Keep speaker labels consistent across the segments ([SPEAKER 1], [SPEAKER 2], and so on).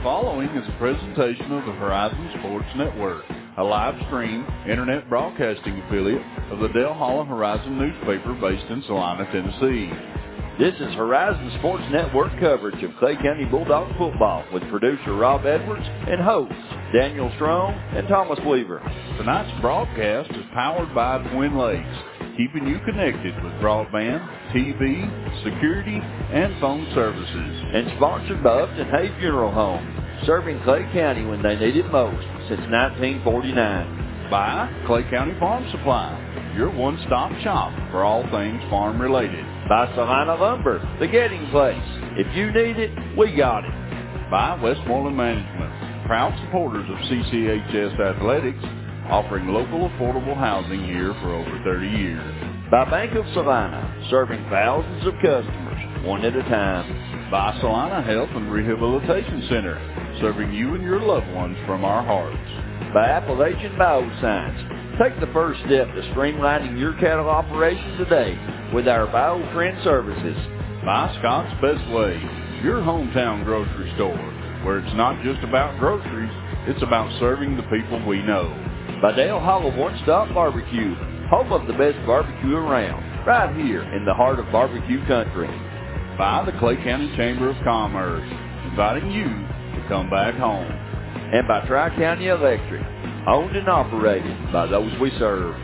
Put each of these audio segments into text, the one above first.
[SPEAKER 1] following is a presentation of the Horizon Sports Network, a live stream internet broadcasting affiliate of the Dale Hollow Horizon newspaper based in Salina, Tennessee.
[SPEAKER 2] This is Horizon Sports Network coverage of Clay County Bulldog football with producer Rob Edwards and hosts Daniel Strong and Thomas Weaver.
[SPEAKER 1] Tonight's broadcast is powered by Twin Lakes, keeping you connected with broadband, TV, security, and phone services.
[SPEAKER 2] And sponsored by Upton Hay Funeral Home, serving Clay County when they need it most since 1949.
[SPEAKER 1] By Clay County Farm Supply, your one-stop shop for all things farm-related.
[SPEAKER 2] By Salina Lumber, the getting place. If you need it, we got it.
[SPEAKER 1] By Westmoreland Management, proud supporters of CCHS Athletics, offering local affordable housing here for over 30 years.
[SPEAKER 2] By Bank of Salina, serving thousands of customers, one at a time.
[SPEAKER 1] By Salina Health and Rehabilitation Center, serving you and your loved ones from our hearts.
[SPEAKER 2] By Appalachian Bioscience, take the first step to streamlining your cattle operation today with our BioTrend services.
[SPEAKER 1] By Scott's Best Way, your hometown grocery store, where it's not just about groceries, it's about serving the people we know.
[SPEAKER 2] By Dale Hollow One Stop Barbecue, home of the best barbecue around, right here in the heart of barbecue country.
[SPEAKER 1] By the Clay County Chamber of Commerce, inviting you to come back home.
[SPEAKER 2] And by Tri-County Electric, owned and operated by those we serve.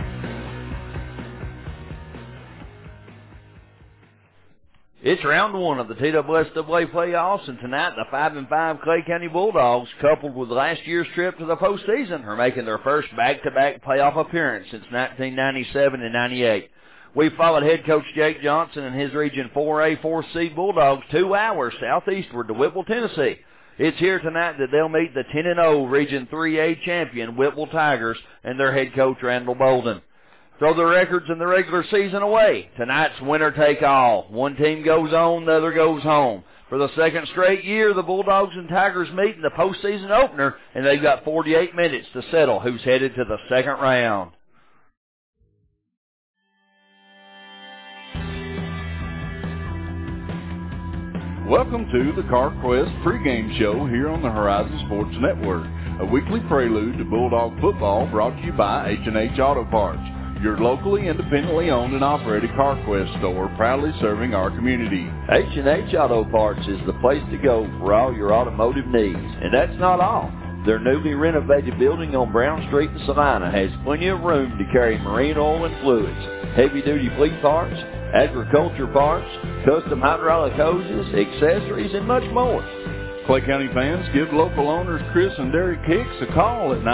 [SPEAKER 2] It's round one of the TWSAA playoffs, and tonight the 5-5 Clay County Bulldogs, coupled with last year's trip to the postseason, are making their first back-to-back playoff appearance since 1997 and 98. We followed head coach Jake Johnson and his Region 4A, 4C Bulldogs 2 hours southeastward to Whipple, Tennessee. It's here tonight that they'll meet the 10-0 Region 3A champion Whipple Tigers and their head coach Randall Bolden. Throw the records in the regular season away. Tonight's winner take all. One team goes on, the other goes home. For the second straight year, the Bulldogs and Tigers meet in the postseason opener, and they've got 48 minutes to settle who's headed to the second round.
[SPEAKER 1] Welcome to the CarQuest pregame show here on the Horizon Sports Network, a weekly prelude to Bulldog football brought to you by H&H Auto Parts, your locally independently owned and operated CarQuest store proudly serving our community.
[SPEAKER 2] H&H Auto Parts is the place to go for all your automotive needs, and that's not all. Their newly renovated building on Brown Street in Salina has plenty of room to carry marine oil and fluids, heavy-duty fleet parts, agriculture parts, custom hydraulic hoses, accessories, and much more.
[SPEAKER 1] Clay County fans, give local owners Chris and Derek Hicks a call at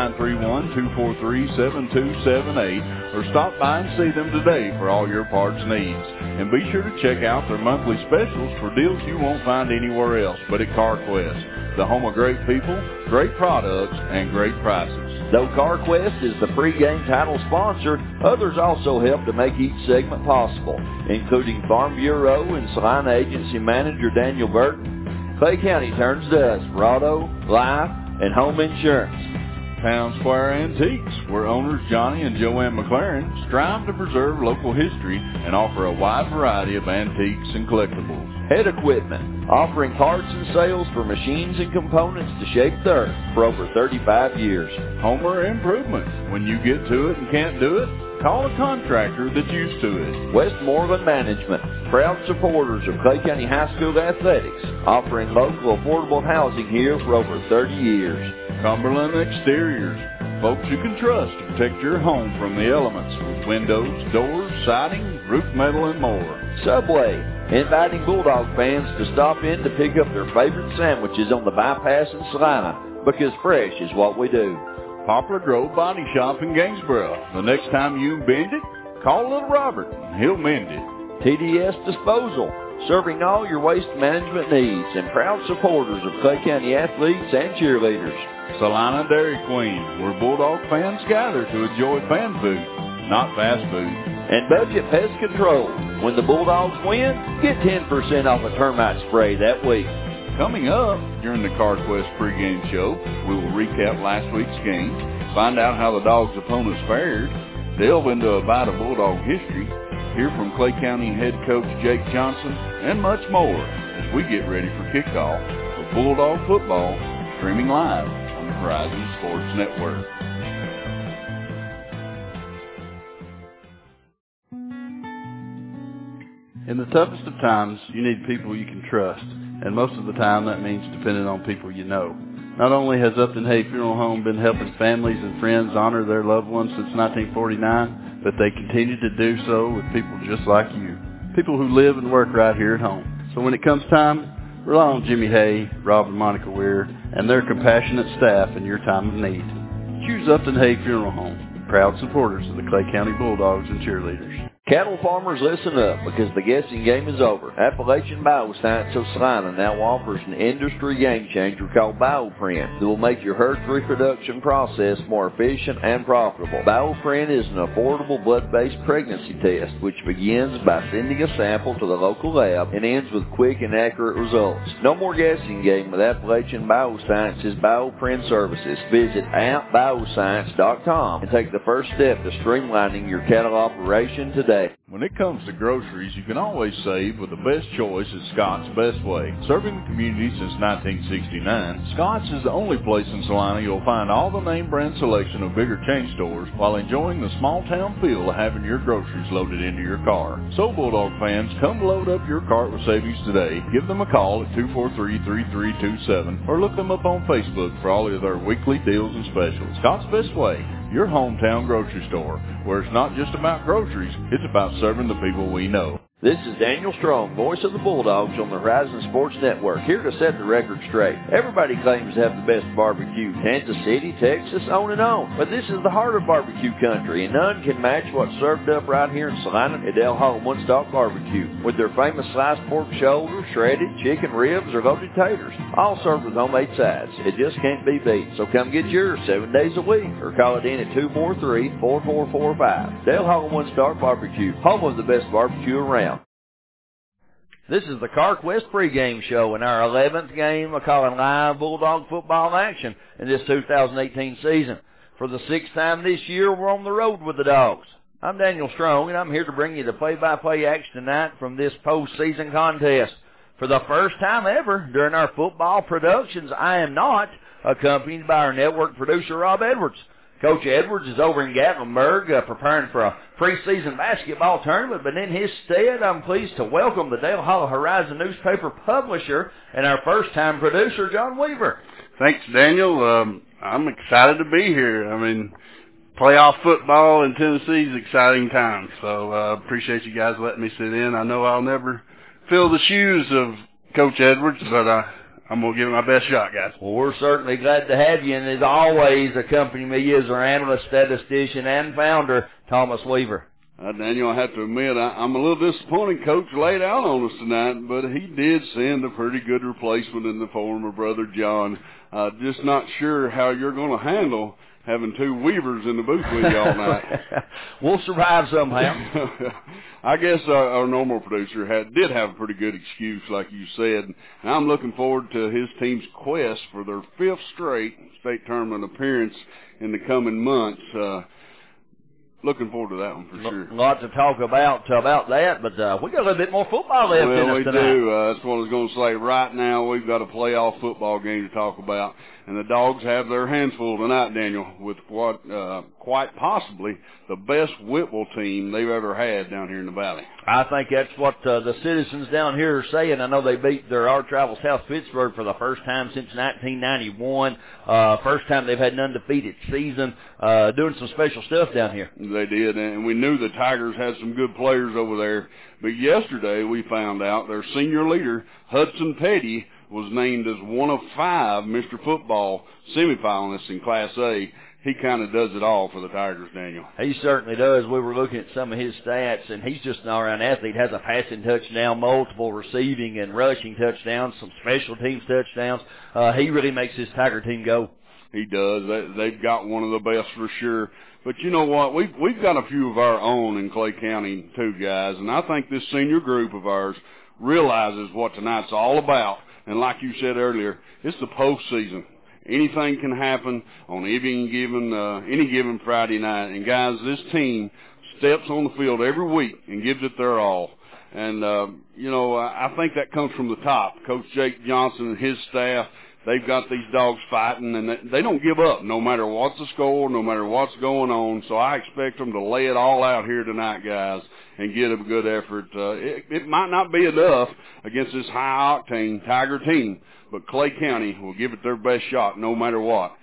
[SPEAKER 1] 931-243-7278 or stop by and see them today for all your parts needs. And be sure to check out their monthly specials for deals you won't find anywhere else but at CarQuest, the home of great people, great products, and great prices.
[SPEAKER 2] Though CarQuest is the pregame title sponsor, others also help to make each segment possible, including Farm Bureau and Salina Agency Manager Daniel Burton. Clay County turns to us for auto, life, and home insurance.
[SPEAKER 1] Town Square Antiques, where owners Johnny and Joanne McLaren strive to preserve local history and offer a wide variety of antiques and collectibles.
[SPEAKER 2] Head Equipment, offering parts and sales for machines and components to shape the earth for over 35 years.
[SPEAKER 1] Homer Improvement, when you get to it and can't do it, call a contractor that's used to it.
[SPEAKER 2] Westmoreland Management, proud supporters of Clay County High School athletics, offering local affordable housing here for over 30 years.
[SPEAKER 1] Cumberland Exteriors, folks you can trust to protect your home from the elements with windows, doors, siding, roof metal, and more.
[SPEAKER 2] Subway, inviting Bulldog fans to stop in to pick up their favorite sandwiches on the bypass in Salina, because fresh is what we do.
[SPEAKER 1] Poplar Grove Body Shop in Gainsboro. The next time you bend it, call little Robert and he'll mend it.
[SPEAKER 2] TDS Disposal, serving all your waste management needs and proud supporters of Clay County athletes and cheerleaders.
[SPEAKER 1] Salina Dairy Queen, where Bulldog fans gather to enjoy fan food, not fast food.
[SPEAKER 2] And Budget Pest Control, when the Bulldogs win, get 10% off a termite spray that week.
[SPEAKER 1] Coming up during the CarQuest pregame show, we will recap last week's game, find out how the Dogs' opponents fared, delve into a bite of Bulldog history, hear from Clay County head coach Jake Johnson, and much more as we get ready for kickoff of Bulldog football streaming live on the Horizon Sports Network. In the toughest of times, you need people you can trust, and most of the time that means depending on people you know. Not only has Upton Hay Funeral Home been helping families and friends honor their loved ones since 1949, but they continue to do so with people just like you, people who live and work right here at home. So when it comes time, rely on Jimmy Hay, Rob and Monica Weir, and their compassionate staff in your time of need. Choose Upton Hay Funeral Home, proud supporters of the Clay County Bulldogs and cheerleaders.
[SPEAKER 2] Cattle farmers, listen up, because the guessing game is over. Appalachian Bioscience of Salina now offers an industry game changer called BioPrint that will make your herd's reproduction process more efficient and profitable. BioPrint is an affordable blood-based pregnancy test which begins by sending a sample to the local lab and ends with quick and accurate results. No more guessing game with Appalachian Bioscience's BioPrint services. Visit appbioscience.com and take the first step to streamlining your cattle operation today.
[SPEAKER 1] When it comes to groceries, you can always save with the best choice at Scott's Best Way. Serving the community since 1969, Scott's is the only place in Salina you'll find all the name brand selection of bigger chain stores while enjoying the small town feel of having your groceries loaded into your car. So Bulldog fans, come load up your cart with savings today. Give them a call at 243-3327 or look them up on Facebook for all of their weekly deals and specials. Scott's Best Way, your hometown grocery store, where it's not just about groceries, it's about serving the people we know.
[SPEAKER 2] This is Daniel Strong, voice of the Bulldogs on the Horizon Sports Network, here to set the record straight. Everybody claims to have the best barbecue, Kansas City, Texas, on and on. But this is the heart of barbecue country, and none can match what's served up right here in Salina at Dale Hall One Stop Barbecue, with their famous sliced pork shoulder, shredded chicken ribs, or loaded taters, all served with homemade sides. It just can't be beat. So come get yours 7 days a week, or call it in at 243-4445. Dale Hall One Stop Barbecue, home of the best barbecue around. This is the CarQuest pregame show in our 11th game of calling live Bulldog football action in this 2018 season. For the 6th time this year, we're on the road with the Dogs. I'm Daniel Strong, and I'm here to bring you the play-by-play action tonight from this postseason contest. For the first time ever during our football productions, I am not accompanied by our network producer, Rob Edwards. Coach Edwards is over in Gatlinburg preparing for a preseason basketball tournament, but in his stead, I'm pleased to welcome the Dale Hall Horizon newspaper publisher and our first-time producer, John Weaver.
[SPEAKER 3] Thanks, Daniel. I'm excited to be here. I mean, playoff football in Tennessee is exciting times, so appreciate you guys letting me sit in. I know I'll never fill the shoes of Coach Edwards, but I'm going to give it my best shot, guys.
[SPEAKER 2] Well, we're certainly glad to have you, and as always, accompanying me is our analyst, statistician, and founder, Thomas Weaver.
[SPEAKER 1] Daniel, I have to admit, I'm a little disappointed Coach laid out on us tonight, but he did send a pretty good replacement in the form of Brother John. Just not sure how you're going to handle having two Weavers in the booth with you all night.
[SPEAKER 2] We'll survive somehow.
[SPEAKER 1] I guess our normal producer did have a pretty good excuse, like you said. And I'm looking forward to his team's quest for their 5th straight state tournament appearance in the coming months. Looking forward to that one for sure.
[SPEAKER 2] A lot to talk about that, but we got a little bit more football left in us tonight.
[SPEAKER 1] Well, we do. That's what I was going to say. Right now, we've got a playoff football game to talk about, and the Dogs have their hands full tonight, Daniel, with what quite possibly the best Whitwell team they've ever had down here in the Valley.
[SPEAKER 2] I think that's what the citizens down here are saying. I know they beat their arch rival South Pittsburgh for the first time since 1991. First time they've had an undefeated season, doing some special stuff down here.
[SPEAKER 1] They did, and we knew the Tigers had some good players over there. But yesterday we found out their senior leader, Hudson Petty, was named as one of 5 Mr. Football semifinalists in Class A. He kind of does it all for the Tigers, Daniel.
[SPEAKER 2] He certainly does. We were looking at some of his stats, and he's just an all-around athlete. Has a passing touchdown, multiple receiving and rushing touchdowns, some special teams touchdowns. He really makes his Tiger team go.
[SPEAKER 1] He does. They've got one of the best for sure. But you know what? We've got a few of our own in Clay County too, guys, and I think this senior group of ours realizes what tonight's all about. And like you said earlier, it's the postseason. Anything can happen on any given Friday night. And guys, this team steps on the field every week and gives it their all. And I think that comes from the top. Coach Jake Johnson and his staff
[SPEAKER 3] they've got these dogs fighting, and they don't give up no matter what's the score, no matter what's going on. So I expect them to lay it all out here tonight, guys, and get a good effort. It might not be enough against this high-octane Tiger team, but Clay County will give it their best shot no matter what.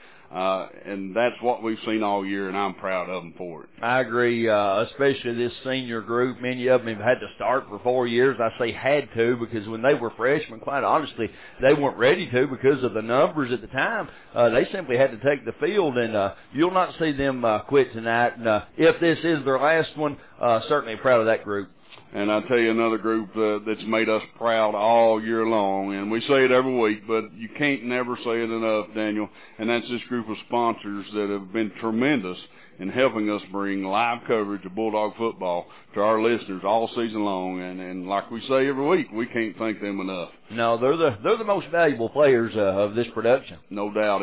[SPEAKER 3] And that's what we've seen all year, and I'm proud of them for it.
[SPEAKER 2] I agree, especially this senior group. Many of them have had to start for 4 years. I say had to because when they were freshmen, quite honestly, they weren't ready to because of the numbers at the time. They simply had to take the field, and you'll not see them quit tonight. And if this is their last one, certainly proud of that group.
[SPEAKER 3] And I'll tell you another group that's made us proud all year long, and we say it every week, but you can't never say it enough, Daniel, and that's this group of sponsors that have been tremendous in helping us bring live coverage of Bulldog football to our listeners all season long, and like we say every week, we can't thank them enough.
[SPEAKER 2] No, they're the most valuable players of this production.
[SPEAKER 3] No doubt,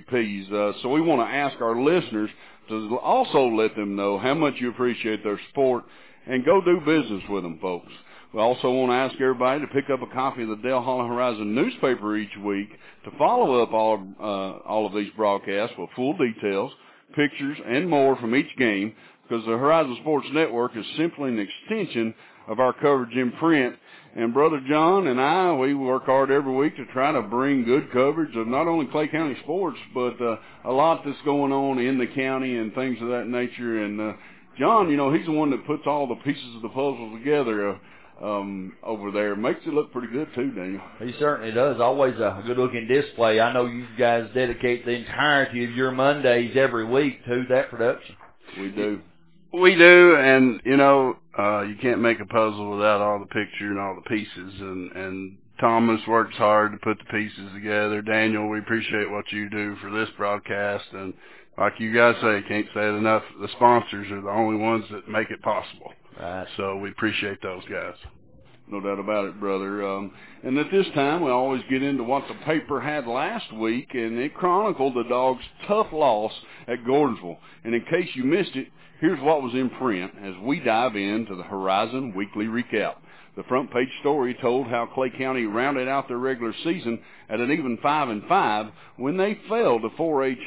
[SPEAKER 3] MVPs. So we want to ask our listeners to also let them know how much you appreciate their support, and go do business with them, folks. We also want to ask everybody to pick up a copy of the Dale Hollow Horizon newspaper each week to follow up all of these broadcasts with full details, pictures, and more from each game, because the Horizon Sports Network is simply an extension of our coverage in print. And Brother John and I, we work hard every week to try to bring good coverage of not only Clay County sports, but a lot that's going on in the county and things of that nature. And John, you know, he's the one that puts all the pieces of the puzzle together over there. Makes it look pretty good, too, Daniel.
[SPEAKER 2] He certainly does. Always a good-looking display. I know you guys dedicate the entirety of your Mondays every week to that production.
[SPEAKER 3] We do. We do, and, you know, you can't make a puzzle without all the picture and all the pieces, and Thomas works hard to put the pieces together. Daniel, we appreciate what you do for this broadcast, and like you guys say, can't say it enough, the sponsors are the only ones that make it possible.
[SPEAKER 2] Right.
[SPEAKER 3] So we appreciate those guys. No doubt about it, brother. And at this time, we always get into what the paper had last week, and it chronicled the Dogs' tough loss at Gordonsville. And in case you missed it, here's what was in print as we dive into the Horizon Weekly Recap. The front page story told how Clay County rounded out their regular season at an even 5-5 when they fell to the 4A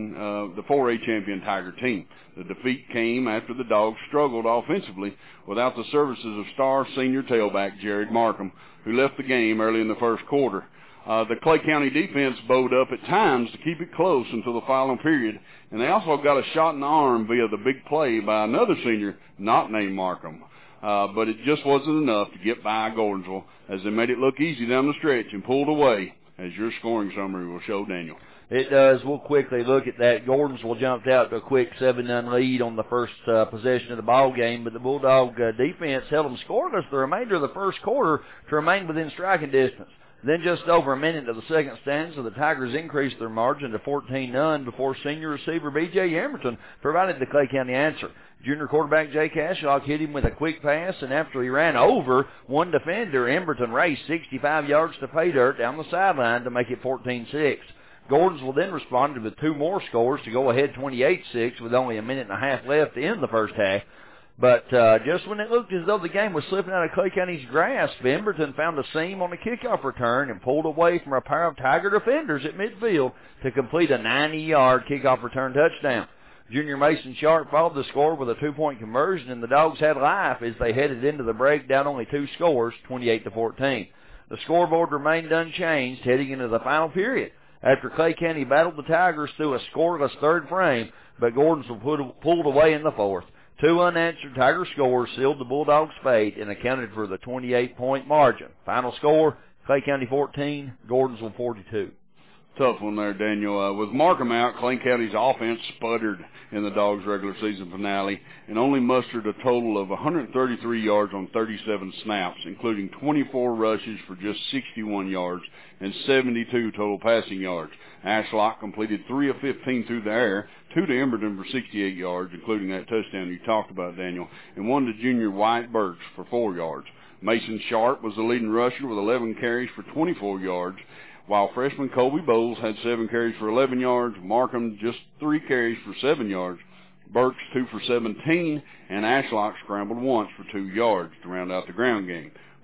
[SPEAKER 3] champion Tiger team. The defeat came after the Dogs struggled offensively without the services of star senior tailback Jared Markham, who left the game early in the first quarter. The Clay County defense bowed up at times to keep it close until the final period, and they also got a shot in the arm via the big play by another senior not named Markham. But it just wasn't enough to get by Gordonsville as they made it look easy down the stretch and pulled away, as your scoring summary will show, Daniel.
[SPEAKER 2] It does. We'll quickly look at that. Gordonsville jumped out to a quick 7-0 lead on the first possession of the ball game, but the Bulldog defense held them scoreless the remainder of the first quarter to remain within striking distance. Then just over a minute of the second stanza, the Tigers increased their margin to 14-0 before senior receiver B.J. Emberton provided the Clay County answer. Junior quarterback Jay Cashlock hit him with a quick pass, and after he ran over one defender, Emberton raced 65 yards to pay dirt down the sideline to make it 14-6. Gordonsville then responded with two more scores to go ahead 28-6 with only a minute and a half left to end the first half. But just when it looked as though the game was slipping out of Clay County's grasp, Emberton found a seam on a kickoff return and pulled away from a pair of Tiger defenders at midfield to complete a 90-yard kickoff return touchdown. Junior Mason Sharp followed the score with a 2-point conversion, and the Dogs had life as they headed into the break down only two scores, 28-14. The scoreboard remained unchanged heading into the final period after Clay County battled the Tigers through a scoreless third frame, but Gordonsville pulled away in the fourth. Two unanswered Tiger scores sealed the Bulldogs' fate and accounted for the 28-point margin. Final score, Clay County 14, Gordonsville 42.
[SPEAKER 3] Tough one there, Daniel. With Markham out, Clay County's offense sputtered in the Dogs' regular season finale and only mustered a total of 133 yards on 37 snaps, including 24 rushes for just 61 yards and 72 total passing yards. Ashlock completed 3 of 15 through the air, 2 to Emberton for 68 yards, including that touchdown you talked about, Daniel, and 1 to junior Wyatt Burks for 4 yards. Mason Sharp was the leading rusher with 11 carries for 24 yards, while freshman Colby Bowles had 7 carries for 11 yards, Markham just 3 carries for 7 yards, Burks 2 for 17, and Ashlock scrambled once for 2 yards to round out the ground game.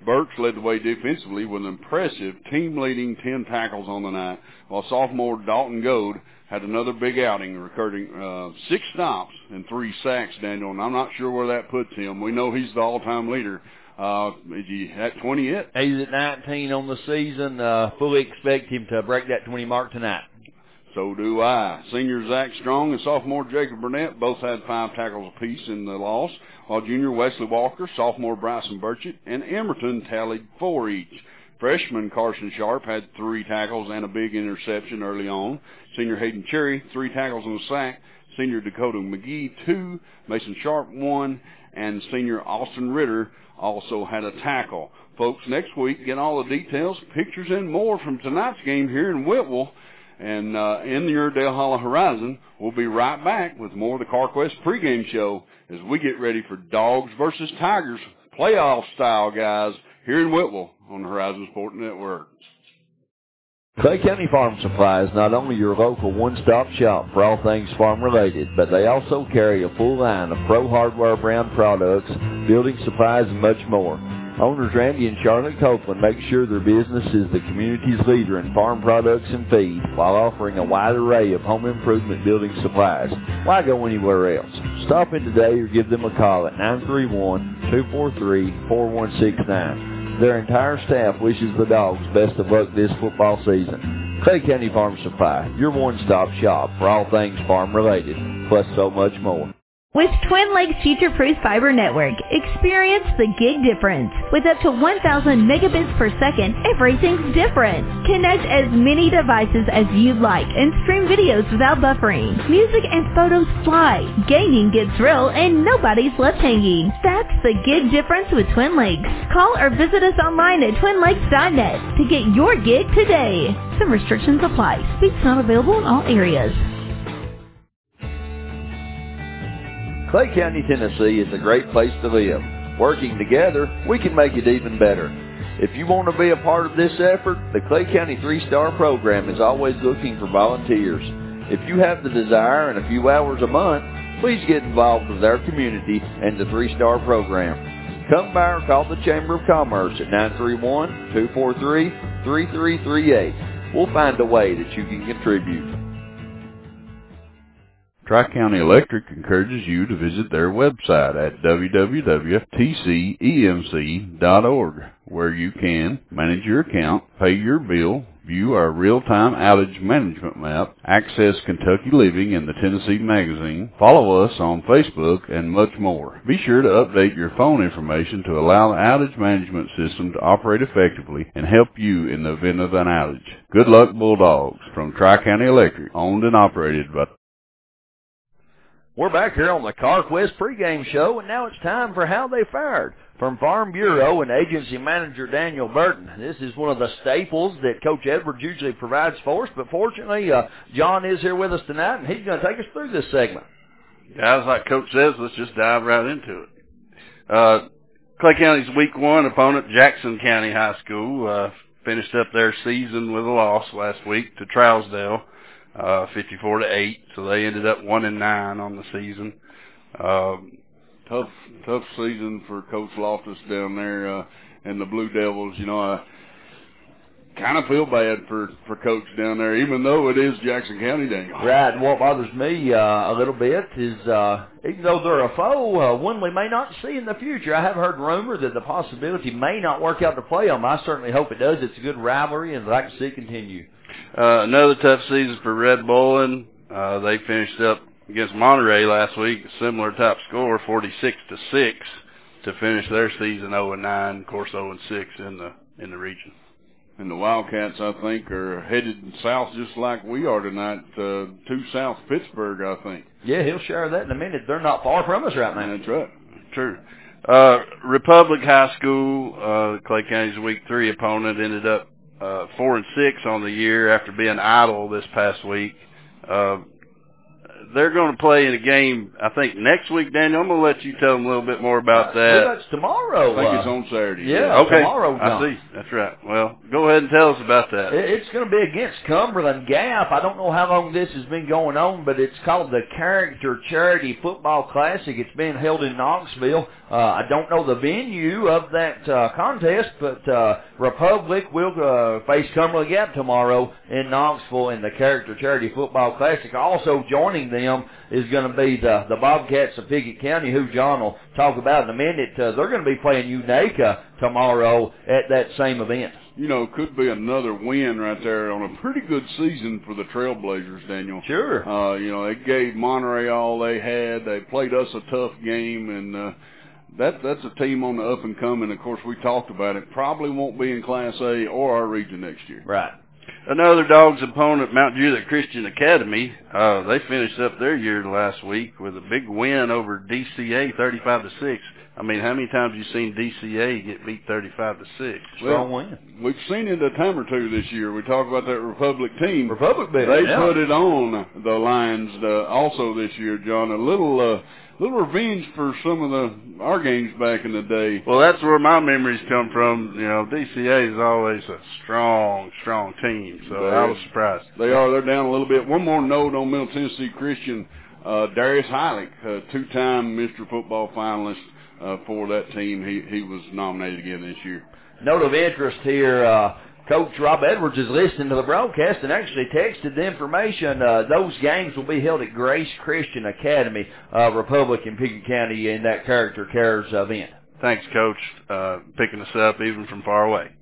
[SPEAKER 1] Burks led the way defensively with an impressive team-leading 10 tackles on the night, while sophomore Dalton Goad had another big outing, recording 6 stops and 3 sacks, Daniel, and I'm not sure where that puts him. We know he's the all-time leader. Is he at 20 yet?
[SPEAKER 2] He's at 19 on the season. Fully expect him to break that 20 mark tonight.
[SPEAKER 1] So do I. Senior Zach Strong and sophomore Jacob Burnett both had 5 tackles apiece in the loss, while junior Wesley Walker, sophomore Bryson Burchett, and Emerton tallied 4 each. Freshman Carson Sharp had 3 tackles and a big interception early on. Senior Hayden Cherry, 3 tackles and a sack. Senior Dakota McGee, 2. Mason Sharp, 1. And senior Austin Ritter also had a tackle. Folks, next week, get all the details, pictures, and more from tonight's game here in Whitwell. And in your Dale Hollow Horizon, we'll be right back with more of the CarQuest pregame show as we get ready for Dogs versus Tigers, playoff style, guys, here in Whitwell on the Horizon Sport Network.
[SPEAKER 2] Clay County Farm Supply is not only your local one-stop shop for all things farm-related, but they also carry a full line of Pro Hardware brand products, building supplies, and much more. Owners Randy and Charlotte Copeland make sure their business is the community's leader in farm products and feed, while offering a wide array of home improvement building supplies. Why go anywhere else? Stop in today or give them a call at 931-243-4169. Their entire staff wishes the Dogs best of luck this football season. Clay County Farm Supply, your one-stop shop for all things farm-related, plus so much more.
[SPEAKER 4] With Twin Lakes Future-Proof Fiber Network, experience the gig difference. With up to 1,000 megabits per second, everything's different. Connect as many devices as you'd like and stream videos without buffering. Music and photos fly, gaming gets real, and nobody's left hanging. That's the gig difference with Twin Lakes. Call or visit us online at twinlakes.net to get your gig today. Some restrictions apply. Speeds not available in all areas.
[SPEAKER 2] Clay County, Tennessee is a great place to live. Working together, we can make it even better. If you want to be a part of this effort, the Clay County 3-Star program is always looking for volunteers. If you have the desire and a few hours a month, please get involved with our community and the 3-Star program. Come by or call the Chamber of Commerce at 931-243-3338. We'll find a way that you can contribute.
[SPEAKER 1] Tri-County Electric encourages you to visit their website at www.tcemc.org, where you can manage your account, pay your bill, view our real-time outage management map, access Kentucky Living and the Tennessee Magazine, follow us on Facebook, and much more. Be sure to update your phone information to allow the outage management system to operate effectively and help you in the event of an outage. Good luck, Bulldogs, from Tri-County Electric, owned and operated by...
[SPEAKER 2] We're back here on the CarQuest pregame show, and now it's time for How They Fared from Farm Bureau and Agency Manager Daniel Burton. This is one of the staples that Coach Edwards usually provides for us, but fortunately, John is here with us tonight, and he's going to take us through this segment.
[SPEAKER 3] Guys, like Coach says, let's just dive right into it. Clay County's Week 1 opponent, Jackson County High School, finished up their season with a loss last week to Trousdale. 54-8, so they ended up 1-9 on the season.
[SPEAKER 1] Tough season for Coach Loftus down there and the Blue Devils. You know, I kind of feel bad for Coach down there, even though it is Jackson County, Daniel.
[SPEAKER 2] Right. What bothers me a little bit is even though they're a foe, one we may not see in the future. I have heard rumor that the possibility may not work out to play them. I certainly hope it does. It's a good rivalry, and I'd like to see it continue.
[SPEAKER 3] Another tough season for Red Bullen. They finished up against Monterey last week, a similar type score, 46-6, to finish their season 0-9. Of course, 0-6 in the region.
[SPEAKER 1] And the Wildcats, I think, are headed south just like we are tonight, to South Pittsburgh, I think.
[SPEAKER 2] Yeah, he'll share that in a minute. They're not far from us right now.
[SPEAKER 1] That's right.
[SPEAKER 3] True. Republic High School, Clay County's Week 3 opponent, ended up 4-6 on the year after being idle this past week. they're going to play in a game, I think, next week, Daniel. I'm going to let you tell them a little bit more about that.
[SPEAKER 2] That's tomorrow.
[SPEAKER 1] I think it's on Saturday.
[SPEAKER 2] Yeah,
[SPEAKER 3] okay.
[SPEAKER 2] Tomorrow.
[SPEAKER 3] I see. That's right. Well, go ahead and tell us about that.
[SPEAKER 2] It's going to be against Cumberland Gap. I don't know how long this has been going on, but it's called the Character Charity Football Classic. It's being held in Knoxville. I don't know the venue of that contest, but Republic will face Cumberland Gap tomorrow in Knoxville in the Character Charity Football Classic. Also joining them is going to be the Bobcats of Pickett County, who John will talk about in a minute. They're going to be playing Unaka tomorrow at that same event.
[SPEAKER 1] You know, could be another win right there on a pretty good season for the Trailblazers, Daniel.
[SPEAKER 2] Sure.
[SPEAKER 1] You know, they gave Monterey all they had. They played us a tough game, and that's a team on the up and coming. Of course, we talked about it. Probably won't be in Class A or our region next year.
[SPEAKER 2] Right.
[SPEAKER 3] Another Dogs opponent, Mount Juliet Christian Academy. They finished up their year last week with a big win over DCA, 35-6. I mean, how many times have you seen DCA get beat 35-6?
[SPEAKER 2] Strong win.
[SPEAKER 1] We've seen it a time or two this year. We talked about that Republic team.
[SPEAKER 2] Republic beat
[SPEAKER 1] They put it on the Lions also this year, John. A little revenge for some of our games back in the day.
[SPEAKER 3] Well, that's where my memories come from. You know, DCA is always a strong team, so I was surprised.
[SPEAKER 1] They are. They're down a little bit. One more note on Middle Tennessee Christian. Darius Heilich, two-time Mr. Football finalist for that team. He was nominated again this year.
[SPEAKER 2] Note of interest here, Coach Rob Edwards is listening to the broadcast and actually texted the information. Those games will be held at Grace Christian Academy, Republic in Pickett County in that Character Cares event.
[SPEAKER 3] Thanks, Coach, picking us up even from far away.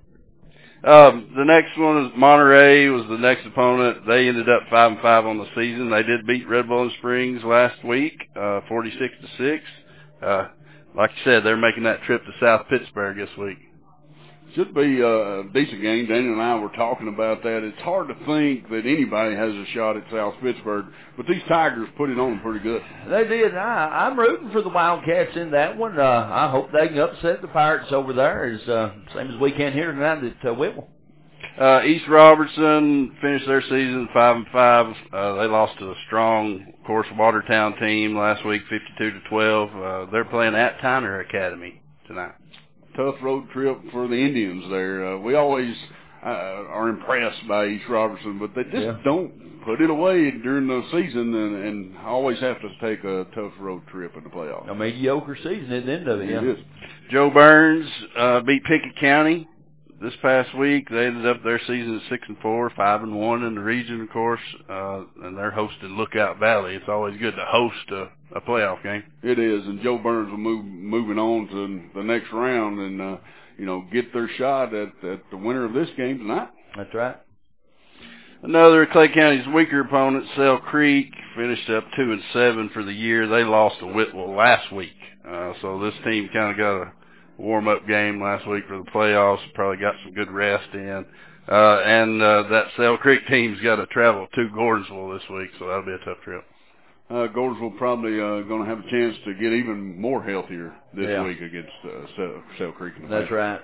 [SPEAKER 3] The next one is Monterey was the next opponent. They ended up 5-5 on the season. They did beat Red Bowling Springs last week, 46-6. Like you said, they're making that trip to South Pittsburgh this week.
[SPEAKER 1] Should be a decent game. Daniel and I were talking about that. It's hard to think that anybody has a shot at South Pittsburgh, but these Tigers put it on them pretty good.
[SPEAKER 2] They did. I'm rooting for the Wildcats in that one. I hope they can upset the Pirates over there, as same as we can here tonight at Whitwell.
[SPEAKER 3] East Robertson finished their season 5-5. They lost to a strong, of course, Watertown team last week, 52-12. They're playing at Tyner Academy tonight.
[SPEAKER 1] Tough road trip for the Indians there. We always are impressed by East Robertson, but they just don't put it away during the season and always have to take a tough road trip in the playoffs.
[SPEAKER 2] A mediocre season at the end of it, yeah.
[SPEAKER 1] It is.
[SPEAKER 3] Joe Burns beat Pickett County this past week. They ended up their season at 6-4, 5-1 in the region, of course, and they're hosting Lookout Valley. It's always good to host a playoff game.
[SPEAKER 1] It is, and Joe Burns will moving on to the next round and get their shot at the winner of this game tonight.
[SPEAKER 2] That's right.
[SPEAKER 3] Another Clay County's weaker opponent, Sale Creek, finished up 2-7 for the year. They lost to Whitwell last week, so this team kind of got a warm-up game last week for the playoffs. Probably got some good rest in. And that Sale Creek team's got to travel to Gordonsville this week, so that'll be a tough trip.
[SPEAKER 1] Gordonsville probably going to have a chance to get even more healthier this week against Sale Creek.
[SPEAKER 2] That's right.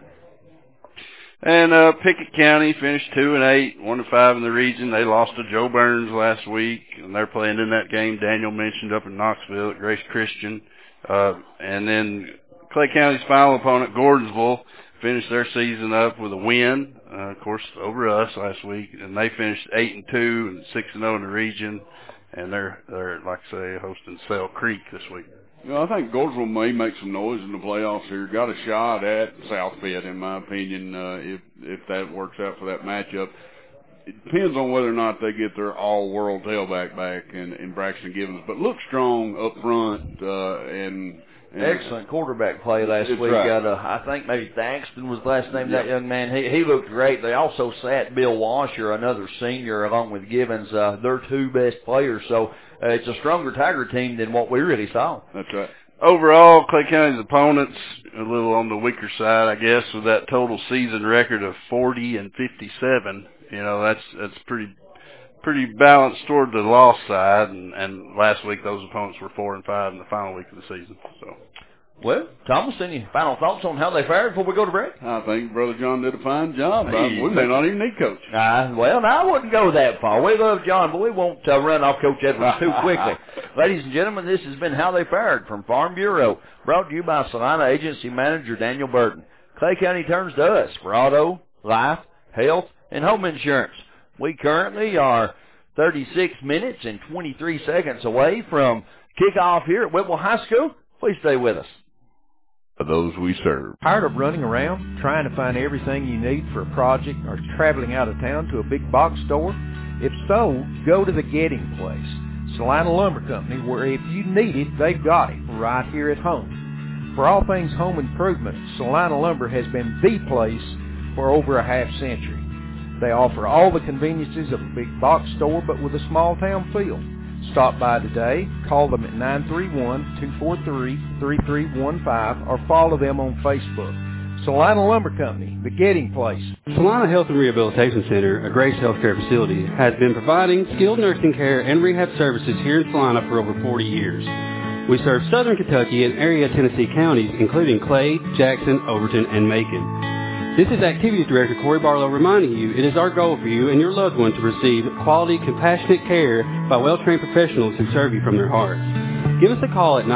[SPEAKER 3] And Pickett County finished 2-8, 1-5 in the region. They lost to Joe Burns last week, and they're playing in that game Daniel mentioned up in Knoxville at Grace Christian. And then Clay County's final opponent, Gordonsville, finished their season up with a win, of course, over us last week, and they finished 8-2 and 6-0 in the region, and they're like I say, hosting Sale Creek this week.
[SPEAKER 1] I think Gordonsville may make some noise in the playoffs here. Got a shot at South Pitt, in my opinion, if that works out for that matchup. It depends on whether or not they get their all-world tailback back in Braxton Givens, but look strong up front and
[SPEAKER 2] excellent quarterback play last week.
[SPEAKER 1] Right.
[SPEAKER 2] I think maybe Thaxton was the last name of that young man. He looked great. They also sat Bill Washer, another senior, along with Givens, their two best players. So it's a stronger Tiger team than what we really saw.
[SPEAKER 1] That's right.
[SPEAKER 3] Overall, Clay County's opponents a little on the weaker side, I guess, with that total season record of 40-57. That's pretty balanced toward the loss side, and last week those opponents were 4-5 in the final week of the season. So
[SPEAKER 2] Well, Thomas, any final thoughts on how they fared before we go to break?
[SPEAKER 1] I think Brother John did a fine job. We may not even need Coach.
[SPEAKER 2] Well, I wouldn't go that far. We love John, but we won't run off Coach Edwards too quickly. Ladies and gentlemen, this has been How They Fared from Farm Bureau, brought to you by Salina Agency Manager Daniel Burton. Clay County turns to us for auto, life, health, and home insurance. We currently are 36 minutes and 23 seconds away from kickoff here at Whitwell High School. Please stay with us.
[SPEAKER 1] For those we serve.
[SPEAKER 5] Tired of running around, trying to find everything you need for a project, or traveling out of town to a big box store? If so, go to the Getting Place, Salina Lumber Company, where if you need it, they've got it right here at home. For all things home improvement, Salina Lumber has been the place for over a half century. They offer all the conveniences of a big box store, but with a small town feel. Stop by today, call them at 931-243-3315, or follow them on Facebook. Salina Lumber Company, the Getting Place.
[SPEAKER 6] Salina Health and Rehabilitation Center, a Grace Healthcare facility, has been providing skilled nursing care and rehab services here in Salina for over 40 years. We serve southern Kentucky and area Tennessee counties, including Clay, Jackson, Overton, and Macon. This is Activities Director Corey Barlow reminding you it is our goal for you and your loved one to receive quality, compassionate care by well-trained professionals who serve you from their hearts. Give us a call at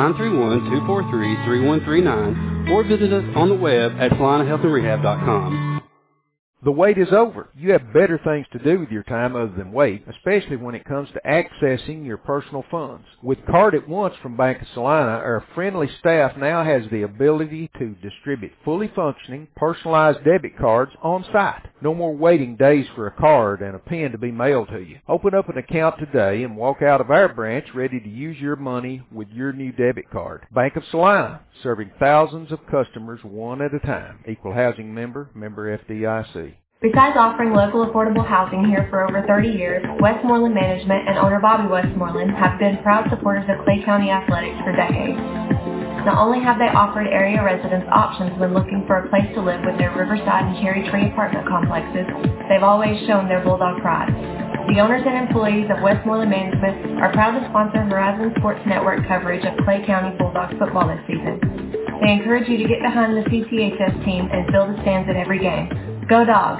[SPEAKER 6] 931-243-3139 or visit us on the web at SalinaHealthAndRehab.com.
[SPEAKER 5] The wait is over. You have better things to do with your time other than wait, especially when it comes to accessing your personal funds. With Card at Once from Bank of Salina, our friendly staff now has the ability to distribute fully functioning, personalized debit cards on site. No more waiting days for a card and a pen to be mailed to you. Open up an account today and walk out of our branch ready to use your money with your new debit card. Bank of Salina, serving thousands of customers one at a time. Equal housing member, member FDIC.
[SPEAKER 7] Besides offering local affordable housing here for over 30 years, Westmoreland Management and owner Bobby Westmoreland have been proud supporters of Clay County athletics for decades. Not only have they offered area residents options when looking for a place to live with their Riverside and Cherry Tree apartment complexes, they've always shown their Bulldog pride. The owners and employees of Westmoreland Management are proud to sponsor Horizon Sports Network coverage of Clay County Bulldogs football this season. They encourage you to get behind the CCHS team and fill the stands at every game. Go Dogs!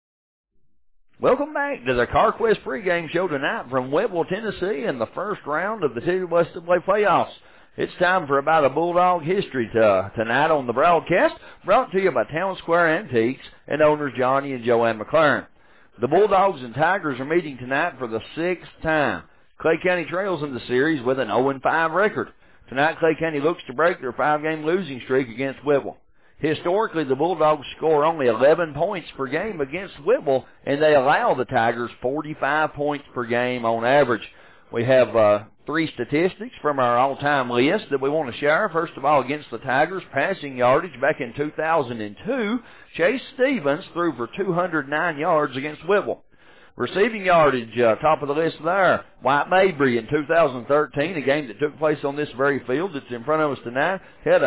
[SPEAKER 2] Welcome back to the CarQuest pregame show tonight from Whitwell, Tennessee, in the first round of the TWSAA playoffs. It's time for About a Bulldog History tonight on the broadcast, brought to you by Town Square Antiques and owners Johnny and Joanne McLaren. The Bulldogs and Tigers are meeting tonight for the sixth time. Clay County trails in the series with an 0-5 record. Tonight, Clay County looks to break their 5-game losing streak against Whitwell. Historically, the Bulldogs score only 11 points per game against Whitwell, and they allow the Tigers 45 points per game on average. We have three statistics from our all-time list that we want to share. First of all, against the Tigers, passing yardage back in 2002, Chase Stevens threw for 209 yards against Whitwell. Receiving yardage, top of the list there, White Mabry in 2013, a game that took place on this very field that's in front of us tonight, had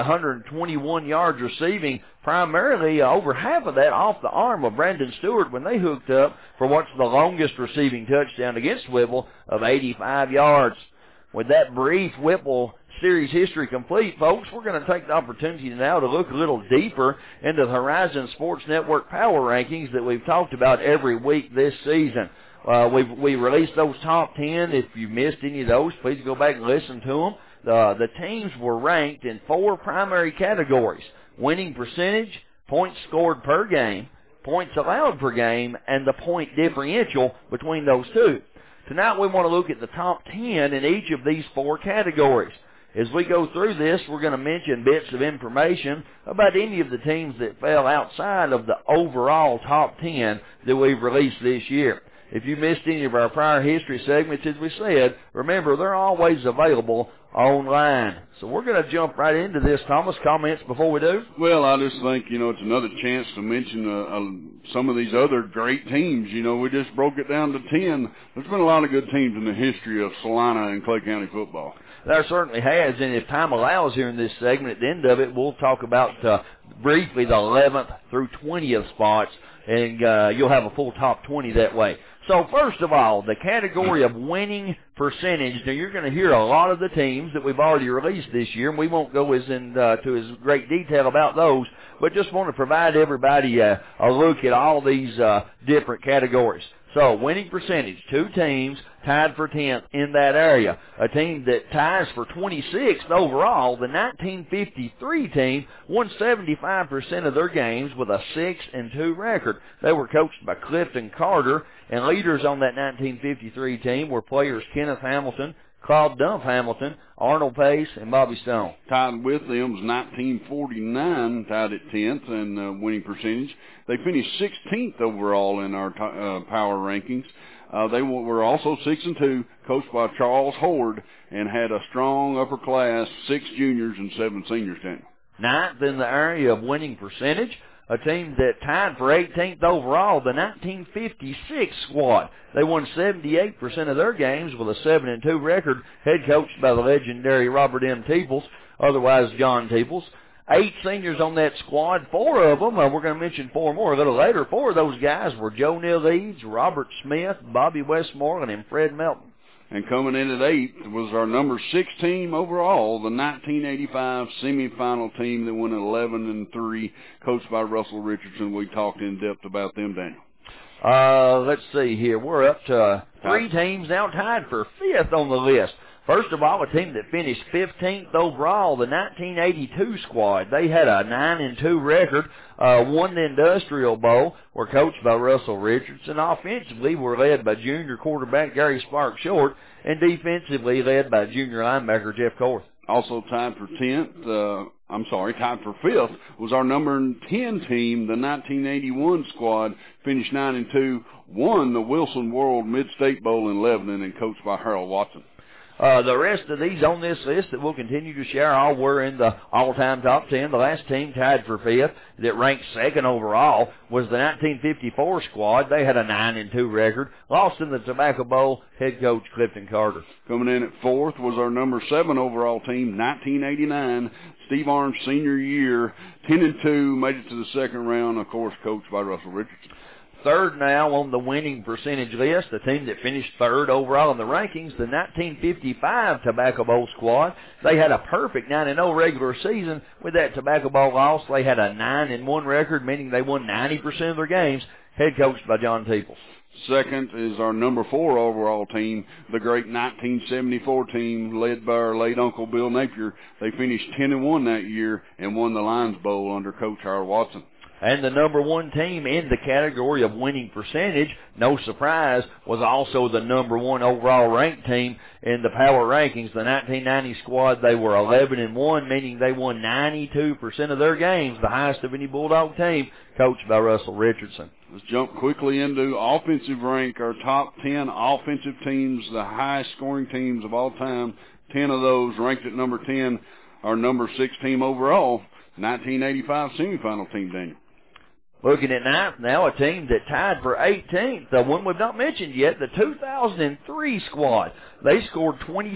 [SPEAKER 2] 121 yards receiving, primarily over half of that off the arm of Brandon Stewart when they hooked up for what's the longest receiving touchdown against Whitwell of 85 yards. With that brief Whitwell series history complete, folks, we're going to take the opportunity now to look a little deeper into the Horizon Sports Network power rankings that we've talked about every week this season. We released those top 10. If you missed any of those, please go back and listen to them. The teams were ranked in 4 primary categories: winning percentage, points scored per game, points allowed per game, and the point differential between those two. Tonight we want to look at the top 10 in each of these 4 categories. As we go through this, we're going to mention bits of information about any of the teams that fell outside of the overall top 10 that we've released this year. If you missed any of our prior history segments, as we said, remember they're always available online. So we're going to jump right into this. Thomas, comments before we do?
[SPEAKER 1] Well, I just think, it's another chance to mention some of these other great teams. We just broke it down to 10. There's been a lot of good teams in the history of Salina and Clay County football.
[SPEAKER 2] There certainly has, and if time allows here in this segment, at the end of it, we'll talk about briefly the 11th through 20th spots, and you'll have a full top 20 that way. So first of all, the category of winning percentage. Now, you're going to hear a lot of the teams that we've already released this year, and we won't go to as great detail about those, but just want to provide everybody a look at all these different categories. So, winning percentage, 2 teams tied for 10th in that area. A team that ties for 26th overall, the 1953 team, won 75% of their games with a 6-2 record. They were coached by Clifton Carter, and leaders on that 1953 team were players Kenneth Hamilton, Claude Dump Hamilton, Arnold Pace, and Bobby Stone.
[SPEAKER 3] Tied with them was 1949, tied at 10th in winning percentage. They finished 16th overall in our power rankings. They were also 6-2, coached by Charles Horde, and had a strong upper class, 6 juniors and 7 seniors.
[SPEAKER 2] Ninth in the area of winning percentage, a team that tied for 18th overall, the 1956 squad. They won 78% of their games with a 7-2 record, head coached by the legendary Robert M. Teeples, otherwise John Teeples. 8 seniors on that squad, 4 of them, we're going to mention 4 more a little later. 4 of those guys were Joe Neal Eads, Robert Smith, Bobby Westmoreland, and Fred Melton.
[SPEAKER 3] And coming in at 8th was our number 6 team overall, the 1985 semifinal team that won 11-3, coached by Russell Richardson. We talked in depth about them, Daniel.
[SPEAKER 2] Let's see here. We're up to 3 teams now tied for 5th on the list. First of all, a team that finished 15th overall, the 1982 squad. They had a 9-2 record, won the Industrial Bowl, were coached by Russell Richardson. Offensively, were led by junior quarterback Gary Spark Short, and defensively led by junior linebacker Jeff Korth.
[SPEAKER 3] Also tied for 5th was our number 10 team, the 1981 squad, finished 9-2, won the Wilson World Mid-State Bowl in Lebanon, and coached by Harold Watson.
[SPEAKER 2] The rest of these on this list that we'll continue to share all were in the all-time top 10. The last team tied for 5th that ranked 2nd overall was the 1954 squad. They had a 9-2 record, lost in the Tobacco Bowl, head coach Clifton Carter.
[SPEAKER 3] Coming in at 4th was our number 7 overall team, 1989, Steve Arm's senior year, 10-2, made it to the second round, of course, coached by Russell Richardson.
[SPEAKER 2] 3rd now on the winning percentage list, the team that finished 3rd overall in the rankings, the 1955 Tobacco Bowl squad. They had a perfect 9-0 regular season. With that Tobacco Bowl loss, they had a 9-1 record, meaning they won 90% of their games, head coached by John Teeples.
[SPEAKER 3] Second is our number 4 overall team, the great 1974 team led by our late Uncle Bill Napier. They finished 10-1 that year and won the Lions Bowl under Coach Harold Watson.
[SPEAKER 2] And the number 1 team in the category of winning percentage, no surprise, was also the number 1 overall ranked team in the power rankings. The 1990 squad, they were 11-1, meaning they won 92% of their games, the highest of any Bulldog team, coached by Russell Richardson.
[SPEAKER 3] Let's jump quickly into offensive rank. Our top 10 offensive teams, the highest scoring teams of all time, 10 of those ranked at number 10. Our number 6 team overall, 1985 semifinal team, Daniel.
[SPEAKER 2] Looking at 9th now, a team that tied for 18th, the one we've not mentioned yet, the 2003 squad. They scored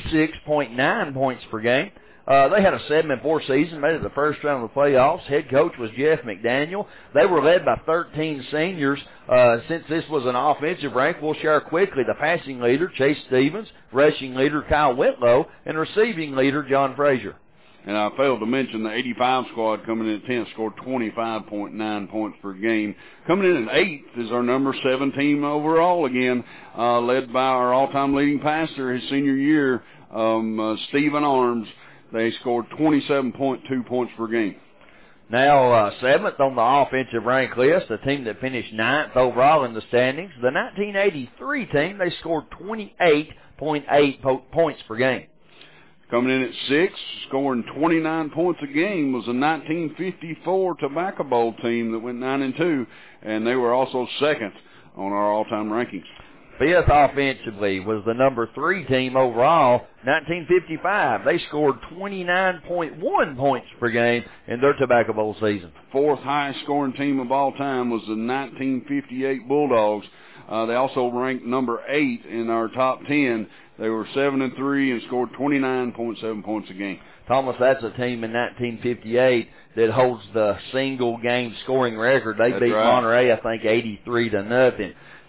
[SPEAKER 2] 26.9 points per game. They had a 7-4 season, made it the first round of the playoffs. Head coach was Jeff McDaniel. They were led by 13 seniors. Since this was an offensive rank, we'll share quickly the passing leader, Chase Stevens, rushing leader, Kyle Whitlow, and receiving leader, John Frazier.
[SPEAKER 3] And I failed to mention the 85 squad coming in at 10th scored 25.9 points per game. Coming in at 8th is our number 7 team overall again, led by our all-time leading passer his senior year, Stephen Arms. They scored 27.2 points per game.
[SPEAKER 2] Now, 7th on the offensive rank list, a team that finished 9th overall in the standings. The 1983 team, they scored 28.8 points per game.
[SPEAKER 3] Coming in at 6th, scoring 29 points a game, was the 1954 Tobacco Bowl team that went 9-2, and they were also 2nd on our all-time rankings.
[SPEAKER 2] 5th offensively was the number 3 team overall, 1955. They scored 29.1 points per game in their Tobacco Bowl season.
[SPEAKER 3] 4th highest scoring team of all time was the 1958 Bulldogs. They also ranked number 8 in our top 10. They were 7-3 and scored 29.7 points a game.
[SPEAKER 2] Thomas, that's a team in 1958 that holds the single game scoring record. They beat Monterey, I think, 83-0.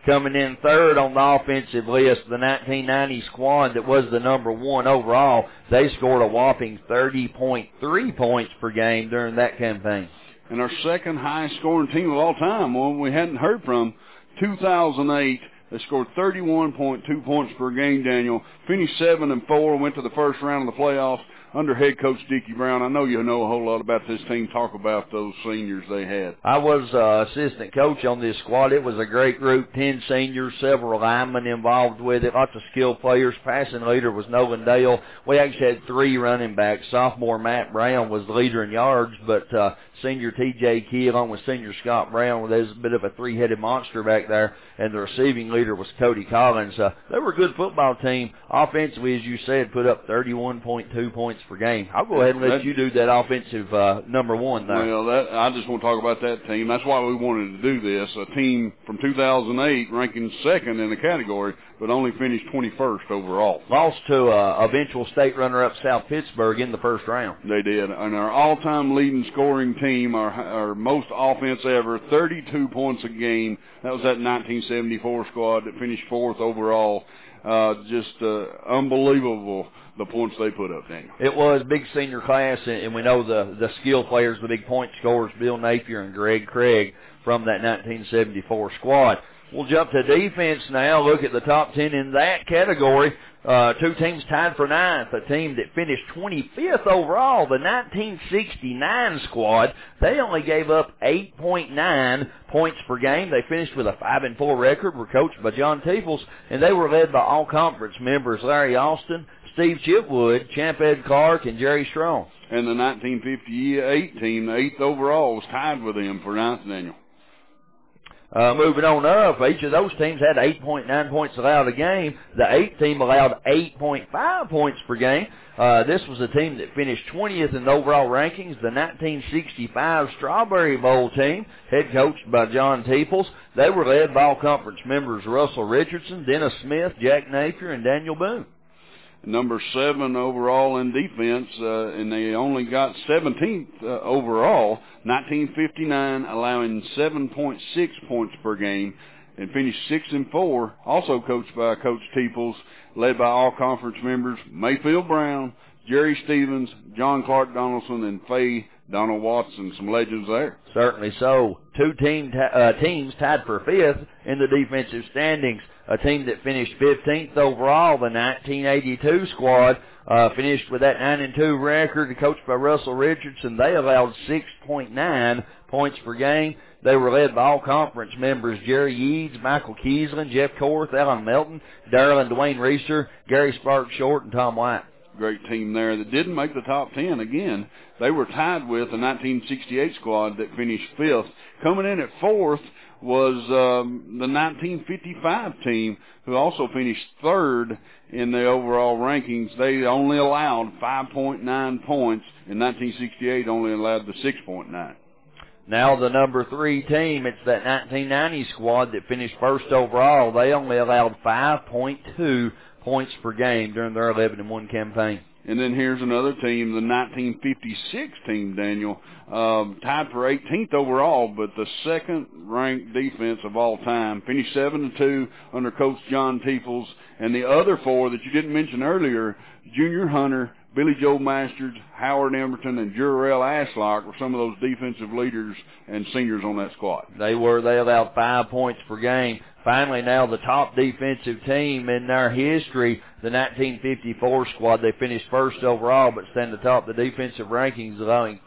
[SPEAKER 2] Coming in third on the offensive list, the 1990 squad that was the number 1 overall, they scored a whopping 30.3 points per game during that campaign.
[SPEAKER 1] And our second highest scoring team of all time, one we hadn't heard from, 2008, they scored 31.2 points per game, Daniel. Finished 7-4, went to the first round of the playoffs under head coach Dickie Brown. I know you know a whole lot about this team. Talk about those seniors they had.
[SPEAKER 2] I was assistant coach on this squad. It was a great group, 10 seniors, several linemen involved with it, lots of skilled players. Passing leader was Nolan Dale. We actually had 3 running backs. Sophomore Matt Brown was the leader in yards, but senior T.J. Key along with senior Scott Brown, there's a bit of a 3-headed monster back there, and the receiving leader was Cody Collins. They were a good football team. Offensively, as you said, put up 31.2 points per game. I'll go ahead and let you do that offensive number 1 there.
[SPEAKER 1] Well, I just want to talk about that team. That's why we wanted to do this. A team from 2008 ranking second in the category, but only finished 21st overall.
[SPEAKER 2] Lost to eventual state runner-up South Pittsburgh in the first round.
[SPEAKER 1] They did. And our all-time leading scoring team, our most offense ever, 32 points a game. That was that 1974 squad that finished 4th overall. Just unbelievable, the points they put up, Daniel.
[SPEAKER 2] It was big senior class, and we know the skill players, the big point scorers, Bill Napier and Greg Craig from that 1974 squad. We'll jump to defense now, look at the top 10 in that category. 2 teams tied for 9th, a team that finished 25th overall, the 1969 squad. They only gave up 8.9 points per game. They finished with a 5-4 record, were coached by John Teeples, and they were led by all-conference members Larry Austin, Steve Chipwood, Champ Ed Clark, and Jerry Strong.
[SPEAKER 1] And the 1958 team, the 8th overall, was tied with them for 9th, Daniel.
[SPEAKER 2] Moving on up, each of those teams had 8.9 points allowed a game. The 8th team allowed 8.5 points per game. This was a team that finished 20th in the overall rankings, the 1965 Strawberry Bowl team, head coached by John Teeples. They were led by all conference members Russell Richardson, Dennis Smith, Jack Napier, and Daniel Boone.
[SPEAKER 1] Number 7 overall in defense, and they only got 17th overall, 1959, allowing 7.6 points per game, and finished 6-4, also coached by Coach Teeples, led by all conference members Mayfield Brown, Jerry Stevens, John Clark Donaldson, and Faye Donald Watson. Some legends there.
[SPEAKER 2] Certainly so. 2 teams tied for 5th in the defensive standings. A team that finished 15th overall, the 1982 squad, finished with that 9-2 record, coached by Russell Richardson. They allowed 6.9 points per game. They were led by all conference members Jerry Eads, Michael Kiesling, Jeff Korth, Alan Melton, Darrell and Dwayne Reister, Gary Sparks Short, and Tom White.
[SPEAKER 1] Great team there that didn't make the top 10 again. They were tied with the 1968 squad that finished 5th. Coming in at 4th was the 1955 team, who also finished 3rd in the overall rankings. They only allowed 5.9 points. In 1968, only allowed the 6.9.
[SPEAKER 2] Now the number 3 team, it's that 1990 squad that finished 1st overall. They only allowed 5.2 points per game during their 11-1 campaign.
[SPEAKER 1] And then here's another team, the 1956 team, Daniel, tied for 18th overall, but the second-ranked defense of all time. Finished 7-2 under Coach John Teeples. And the other 4 that you didn't mention earlier, Junior Hunter, Billy Joe Masters, Howard Emberton, and Jurel Ashlock were some of those defensive leaders and seniors on that squad.
[SPEAKER 2] They allowed 5 points per game. Finally, now the top defensive team in their history, the 1954 squad. They finished 1st overall, but stand atop the defensive rankings, allowing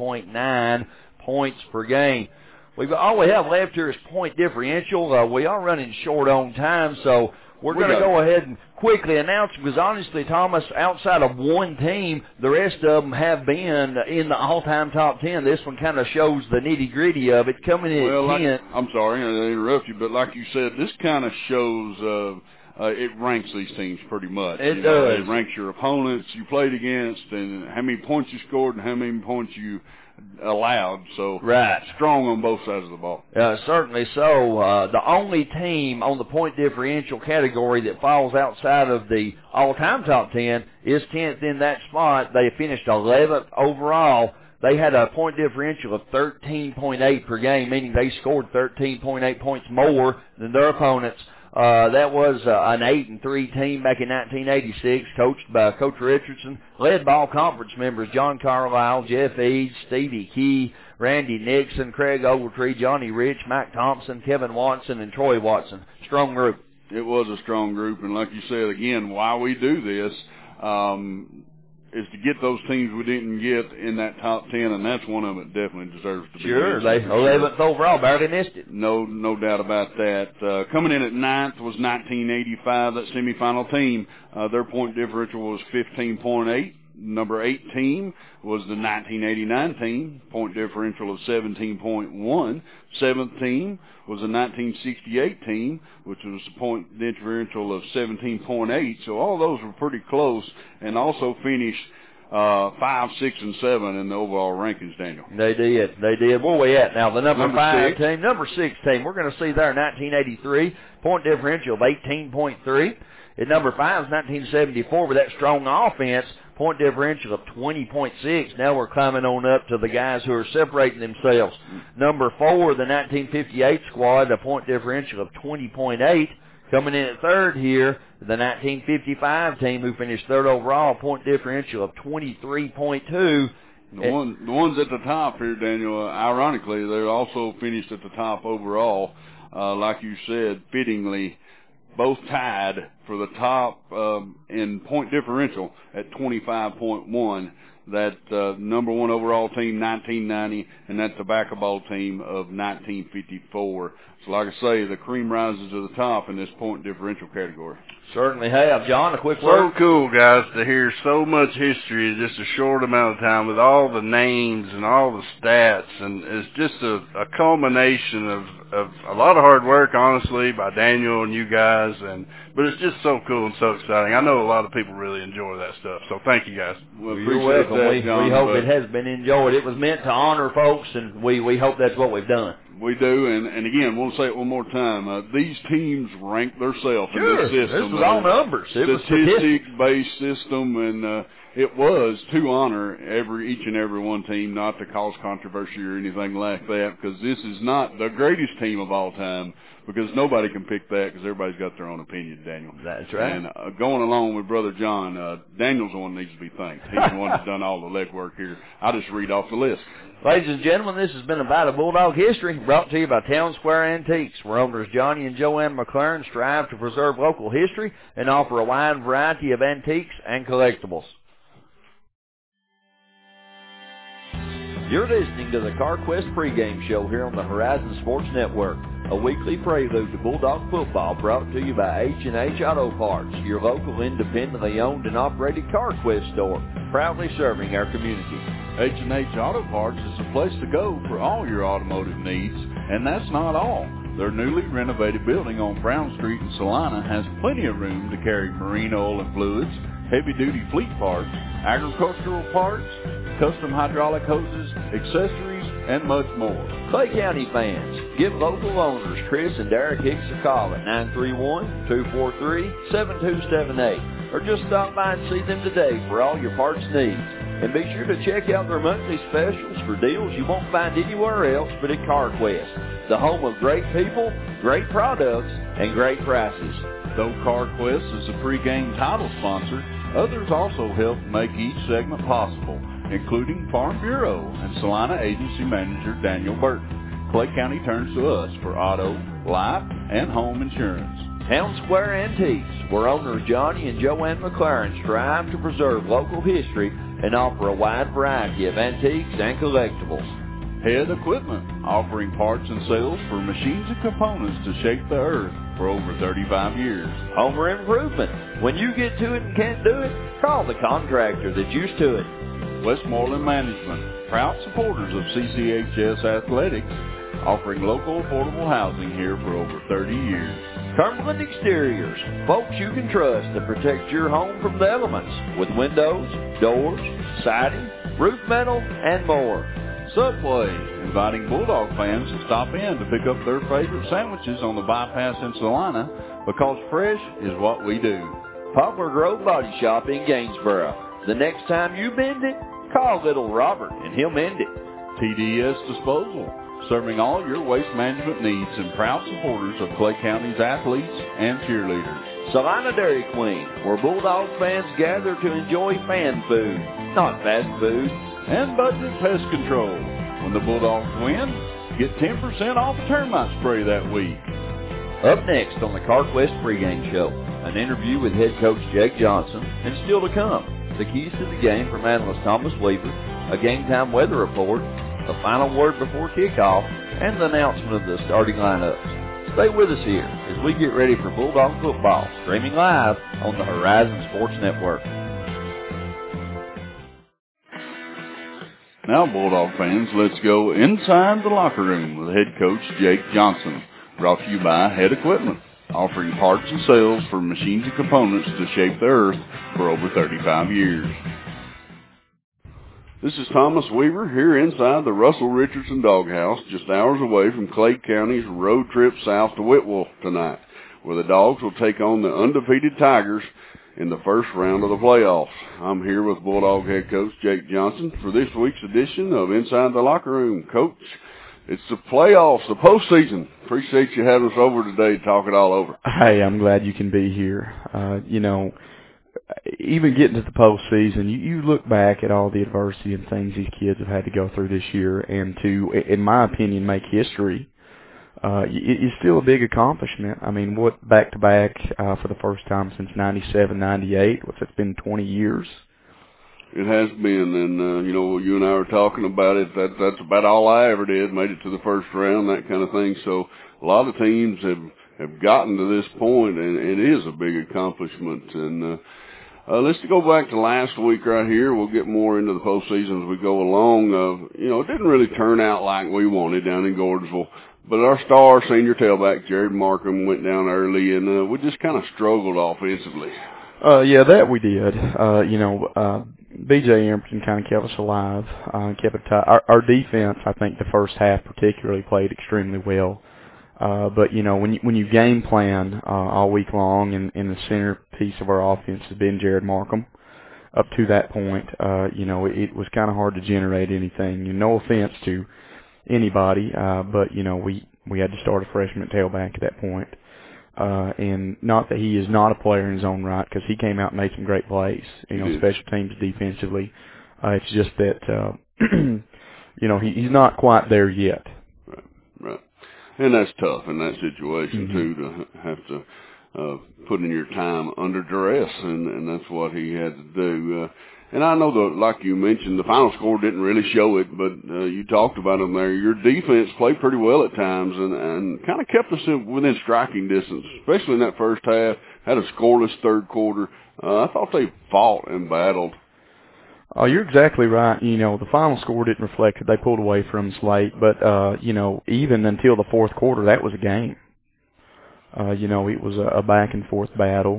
[SPEAKER 2] 3.9 points per game. All we have left here is point differential. We are running short on time, so we're going to go ahead and quickly announce, because honestly, Thomas, outside of one team, the rest of them have been in the all-time top 10. This one kind of shows the nitty-gritty of it. Coming in at 10.
[SPEAKER 1] I'm sorry to interrupt you, but like you said, this kind of shows it ranks these teams pretty much.
[SPEAKER 2] It does.
[SPEAKER 1] It ranks your opponents you played against and how many points you scored and how many points you allowed. So
[SPEAKER 2] right.
[SPEAKER 1] Strong on both sides of the ball.
[SPEAKER 2] Certainly so. The only team on the point differential category that falls outside of the all-time top 10 is 10th in that spot. They finished 11th overall. they had a point differential of 13.8 per game, meaning they scored 13.8 points more than their opponents. That was an 8-3 team back in 1986, coached by Coach Richardson, led by all conference members John Carlisle, Jeff Eads, Stevie Key, Randy Nixon, Craig Ogletree, Johnny Rich, Mike Thompson, Kevin Watson, and Troy Watson. Strong group.
[SPEAKER 1] It was a strong group, and like you said, again, why we do this is to get those teams we didn't get in that top 10, and that's one of them that definitely deserves to be.
[SPEAKER 2] Sure, they 11th overall, barely missed it.
[SPEAKER 1] No doubt about that. Coming in at 9th was 1985, that semifinal team. Their point differential was 15.8. Number 8 team was the 1989 team, point differential of 17.1. 7th team was the 1968 team, which was a point differential of 17.8. So all those were pretty close, and also finished 5, 6, and 7 in the overall rankings, Daniel.
[SPEAKER 2] They did. Where are we at now? The number 5
[SPEAKER 1] 6.
[SPEAKER 2] team, number 6 team. We're going to see there 1983, point differential of 18.3. At number 5 is 1974 with that strong offense, point differential of 20.6. Now we're climbing on up to the guys who are separating themselves. Number 4, the 1958 squad, a point differential of 20.8. Coming in at 3rd here, the 1955 team who finished 3rd overall, point differential of 23.2.
[SPEAKER 1] The ones at the top here, Daniel, ironically, they also finished at the top overall. Like you said, fittingly, both tied for the top in point differential at 25.1. That number 1 overall team, 1990, and that tobacco ball team of 1954. So like I say, the cream rises to the top in this point differential category.
[SPEAKER 2] Certainly have. John, a quick
[SPEAKER 3] So
[SPEAKER 2] word?
[SPEAKER 3] cool, guys, to hear so much history in just a short amount of time with all the names and all the stats. And it's just a culmination of a lot of hard work, honestly, by Daniel and you guys. But it's just so cool and so exciting. I know a lot of people really enjoy that stuff. So thank you, guys.
[SPEAKER 1] Well,
[SPEAKER 2] You're welcome.
[SPEAKER 1] That,
[SPEAKER 2] we hope it has been enjoyed. It was meant to honor folks, and we hope that's what we've done.
[SPEAKER 1] We do, and again, we'll say it one more time. These teams rank themselves in this system.
[SPEAKER 2] This was all numbers. It was
[SPEAKER 1] statistics-based system, and it was to honor each and every one team, not to cause controversy or anything like that, because this is not the greatest team of all time, because nobody can pick that, because everybody's got their own opinion, Daniel.
[SPEAKER 2] That's right.
[SPEAKER 1] And going along with Brother John, Daniel's the one that needs to be thanked. He's the one that's done all the legwork here. I'll just read off the list.
[SPEAKER 2] Ladies and gentlemen, this has been About a Bulldog History, brought to you by Town Square Antiques, where owners Johnny and Joanne McLaren strive to preserve local history and offer a wide variety of antiques and collectibles. You're listening to the CarQuest pregame show here on the Horizon Sports Network, a weekly prelude to Bulldog football brought to you by H&H Auto Parts, your local independently owned and operated CarQuest store, proudly serving our community.
[SPEAKER 1] H&H Auto Parts is the place to go for all your automotive needs, and that's not all. Their newly renovated building on Brown Street in Salina has plenty of room to carry marine oil and fluids, heavy-duty fleet parts, agricultural parts, custom hydraulic hoses, accessories, and much more.
[SPEAKER 2] Clay County fans, give local owners Chris and Derek Hicks a call at 931-243-7278, or just stop by and see them today for all your parts needs. And be sure to check out their monthly specials for deals you won't find anywhere else but at CarQuest, the home of great people, great products, and great prices.
[SPEAKER 1] Though CarQuest is the pregame title sponsor, others also help make each segment possible, including Farm Bureau and Salina Agency Manager Daniel Burton. Clay County turns to us for auto, life, and home insurance.
[SPEAKER 2] Town Square Antiques, where owners Johnny and Joanne McLaren strive to preserve local history and offer a wide variety of antiques and collectibles.
[SPEAKER 1] Head Equipment, offering parts and sales for machines and components to shape the earth for over 35 years.
[SPEAKER 2] Homer Improvement, when you get to it and can't do it, call the contractor that's used to it.
[SPEAKER 1] Westmoreland Management, proud supporters of CCHS Athletics, offering local affordable housing here for over 30 years.
[SPEAKER 2] Cumberland Exteriors, folks you can trust to protect your home from the elements with windows, doors, siding, roof metal, and more.
[SPEAKER 1] Subway, inviting Bulldog fans to stop in to pick up their favorite sandwiches on the bypass in Salina, because fresh is what we do.
[SPEAKER 2] Poplar Grove Body Shop in Gainesboro. The next time you bend it, call little Robert, and he'll mend it.
[SPEAKER 1] TDS Disposal, serving all your waste management needs and proud supporters of Clay County's athletes and cheerleaders.
[SPEAKER 2] Salina Dairy Queen, where Bulldog fans gather to enjoy fan food, not fast food.
[SPEAKER 1] And Budget Pest Control. When the Bulldogs win, get 10% off termite spray that week.
[SPEAKER 2] Up next on the CarQuest pregame show, an interview with head coach Jake Johnson, and still to come, the keys to the game from analyst Thomas Weaver, a game-time weather report, the final word before kickoff, and the announcement of the starting lineups. Stay with us here as we get ready for Bulldog football, streaming live on the Horizon Sports Network.
[SPEAKER 1] Now, Bulldog fans, let's go inside the locker room with head coach Jake Johnson. Brought to you by Head Equipment, offering parts and sales for machines and components to shape the earth for over 35 years. This is Thomas Weaver here inside the Russell Richardson Doghouse, just hours away from Clay County's road trip south to Whitwell tonight, where the Dogs will take on the undefeated Tigers in the first round of the playoffs. I'm here with Bulldog head coach Jake Johnson for this week's edition of Inside the Locker Room. Coach, it's the playoffs, the postseason. Appreciate you having us over today to talk it all over.
[SPEAKER 8] Hey, I'm glad you can be here. Even getting to the postseason, you look back at all the adversity and things these kids have had to go through this year, and to, in my opinion, make history, it's still a big accomplishment. I mean, what back-to-back for the first time since 97, 98, what's it's been 20 years?
[SPEAKER 1] It has been, and, you and I were talking about it. That's about all I ever did, made it to the first round, that kind of thing. So a lot of teams have gotten to this point, and it is a big accomplishment. And let's go back to last week right here. We'll get more into the postseason as we go along. It didn't really turn out like we wanted down in Gordonsville. But our star senior tailback, Jared Markham, went down early, and we just kind of struggled offensively.
[SPEAKER 8] Yeah, that we did. B.J. Emerton kind of kept us alive, kept it tight. Our defense, I think, the first half particularly played extremely well. But when you game plan all week long, and the centerpiece of our offense has been Jared Markham, up to that point, it was kind of hard to generate anything. No offense to anybody, but we had to start a freshman tailback at that point. And not that he is not a player in his own right, because he came out and made some great plays, special teams defensively. It's just that, he's not quite there yet.
[SPEAKER 1] Right. And that's tough in that situation, too, to have to put in your time under duress, and that's what he had to do. And I know that, like you mentioned, the final score didn't really show it, but you talked about them there. Your defense played pretty well at times and kind of kept us within striking distance, especially in that first half. Had a scoreless third quarter. I thought they fought and battled.
[SPEAKER 8] Oh, you're exactly right. The final score didn't reflect it. They pulled away from us late, but, even until the fourth quarter, that was a game. It was a back-and-forth battle.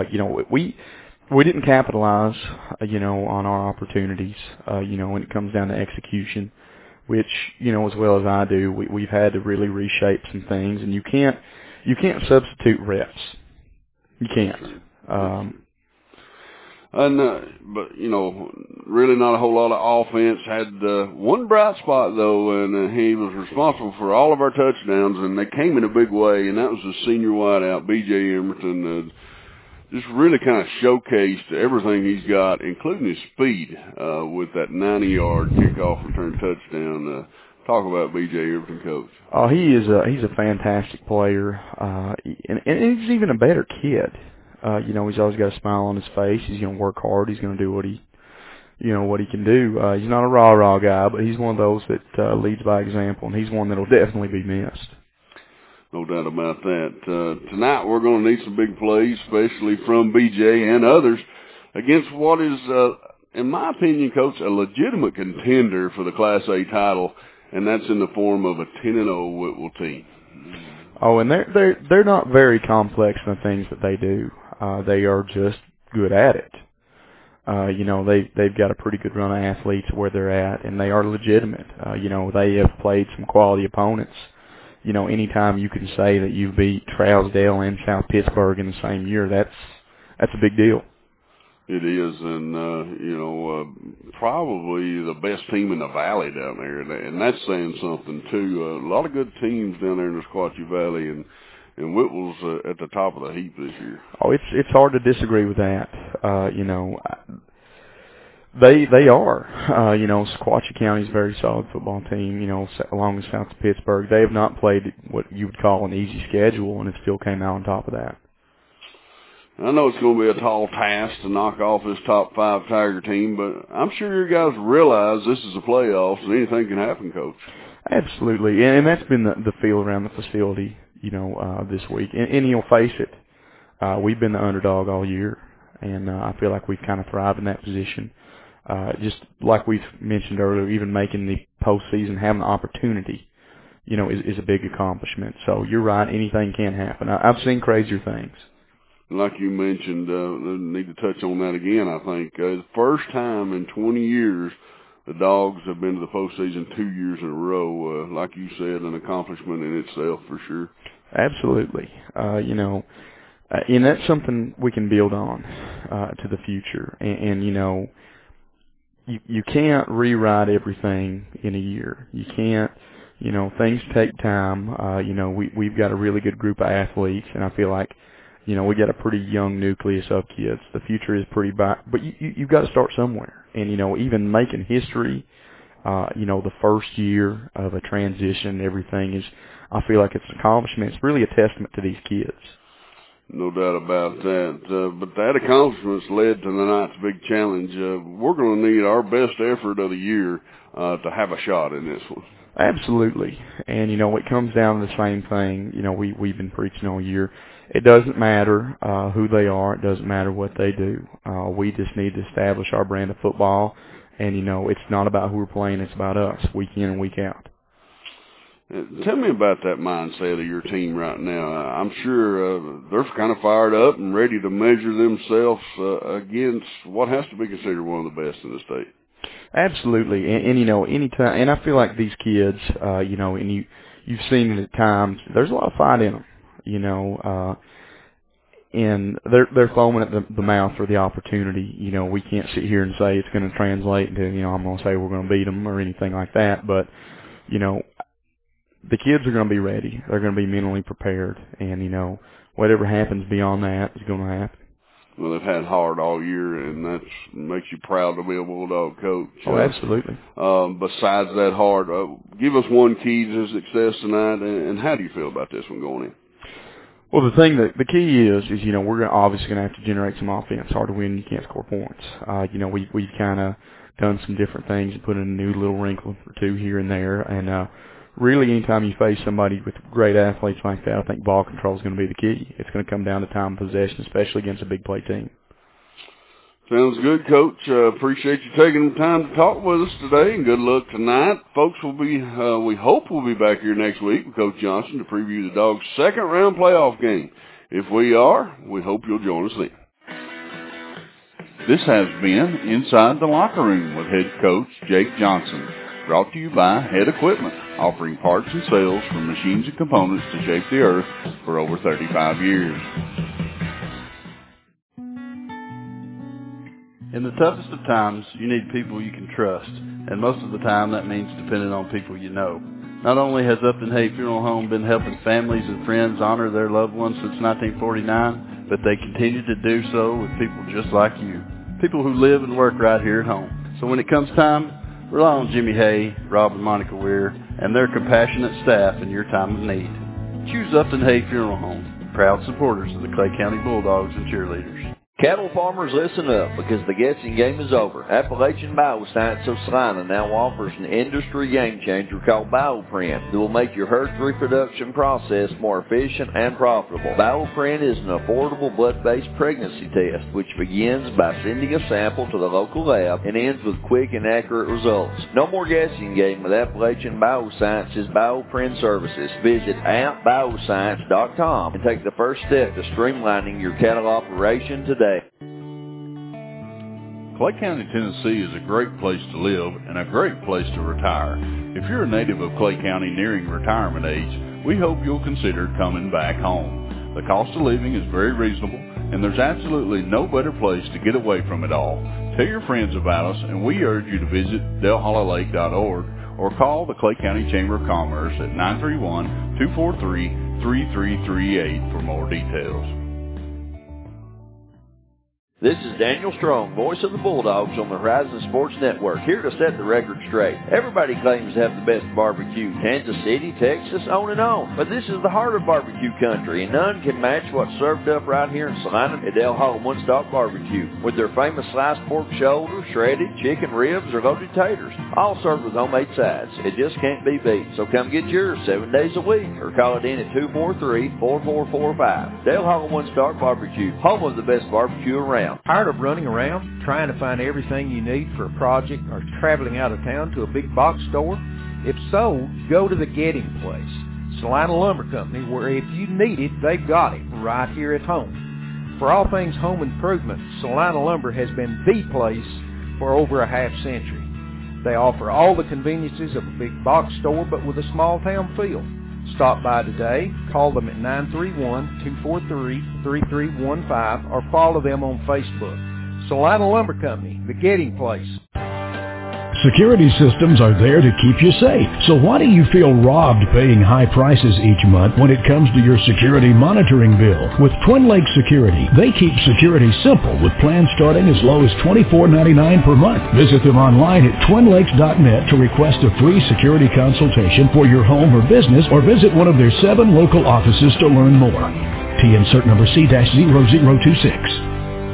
[SPEAKER 8] We didn't capitalize, on our opportunities, when it comes down to execution, which, as well as I do, we've had to really reshape some things, and you can't substitute reps. You can't.
[SPEAKER 1] But really not a whole lot of offense. Had one bright spot, though, and he was responsible for all of our touchdowns, and they came in a big way, and that was the senior wideout, B.J. Emerton, just really kind of showcased everything he's got, including his speed, with that 90-yard kickoff return touchdown. Talk about B.J. Emerton, Coach.
[SPEAKER 8] Oh, he's a fantastic player, and he's even a better kid. He's always got a smile on his face. He's going to work hard. He's going to do what he can do. He's not a rah-rah guy, but he's one of those that leads by example, and he's one that will definitely be missed.
[SPEAKER 1] No doubt about that. Tonight we're going to need some big plays, especially from B.J. and others, against what is, in my opinion, Coach, a legitimate contender for the Class A title, and that's in the form of a 10-0 Whitwell team.
[SPEAKER 8] Oh, and they're not very complex in the things that they do. They are just good at it. They've got a pretty good run of athletes where they're at, and they are legitimate. They have played some quality opponents. Anytime you can say that you beat Trousdale and South Pittsburgh in the same year, that's a big deal.
[SPEAKER 3] It is, and probably the best team in the valley down there, and that's saying something too. A lot of good teams down there in the Sequatchie Valley, and Whitwell's at the top of the heap this year.
[SPEAKER 8] Oh, it's hard to disagree with that. They are. Sequatchie County's a very solid football team. Along the south of Pittsburgh, they have not played what you would call an easy schedule, and it still came out on top of that.
[SPEAKER 3] I know it's going to be a tall task to knock off this top 5 Tiger team, but I'm sure your guys realize this is the playoffs and anything can happen, Coach.
[SPEAKER 8] Absolutely, and that's been the feel around the facility, this week. And you'll face it, we've been the underdog all year, and I feel like we've kind of thrived in that position. Just like we've mentioned earlier, even making the postseason, having the opportunity, is a big accomplishment. So you're right, anything can happen. I've seen crazier things.
[SPEAKER 3] Like you mentioned, need to touch on that again, I think. The first time in 20 years the Dogs have been to the postseason 2 years in a row. Like you said, an accomplishment in itself for sure.
[SPEAKER 8] Absolutely. And that's something we can build on to the future. And you can't rewrite everything in a year. You can't, things take time. We've got a really good group of athletes, and I feel like, we got a pretty young nucleus of kids. The future is pretty bright, but you've got to start somewhere. And, even making history, the first year of a transition, everything is, I feel like it's an accomplishment. It's really a testament to these kids.
[SPEAKER 3] No doubt about that. But that accomplishment's led to tonight's big challenge. We're going to need our best effort of the year to have a shot in this one.
[SPEAKER 8] Absolutely. And, it comes down to the same thing, we've been preaching all year. It doesn't matter who they are. It doesn't matter what they do. We just need to establish our brand of football. And, it's not about who we're playing. It's about us week in and week out.
[SPEAKER 3] Tell me about that mindset of your team right now. I'm sure they're kind of fired up and ready to measure themselves against what has to be considered one of the best in the state.
[SPEAKER 8] Absolutely. And anytime, and I feel like these kids, and you've seen it at times, there's a lot of fight in them. And they're foaming at the mouth for the opportunity. We can't sit here and say it's going to translate into, I'm going to say we're going to beat them or anything like that. But, the kids are going to be ready. They're going to be mentally prepared. And, whatever happens beyond that is going to happen.
[SPEAKER 3] Well, they've had hard all year, and that makes you proud to be a Bulldog coach.
[SPEAKER 8] Oh, absolutely.
[SPEAKER 3] Besides that hard, give us one key to success tonight, and how do you feel about this one going in?
[SPEAKER 8] Well, the key is we're obviously going to have to generate some offense. Hard to win, you can't score points. We've kind of done some different things and put in a new little wrinkle or two here and there. And really, anytime you face somebody with great athletes like that, I think ball control is going to be the key. It's going to come down to time of possession, especially against a big play team.
[SPEAKER 3] Sounds good, Coach. Appreciate you taking the time to talk with us today, and good luck tonight. Folks, we hope we'll be back here next week with Coach Johnson to preview the Dogs' second-round playoff game. If we are, we hope you'll join us then. This has been Inside the Locker Room with head coach Jake Johnson, brought to you by Head Equipment, offering parts and sales for machines and components to shape the earth for over 35 years.
[SPEAKER 9] In the toughest of times, you need people you can trust, and most of the time that means depending on people you know. Not only has Upton Hay Funeral Home been helping families and friends honor their loved ones since 1949, but they continue to do so with people just like you, people who live and work right here at home. So when it comes time, rely on Jimmy Hay, Rob and Monica Weir, and their compassionate staff in your time of need. Choose Upton Hay Funeral Home, proud supporters of the Clay County Bulldogs and cheerleaders.
[SPEAKER 2] Cattle farmers, listen up, because the guessing game is over. Appalachian Bioscience of Salina now offers an industry game changer called BioPrint that will make your herd's reproduction process more efficient and profitable. BioPrint is an affordable blood-based pregnancy test which begins by sending a sample to the local lab and ends with quick and accurate results. No more guessing game with Appalachian Bioscience's BioPrint services. Visit appbioscience.com and take the first step to streamlining your cattle operation today.
[SPEAKER 1] Clay County, Tennessee is a great place to live and a great place to retire. If you're a native of Clay County nearing retirement age, we hope you'll consider coming back home. The cost of living is very reasonable, and there's absolutely no better place to get away from it all. Tell your friends about us, and we urge you to visit delhollylake.org or call the Clay County Chamber of Commerce at 931-243-3338 for more details.
[SPEAKER 2] This is Daniel Strong, voice of the Bulldogs on the Horizon Sports Network, here to set the record straight. Everybody claims to have the best barbecue, Kansas City, Texas, on and on. But this is the heart of barbecue country, and none can match what's served up right here in Salina at Del Hollow One Stop Barbecue, with their famous sliced pork shoulder, shredded chicken ribs, or loaded taters, all served with homemade sides. It just can't be beat. So come get yours 7 days a week, or call it in at 243-4445. Del Hollow One Stop Barbecue, home of the best barbecue around.
[SPEAKER 5] Tired of running around, trying to find everything you need for a project, or traveling out of town to a big box store? If so, go to the Getting Place, Salina Lumber Company, where if you need it, they've got it right here at home. For all things home improvement, Salina Lumber has been the place for over a half century. They offer all the conveniences of a big box store, but with a small town feel. Stop by today, call them at 931-243-3315, or follow them on Facebook. Salina Lumber Company, the Getting Place.
[SPEAKER 10] Security systems are there to keep you safe. So why do you feel robbed paying high prices each month when it comes to your security monitoring bill? With Twin Lakes Security, they keep security simple with plans starting as low as $24.99 per month. Visit them online at twinlakes.net to request a free security consultation for your home or business, or visit one of their 7 local offices to learn more. TN cert number C-0026.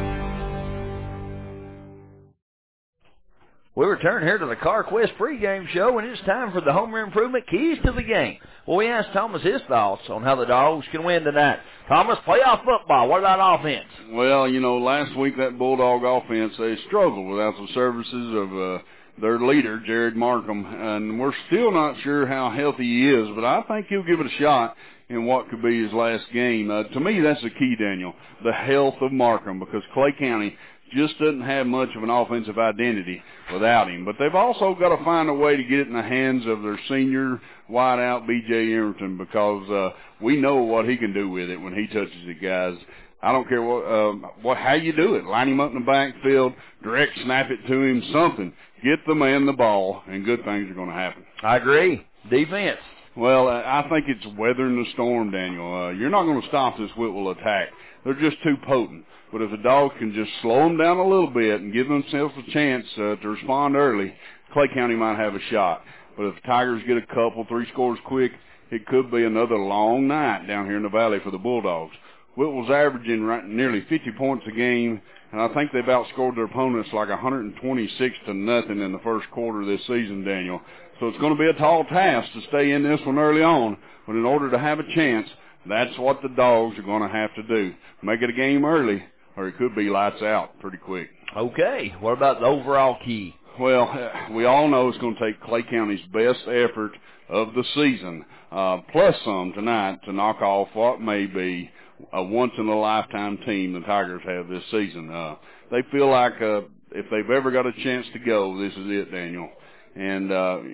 [SPEAKER 2] We return here to the CarQuest pregame show, and it's time for the Home Improvement Keys to the Game. Well, we asked Thomas his thoughts on how the Dogs can win tonight. Thomas, playoff football, what about offense?
[SPEAKER 3] Well, last week that Bulldog offense, they struggled without the services of their leader, Jared Markham, and we're still not sure how healthy he is, but I think he'll give it a shot in what could be his last game. To me, that's the key, Daniel, the health of Markham, because Clay County just doesn't have much of an offensive identity without him. But they've also got to find a way to get it in the hands of their senior wideout, B.J. Emerton, because we know what he can do with it when he touches it, guys. I don't care how you do it. Line him up in the backfield, direct snap it to him, something. Get the man the ball, and good things are going to happen.
[SPEAKER 2] I agree. Defense.
[SPEAKER 3] Well, I think it's weathering the storm, Daniel. You're not going to stop this Whitwell attack. They're just too potent. But if the Dogs can just slow them down a little bit and give themselves a chance to respond early, Clay County might have a shot. But if the Tigers get a couple, 3 scores quick, it could be another long night down here in the Valley for the Bulldogs. Whitwell's averaging nearly 50 points a game, and I think they've outscored their opponents like 126-0 in the first quarter of this season, Daniel. So it's going to be a tall task to stay in this one early on, but in order to have a chance, that's what the Dogs are going to have to do. Make it a game early, or it could be lights out pretty quick.
[SPEAKER 2] Okay, what about the overall key?
[SPEAKER 3] Well, we all know it's going to take Clay County's best effort of the season, plus some tonight, to knock off what may be a once-in-a-lifetime team the Tigers have this season. They feel like if they've ever got a chance to go, this is it, Daniel. And,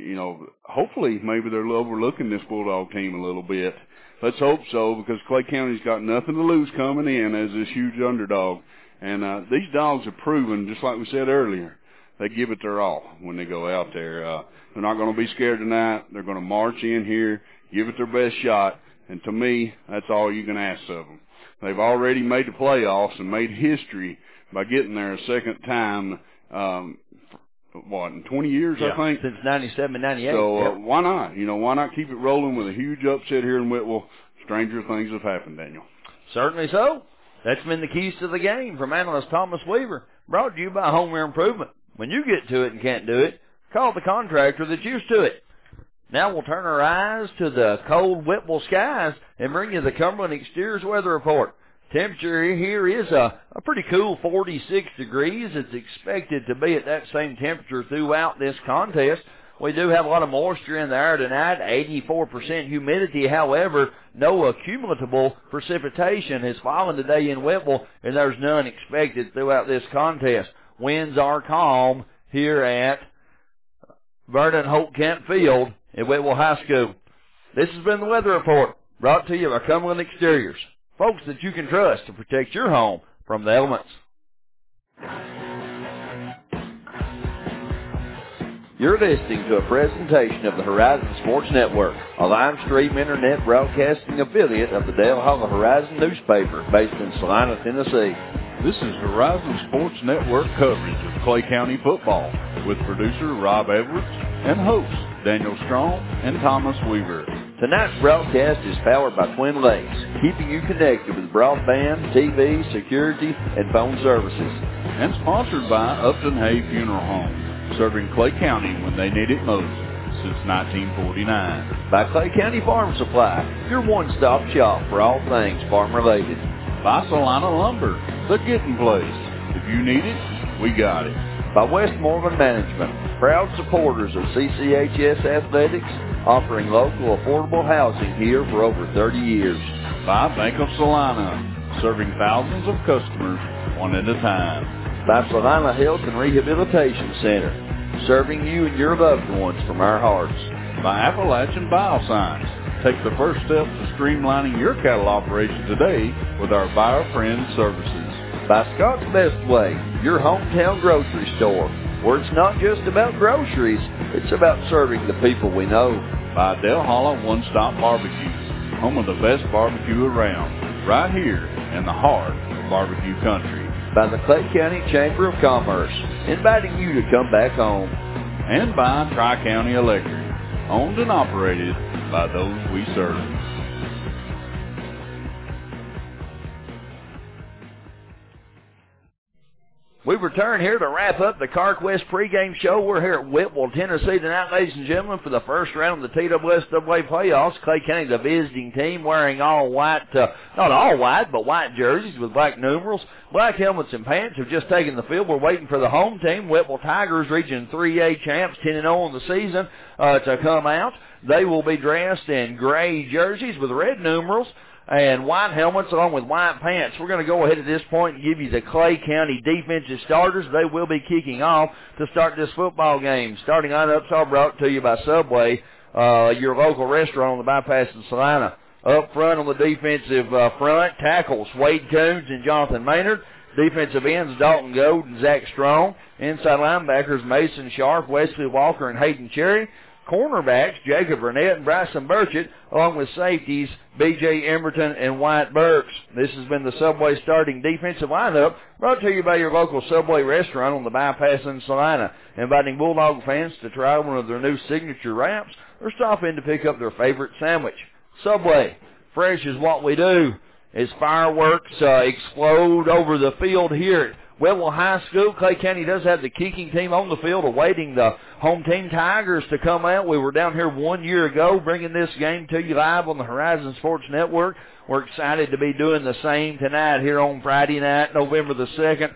[SPEAKER 3] hopefully maybe they're overlooking this Bulldog team a little bit. Let's hope so, because Clay County's got nothing to lose coming in as this huge underdog. And these Dogs have proven, just like we said earlier, they give it their all when they go out there. They're not going to be scared tonight. They're going to march in here, give it their best shot, and to me, that's all you can ask of them. They've already made the playoffs and made history by getting there a second time, in 20 years, I think?
[SPEAKER 2] Since 97, 98.
[SPEAKER 3] So why not? Why not keep it rolling with a huge upset here in Whitwell? Stranger things have happened, Daniel.
[SPEAKER 2] Certainly so. That's been the keys to the game from analyst Thomas Weaver. Brought to you by Home Improvement. When you get to it and can't do it, call the contractor that's used to it. Now we'll turn our eyes to the cold Whitwell skies and bring you the Cumberland Exteriors weather report. Temperature here is a pretty cool 46 degrees. It's expected to be at that same temperature throughout this contest. We do have a lot of moisture in the air tonight, 84% humidity. However, no accumulable precipitation has fallen today in Whitwell, and there's none expected throughout this contest. Winds are calm here at Vernon Holt Camp Field at Whitwell High School. This has been the weather report, brought to you by Cumberland Exteriors. folks that you can trust to protect your home from the elements. You're listening to a presentation of the Horizon Sports Network, a live stream internet broadcasting affiliate of the Dale Hollow Horizon newspaper based in Salina, Tennessee.
[SPEAKER 1] This is Horizon Sports Network coverage of Clay County football with producer Rob Edwards and hosts Daniel Strong and Thomas Weaver.
[SPEAKER 2] Tonight's broadcast is powered by Twin Lakes, keeping you connected with broadband, TV, security, and phone services.
[SPEAKER 1] And sponsored by Upton Hay Funeral Home, serving Clay County when they need it most since 1949.
[SPEAKER 2] By Clay County Farm Supply, your one-stop shop for all things farm-related.
[SPEAKER 1] By Salina Lumber, the getting place. If you need it, we got it.
[SPEAKER 2] By Westmoreland Management, proud supporters of CCHS Athletics, offering local affordable housing here for over 30 years.
[SPEAKER 1] By Bank of Salina, serving thousands of customers one at a time.
[SPEAKER 2] By Salina Health and Rehabilitation Center, serving you and your loved ones from our hearts.
[SPEAKER 1] By Appalachian Bioscience, take the first step to streamlining your cattle operation today with our buyer-friend services.
[SPEAKER 2] By Scott's Best Way, your hometown grocery store, where it's not just about groceries, it's about serving the people we know.
[SPEAKER 1] By Dale Hollow One Stop Barbecue, home of the best barbecue around, right here in the heart of barbecue country.
[SPEAKER 2] By the Clay County Chamber of Commerce, inviting you to come back home.
[SPEAKER 1] And by Tri-County Electric, owned and operated by those we serve.
[SPEAKER 2] We return here to wrap up the CarQuest pregame show. We're here at Whitwell, Tennessee tonight, ladies and gentlemen, for the first round of the TWSAA playoffs. Clay County, the visiting team, wearing all white, not all white, but white jerseys with black numerals, black helmets and pants, have just taken the field. We're waiting for the home team, Whitwell Tigers, Region 3A champs, 10-0 on the season, to come out. They will be dressed in gray jerseys with red numerals and white helmets along with white pants. We're going to go ahead at this point and give you the Clay County defensive starters. They will be kicking off to start this football game. Starting lineups are brought to you by Subway, your local restaurant on the bypass in Salina. Up front on the defensive front, tackles Wade Coons and Jonathan Maynard. Defensive ends Dalton Gold and Zach Strong. Inside linebackers Mason Sharp, Wesley Walker, and Hayden Cherry. Cornerbacks, Jacob Burnett and Bryson Burchett, along with safeties, B.J. Emberton and Wyatt Burks. This has been the Subway starting defensive lineup, brought to you by your local Subway restaurant on the bypass in Salina, inviting Bulldog fans to try one of their new signature wraps or stop in to pick up their favorite sandwich. Subway, fresh is what we do. As fireworks explode over the field here at Whitwell High School, Clay County does have the kicking team on the field awaiting the home team Tigers to come out. We were down here 1 year ago bringing this game to you live on the Horizon Sports Network. We're excited to be doing the same tonight here on Friday night, November the 2nd,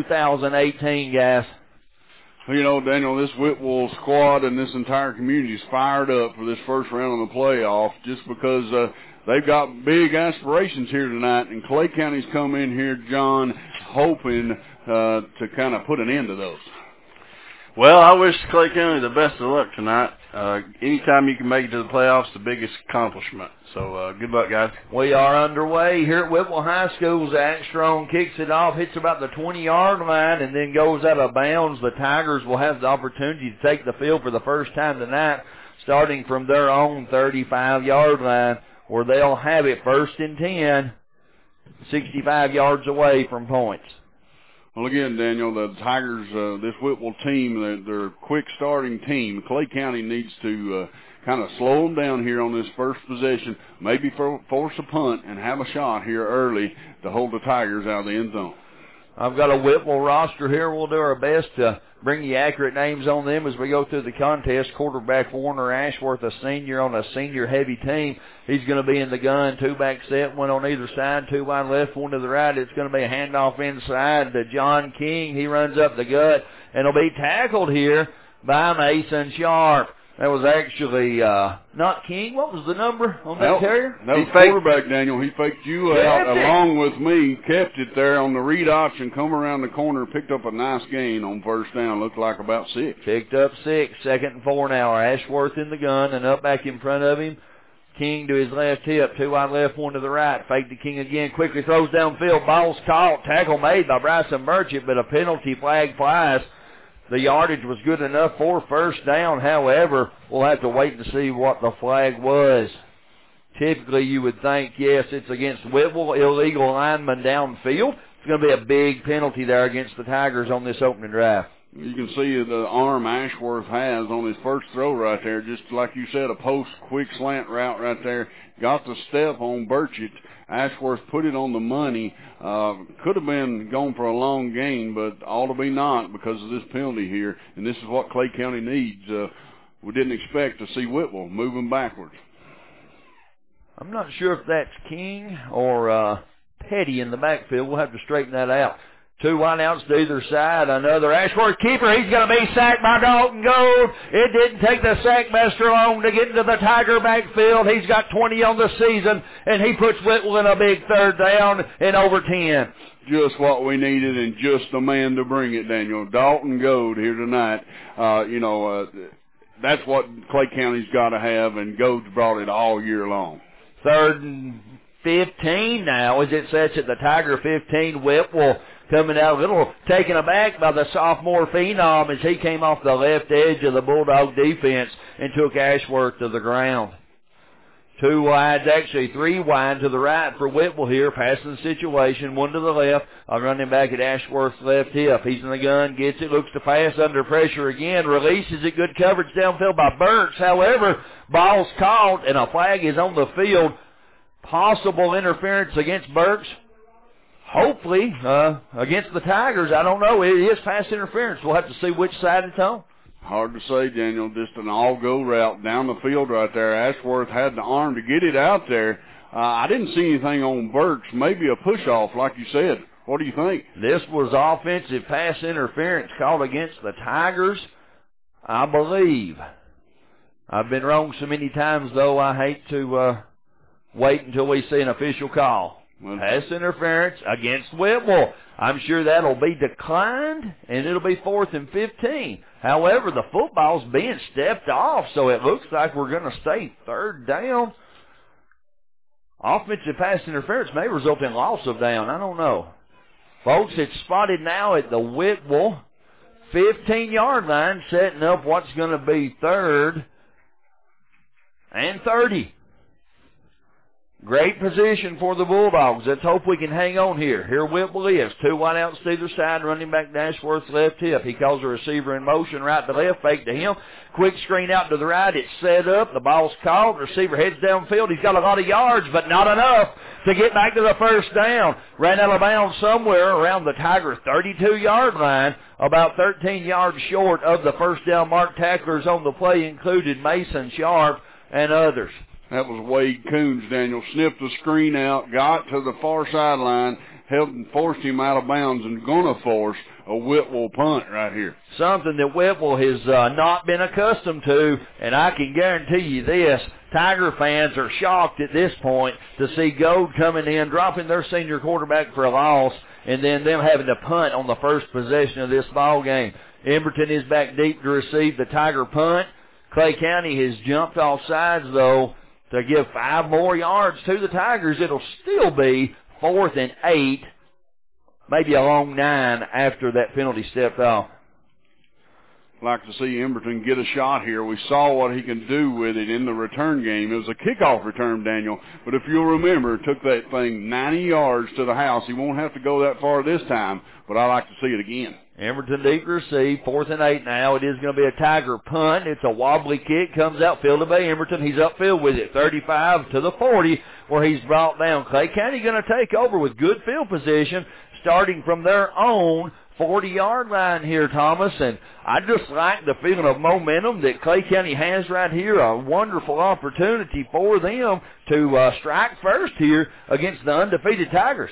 [SPEAKER 2] 2018, guys.
[SPEAKER 3] You know, Daniel, this Whitwell squad and this entire community is fired up for this first round of the playoff just because they've got big aspirations here tonight, and Clay County's come in here, John, hoping to kind of put an end to those.
[SPEAKER 9] Well, I wish Clay County the best of luck tonight. Anytime you can make it to the playoffs, the biggest accomplishment. So good luck, guys.
[SPEAKER 2] We are underway here at Whitwell High School. Zach Strong kicks it off, hits about the 20-yard line, and then goes out of bounds. The Tigers will have the opportunity to take the field for the first time tonight, starting from their own 35-yard line, where they'll have it 1st and 10, 65 yards away from points.
[SPEAKER 3] Well, again, Daniel, the Tigers, this Whitwell team, they're a quick starting team. Clay County needs to kind of slow them down here on this first possession, maybe force a punt and have a shot here early to hold the Tigers out of the end zone.
[SPEAKER 2] I've got a Whitwell roster here. We'll do our best to bring you accurate names on them as we go through the contest. Quarterback Warner Ashworth, a senior on a senior-heavy team. He's going to be in the gun. 2-back set, one on either side, 2 wide left, 1 to the right. It's going to be a handoff inside to John King. He runs up the gut and will be tackled here by Mason Sharp. That was actually not King. What was the number on that carrier?
[SPEAKER 3] That was quarterback, Daniel. He faked you out along with me, kept it there on the read option, come around the corner, picked up a nice gain on first down. Looked like about 6.
[SPEAKER 2] Picked up 6. 2nd and 4 now. Ashworth in the gun and up back in front of him. King to his left hip, 2 wide left, 1 to the right. Fake to King again, quickly throws downfield. Ball's caught. Tackle made by Bryson Merchant, but a penalty flag flies. The yardage was good enough for first down. However, we'll have to wait and see what the flag was. Typically, you would think, yes, it's against Whitwell, illegal lineman downfield. It's going to be a big penalty there against the Tigers on this opening drive.
[SPEAKER 3] You can see the arm Ashworth has on his first throw right there, just like you said, a post quick slant route right there. Got the step on Burchett. Ashworth put it on the money. Could have been going for a long gain, but ought to be not because of this penalty here, and this is what Clay County needs. We didn't expect to see Whitwell moving backwards.
[SPEAKER 2] I'm not sure if that's King or Petty in the backfield. We'll have to straighten that out. 2 wideouts to either side. Another Ashworth keeper. He's going to be sacked by Dalton Gold. It didn't take the sackmaster long to get into the Tiger backfield. He's got 20 on the season, and he puts Whitwell in a big third down and over 10.
[SPEAKER 3] Just what we needed and just the man to bring it, Daniel. Dalton Gold here tonight. That's what Clay County's got to have, and Gold's brought it all year long.
[SPEAKER 2] 3rd and 15 now as it sets at the Tiger 15. Whitwell coming out a little taken aback by the sophomore phenom as he came off the left edge of the Bulldog defense and took Ashworth to the ground. 2 wides, actually 3 wide to the right for Whitwell here, passing the situation, 1 to the left. I'm running back at Ashworth's left hip. He's in the gun, gets it, looks to pass under pressure again, releases it, good coverage downfield by Burks. However, ball's caught and a flag is on the field. Possible interference against Burks. Hopefully, against the Tigers, I don't know. It is pass interference. We'll have to see which side it's on.
[SPEAKER 3] Hard to say, Daniel. Just an all-go route down the field right there. Ashworth had the arm to get it out there. I didn't see anything on Burks. Maybe a push-off, like you said. What do you think?
[SPEAKER 2] This was offensive pass interference called against the Tigers, I believe. I've been wrong so many times, though, I hate to wait until we see an official call. Well, pass interference against Whitwell. I'm sure that'll be declined, and it'll be 4th and 15. However, the football's being stepped off, so it looks like we're going to stay 3rd down. Offensive pass interference may result in loss of down. I don't know. Folks, it's spotted now at the Whitwell 15-yard line, setting up what's going to be 3rd and 30. Great position for the Bulldogs. Let's hope we can hang on here. Here Whitwell is. 2 wideouts to either side, running back to Ashworth's left hip. He calls the receiver in motion, right to left, fake to him. Quick screen out to the right. It's set up. The ball's caught. The receiver heads downfield. He's got a lot of yards, but not enough to get back to the first down. Ran out of bounds somewhere around the Tigers' 32-yard line, about 13 yards short of the first down mark. Tacklers on the play included Mason Sharp and others.
[SPEAKER 3] That was Wade Coons, Daniel. Snipped the screen out, got to the far sideline, held and forced him out of bounds, and going to force a Whitwell punt right here.
[SPEAKER 2] Something that Whitwell has not been accustomed to, and I can guarantee you this, Tiger fans are shocked at this point to see Gold coming in, dropping their senior quarterback for a loss, and then them having to punt on the first possession of this ball game. Emberton is back deep to receive the Tiger punt. Clay County has jumped off sides, though, to give 5 more yards to the Tigers. It'll still be 4th and 8, maybe a long 9 after that penalty stepped off.
[SPEAKER 3] Like to see Emberton get a shot here. We saw what he can do with it in the return game. It was a kickoff return, Daniel, but if you'll remember, took that thing 90 yards to the house. He won't have to go that far this time, but I like to see it again.
[SPEAKER 2] Emberton deep to receive, 4th and 8 now. It is going to be a Tiger punt. It's a wobbly kick, comes out field by Emberton. He's upfield with it, 35 to the 40, where he's brought down. Clay County going to take over with good field position, starting from their own 40-yard line here, Thomas, and I just like the feeling of momentum that Clay County has right here. A wonderful opportunity for them to strike first here against the undefeated Tigers.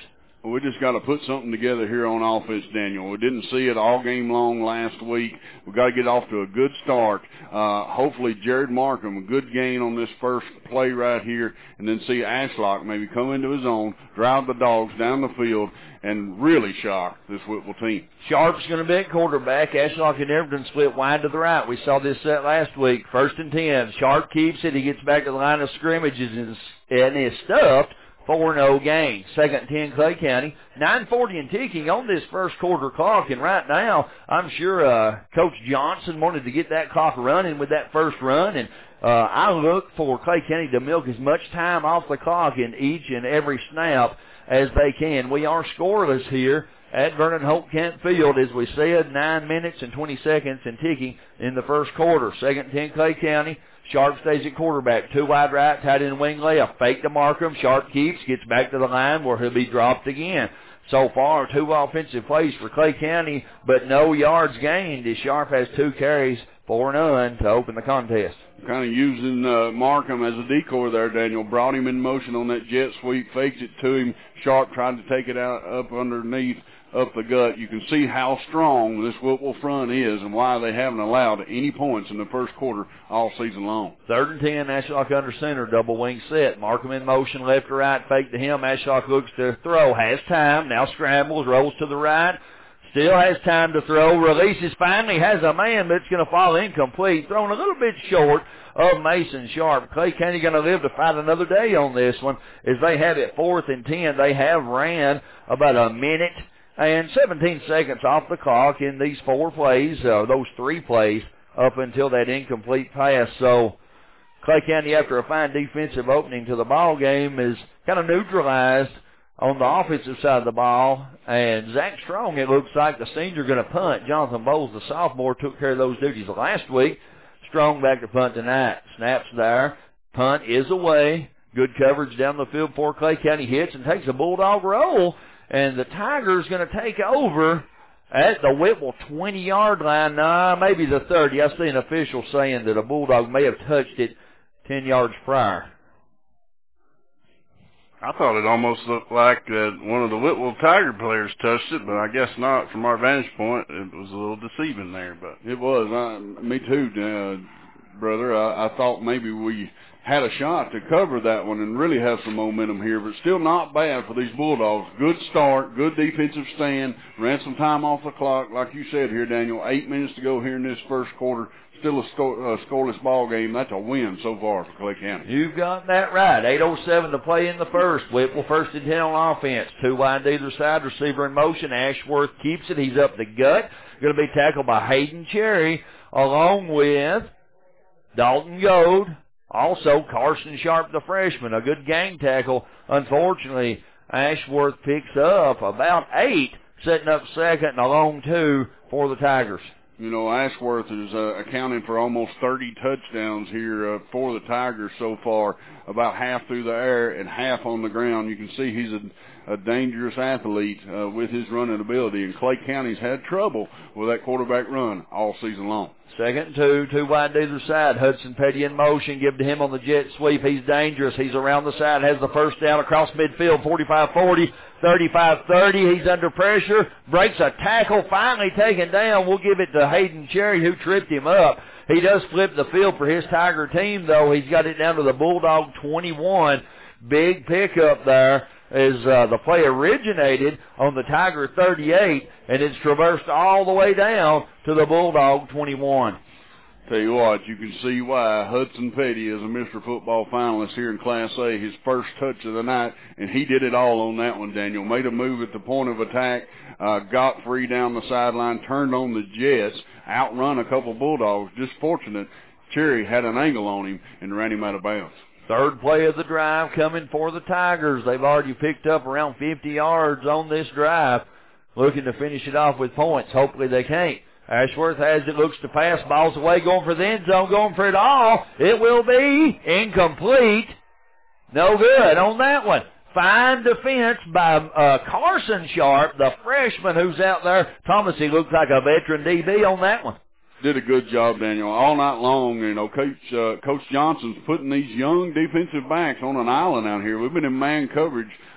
[SPEAKER 1] We just got to put something together here on offense, Daniel. We didn't see it all game long last week. We got to get off to a good start. Hopefully, Jared Markham, a good gain on this first play right here, and then see Ashlock maybe come into his own, drive the Dogs down the field, and really shock this Whitwell team.
[SPEAKER 2] Sharp's going to be at quarterback. Ashlock and Everton split wide to the right. We saw this set last week. 1st and 10. Sharp keeps it. He gets back to the line of scrimmages and is stuffed. 4-0 game. 2nd and 10, Clay County. 9:40 and ticking on this first quarter clock. And right now, I'm sure Coach Johnson wanted to get that clock running with that first run. And I look for Clay County to milk as much time off the clock in each and every snap as they can. We are scoreless here at Vernon Holt Kent Field, as we said, 9 minutes and 20 seconds and ticking in the first quarter. 2nd and 10, Clay County. Sharp stays at quarterback. 2 wide right, tight end wing left. Fake to Markham. Sharp keeps, gets back to the line where he'll be dropped again. So far, 2 offensive plays for Clay County, but no yards gained as Sharp has 2 carries for none to open the contest.
[SPEAKER 1] Kind of using Markham as a decoy there, Daniel. Brought him in motion on that jet sweep, faked it to him. Sharp tried to take it out up underneath, up the gut. You can see how strong this Whitwell front is and why they haven't allowed any points in the first quarter all season long.
[SPEAKER 2] 3rd and 10, Ashlock under center, double wing set. Markham in motion, left to right, fake to him. Ashlock looks to throw, has time, now scrambles, rolls to the right. Still has time to throw, releases, finally has a man, but it's going to fall incomplete. Thrown a little bit short of Mason Sharp. Clay County going to live to fight another day on this one as they have it 4th and 10. They have ran about a minute and 17 seconds off the clock in these 4 plays, those 3 plays, up until that incomplete pass. So Clay County, after a fine defensive opening to the ball game, is kind of neutralized on the offensive side of the ball. And Zach Strong, it looks like the senior, going to punt. Jonathan Bowles, the sophomore, took care of those duties last week. Strong back to punt tonight. Snaps there. Punt is away. Good coverage down the field for Clay County. Hits and takes a bulldog roll. And the Tigers going to take over at the Whitwell 20-yard line. Nah, maybe the 30. I see an official saying that a bulldog may have touched it 10 yards prior.
[SPEAKER 3] I thought it almost looked like one of the Whitwell Tiger players touched it, but I guess not. From our vantage point, it was a little deceiving there. But
[SPEAKER 1] it was. Me too, brother. I thought maybe we had a shot to cover that one and really have some momentum here, but still not bad for these Bulldogs. Good start, good defensive stand, ran some time off the clock, like you said here, Daniel. 8 minutes to go here in this first quarter. Still a scoreless ball game. That's a win so far for Clay County.
[SPEAKER 2] You've got that right. 8:07 to play in the first. Whitwell 1st and 10 on offense. 2 wide to either side. Receiver in motion. Ashworth keeps it. He's up the gut. Going to be tackled by Hayden Cherry along with Dalton Gold. Also, Carson Sharp, the freshman. A good gang tackle. Unfortunately, Ashworth picks up about 8, setting up second and a long 2 for the Tigers.
[SPEAKER 1] You know, Ashworth is accounting for almost 30 touchdowns here for the Tigers so far, about half through the air and half on the ground. You can see he's a dangerous athlete with his running ability, and Clay County's had trouble with that quarterback run all season long.
[SPEAKER 2] 2nd and 2, 2 wide to either side. Hudson Petty in motion. Give to him on the jet sweep. He's dangerous. He's around the side. Has the first down across midfield. 45-40, 35-30. He's under pressure. Breaks a tackle. Finally taken down. We'll give it to Hayden Cherry, who tripped him up. He does flip the field for his Tiger team, though. He's got it down to the Bulldog 21. Big pickup there as the play originated on the Tiger 38, and it's traversed all the way down to the Bulldog 21.
[SPEAKER 1] Tell you what, you can see why Hudson Petty is a Mr. Football finalist here in Class A, his first touch of the night, and he did it all on that one, Daniel. Made a move at the point of attack, got free down the sideline, turned on the Jets, outrun a couple Bulldogs. Just fortunate, Cherry had an angle on him and ran him out of bounds.
[SPEAKER 2] 3rd play of the drive coming for the Tigers. They've already picked up around 50 yards on this drive, looking to finish it off with points. Hopefully they can't. Ashworth has it, looks to pass, balls away, going for the end zone, going for it all. It will be incomplete. No good on that one. Fine defense by Carson Sharp, the freshman who's out there. Thomas, he looks like a veteran DB on that one.
[SPEAKER 1] Did a good job, Daniel, all night long. You know, Coach Johnson's putting these young defensive backs on an island out here. We've been in man coverage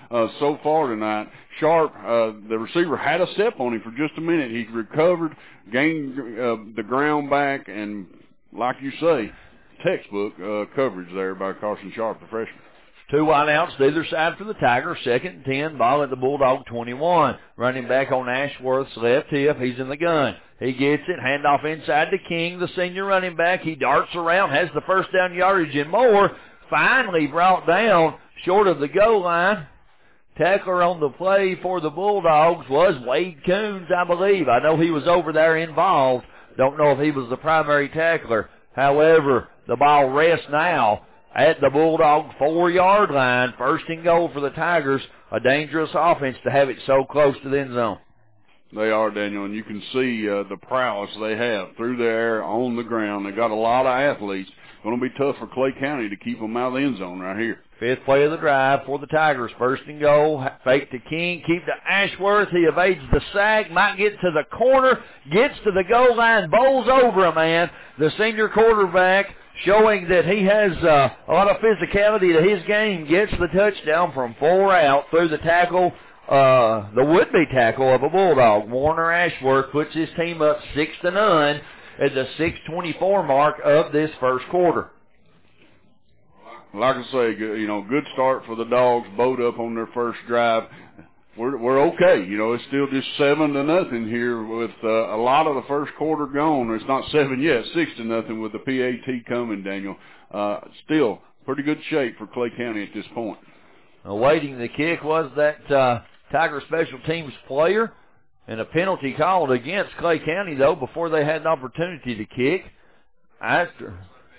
[SPEAKER 1] so far tonight. Sharp, the receiver had a step on him for just a minute. He recovered, gained the ground back, and like you say, textbook coverage there by Carson Sharp, the freshman.
[SPEAKER 2] 2 wideouts to either side for the Tigers. 2nd and 10, ball at the Bulldog 21. Running back on Ashworth's left hip. He's in the gun. He gets it. Handoff inside to King, the senior running back. He darts around, has the first down yardage and more. Finally brought down short of the goal line. Tackler on the play for the Bulldogs was Wade Coons, I believe. I know he was over there involved. Don't know if he was the primary tackler. However, the ball rests now at the Bulldog 4-yard line. 1st and goal for the Tigers. A dangerous offense to have it so close to the end zone.
[SPEAKER 1] They are, Daniel, and you can see the prowess they have through the air, on the ground. They got a lot of athletes. Going to be tough for Clay County to keep them out of the end zone right here.
[SPEAKER 2] 5th play of the drive for the Tigers. 1st and goal. Fake to King. Keep to Ashworth. He evades the sack. Might get to the corner. Gets to the goal line. Bowls over a man. The senior quarterback, showing that he has a lot of physicality to his game, gets the touchdown from 4 out through the tackle, the would-be tackle of a Bulldog. Warner Ashworth puts his team up 6-0 at the 6:24 mark of this first quarter.
[SPEAKER 1] Like I say, good start for the Dogs. Bowed up on their first drive. We're okay. It's still just 7-0 here with a lot of the first quarter gone. It's not 7 yet, 6-0 with the PAT coming, Daniel. Still pretty good shape for Clay County at this point.
[SPEAKER 2] Awaiting the kick was that Tiger special teams player, and a penalty called against Clay County, though, before they had an opportunity to kick. After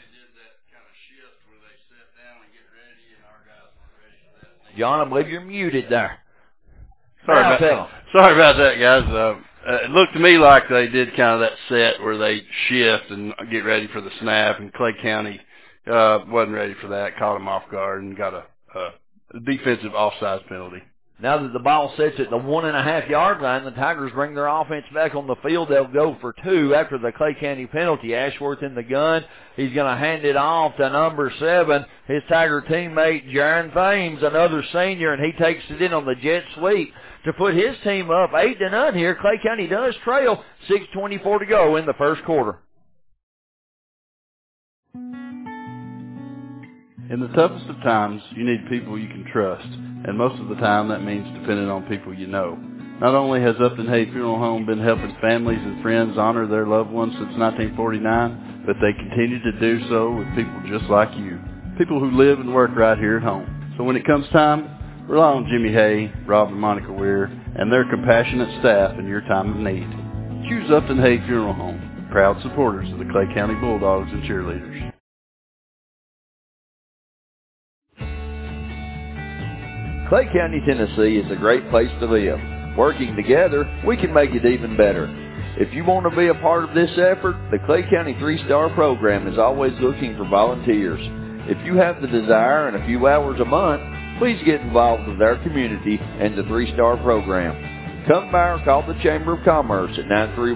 [SPEAKER 2] John, I believe you're muted there.
[SPEAKER 3] Sorry about that, guys. It looked to me like they did kind of that set where they shift and get ready for the snap, and Clay County wasn't ready for that, caught them off guard, and got a defensive offsides penalty.
[SPEAKER 2] Now that the ball sits at the 1.5-yard line, the Tigers bring their offense back on the field. They'll go for 2 after the Clay County penalty. Ashworth in the gun. He's going to hand it off to number 7, his Tiger teammate, Jaron Thames, another senior, and he takes it in on the jet sweep to put his team up 8-0 here. Clay County does trail. 6:24 to go in the first quarter.
[SPEAKER 9] In the toughest of times, you need people you can trust, and most of the time that means depending on people you know. Not only has Upton Hay Funeral Home been helping families and friends honor their loved ones since 1949, but they continue to do so with people just like you, people who live and work right here at home. So when it comes time, rely on Jimmy Hay, Rob and Monica Weir, and their compassionate staff in your time of need. Choose Upton Hay Funeral Home, proud supporters of the Clay County Bulldogs and cheerleaders.
[SPEAKER 2] Clay County, Tennessee is a great place to live. Working together, we can make it even better. If you want to be a part of this effort, the Clay County 3-Star program is always looking for volunteers. If you have the desire and a few hours a month, please get involved with our community and the 3-Star program. Come by or call the Chamber of Commerce at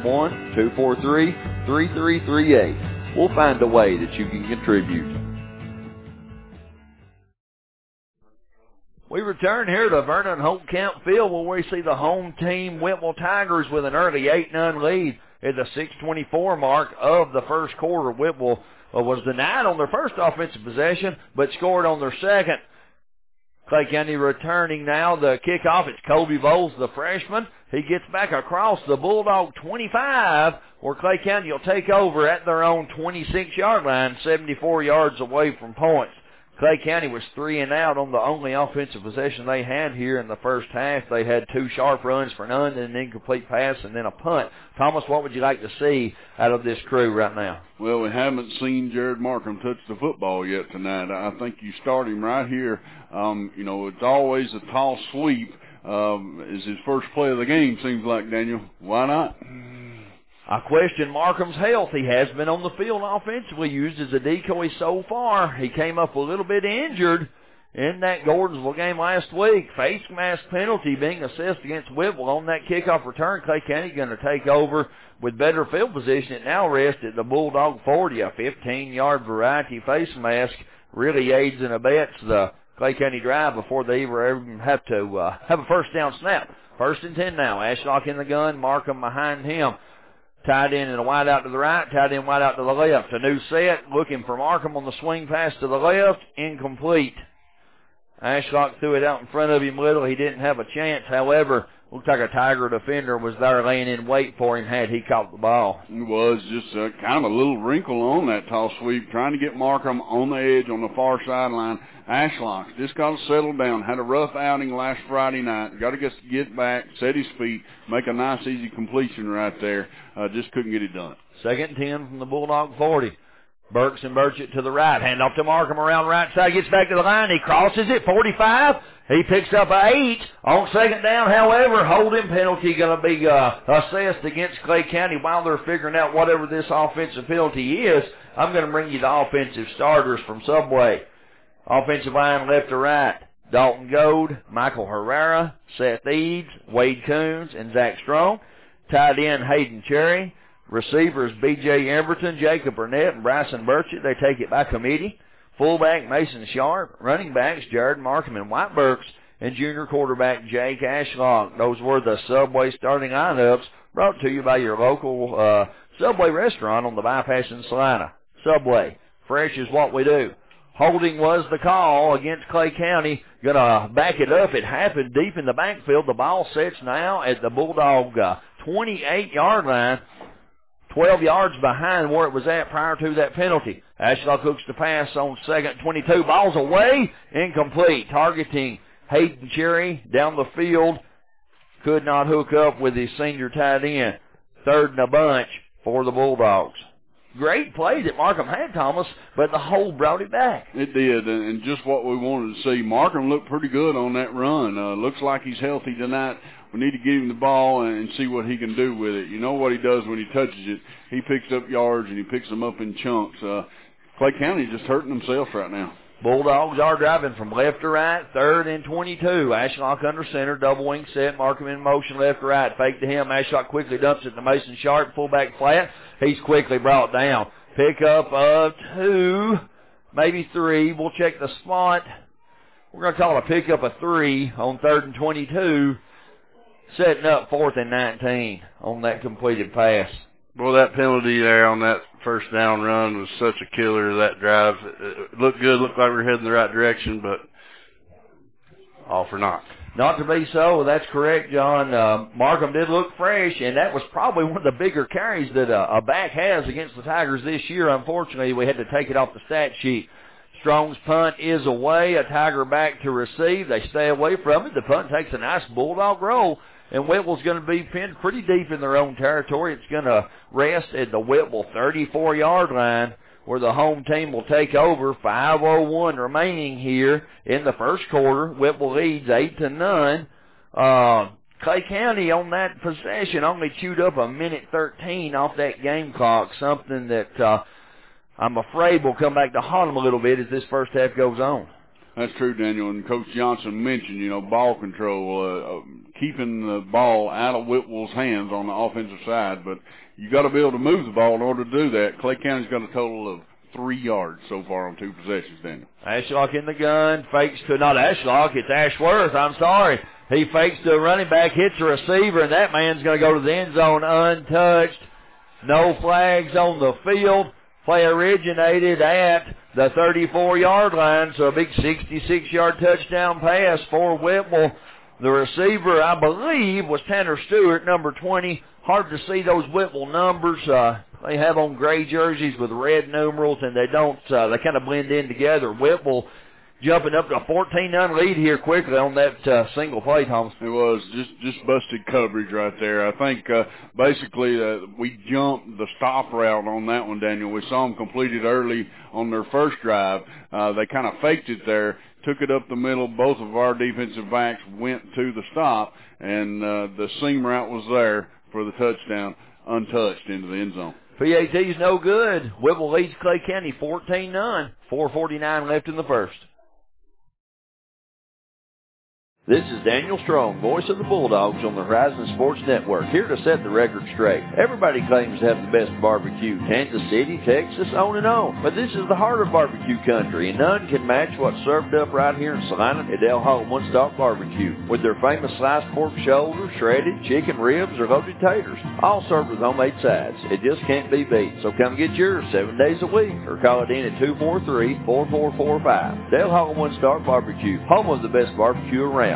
[SPEAKER 2] 931-243-3338. We'll find a way that you can contribute. We return here to Vernon Holtcamp Field where we see the home team Whitwell Tigers with an early 8-0 lead at the 6:24 mark of the first quarter. Whitwell was denied on their first offensive possession but scored on their second. Clay County returning now the kickoff. It's Colby Bowles, the freshman. He gets back across the Bulldog 25 where Clay County will take over at their own 26-yard line, 74 yards away from points. Clay County was 3 and out on the only offensive possession they had here in the first half. They had 2 sharp runs for none, and an incomplete pass, and then a punt. Thomas, what would you like to see out of this crew right now?
[SPEAKER 1] Well, we haven't seen Jared Markham touch the football yet tonight. I think you start him right here. It's always a toss sweep. Is his first play of the game, seems like, Daniel. Why not?
[SPEAKER 2] I question Markham's health. He has been on the field offensively, used as a decoy so far. He came up a little bit injured in that Gordonsville game last week. Face mask penalty being assessed against Whitwell on that kickoff return. Clay County going to take over with better field position. It now rests at the Bulldog 40. A 15-yard variety face mask really aids and abets the Clay County drive before they even have to have a first down snap. 1st and 10 now. Ashlock in the gun, Markham behind him. Tied in and a wide out to the right, tied in wide out to the left. A new set, looking for Markham on the swing pass to the left, incomplete. Ashlock threw it out in front of him little. He didn't have a chance. However, looked like a Tiger defender was there laying in wait for him had he caught the ball.
[SPEAKER 1] It was just kind of a little wrinkle on that toss sweep, trying to get Markham on the edge on the far sideline. Ashlock just got to settle down. Had a rough outing last Friday night. Got to get back, set his feet, make a nice, easy completion right there. Just couldn't get it done.
[SPEAKER 2] 2nd and 10 from the Bulldog 40. Burks and Burchett to the right. Hand off to Markham around right side. Gets back to the line. He crosses it. 45. He picks up an 8 on 2nd down. However, holding penalty going to be assessed against Clay County while they're figuring out whatever this offensive penalty is. I'm going to bring you the offensive starters from Subway. Offensive line left to right. Dalton Gold, Michael Herrera, Seth Eads, Wade Coons, and Zach Strong. Tight end Hayden Cherry. Receivers B.J. Emberton, Jacob Burnett, and Bryson Burchett. They take it by committee. Fullback Mason Sharp. Running backs Jared Markham and White Burks. And junior quarterback Jake Ashlock. Those were the Subway starting lineups brought to you by your local Subway restaurant on the bypass in Salina. Subway, fresh is what we do. Holding was the call against Clay County. Going to back it up. It happened deep in the backfield. The ball sits now at the Bulldog 28-yard line. 12 yards behind where it was at prior to that penalty. Ashlock hooks the pass on 2nd 22. Ball's away. Incomplete. Targeting Hayden Cherry down the field. Could not hook up with his senior tight end. 3rd and a bunch for the Bulldogs. Great play that Markham had, Thomas, but the hold brought it back.
[SPEAKER 1] It did, and just what we wanted to see. Markham looked pretty good on that run. Looks like he's healthy tonight. We need to get him the ball and see what he can do with it. You know what he does when he touches it. He picks up yards, and he picks them up in chunks. Clay County just hurting themselves right now.
[SPEAKER 2] Bulldogs are driving from left to right, 3rd and 22. Ashlock under center, double wing set, Markham in motion, left to right. Fake to him. Ashlock quickly dumps it to Mason Sharp, fullback flat. He's quickly brought down. Pick up of 2, maybe 3. We'll check the spot. We're going to call it a pickup of 3 on 3rd and 22. Setting up 4th and 19 on that completed pass.
[SPEAKER 3] Well, that penalty there on that first down run was such a killer of that drive. It looked good, looked like we were heading the right direction, but all for naught.
[SPEAKER 2] Not to be so. That's correct, John. Markham did look fresh, and that was probably one of the bigger carries that a back has against the Tigers this year. Unfortunately, we had to take it off the stat sheet. Strong's punt is away. A Tiger back to receive. They stay away from it. The punt takes a nice Bulldog roll. And Whipple's going to be pinned pretty deep in their own territory. It's going to rest at the Whipple 34-yard line where the home team will take over. 5:01 remaining here in the first quarter. Whipple leads 8-0. Clay County on that possession only chewed up 1:13 off that game clock, something that I'm afraid will come back to haunt them a little bit as this first half goes on.
[SPEAKER 1] That's true, Daniel. And Coach Johnson mentioned, ball control, keeping the ball out of Whipple's hands on the offensive side. But you got to be able to move the ball in order to do that. Clay County's got a total of 3 yards so far on 2 possessions, Daniel.
[SPEAKER 2] Ashlock in the gun, fakes to, not Ashlock, it's Ashworth, I'm sorry. He fakes to a running back, hits a receiver, and that man's going to go to the end zone untouched. No flags on the field. Play originated at the 34-yard line, so a big 66-yard touchdown pass for Whipple. The receiver, I believe, was Tanner Stewart, number 20. Hard to see those Whipple numbers. They have on gray jerseys with red numerals, and they kind of blend in together. Whipple jumping up to a 14-0 lead here quickly on that single play, Thomas.
[SPEAKER 1] It was just busted coverage right there. I think basically we jumped the stop route on that one, Daniel. We saw them complete it early on their first drive. They kind of faked it there, took it up the middle. Both of our defensive backs went to the stop, and the seam route was there for the touchdown, untouched into the end zone.
[SPEAKER 2] PAT's no good. Whipple leads Clay County 14-0. 4:49 left in the first. This is Daniel Strong, voice of the Bulldogs on the Horizon Sports Network, here to set the record straight. Everybody claims to have the best barbecue, Kansas City, Texas, on and on. But this is the heart of barbecue country, and none can match what's served up right here in Salina at Del Hall One Stop Barbecue, with their famous sliced pork shoulder, shredded chicken ribs, or loaded taters, all served with homemade sides. It just can't be beat. So come get yours 7 days a week, or call it in at 243-4445. Del Hall One Stop Barbecue, home of the best barbecue around.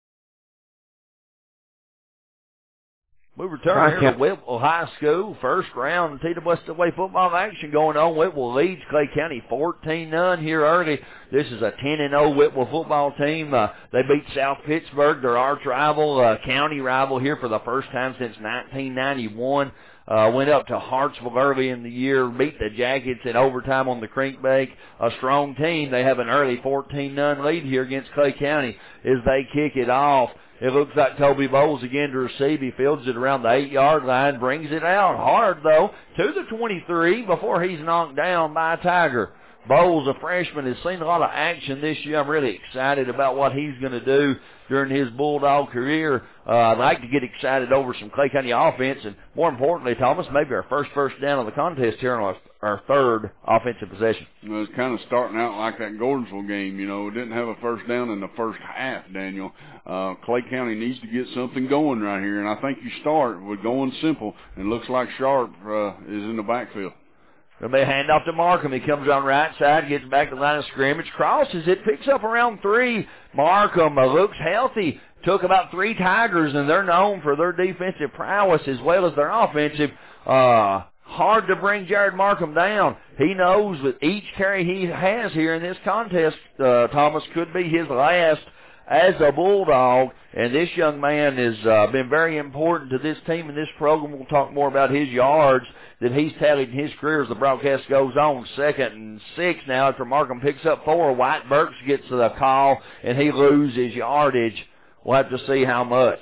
[SPEAKER 2] We return here to Whitwell High School. First round TWSAA football action going on. Whitwell leads Clay County 14-0 here early. This is a 10-0 Whitwell football team. They beat South Pittsburgh, their arch rival, county rival here for the first time since 1991. Went up to Hartsville early in the year, beat the Jackets in overtime on the Crankbank. A strong team. They have an early 14-0 lead here against Clay County as they kick it off. It looks like Toby Bowles again to receive. He fields it around the 8-yard line, brings it out hard, though, to the 23 before he's knocked down by a Tiger. Bowles, a freshman, has seen a lot of action this year. I'm really excited about what he's going to do during his Bulldog career. I'd like to get excited over some Clay County offense, and more importantly, Thomas, maybe our first down of the contest here on our third offensive possession.
[SPEAKER 1] Well, it's kind of starting out like that Gordonsville game. You know, didn't have a first down in the first half, Daniel. Clay County needs to get something going right here, and I think you start with going simple, and looks like Sharp is in the backfield.
[SPEAKER 2] It'll be a handoff to Markham. He comes on right side, gets back to the line of scrimmage, crosses it, picks up around 3. Markham looks healthy. Took about 3 Tigers, and they're known for their defensive prowess as well as their offensive. Hard to bring Jared Markham down. He knows with each carry he has here in this contest, Thomas, could be his last as a Bulldog, and this young man has been very important to this team and this program. We'll talk more about his yards that he's tallied in his career as the broadcast goes on. 2nd and 6 now after Markham picks up 4. White Burks gets the call, and he loses yardage. We'll have to see how much.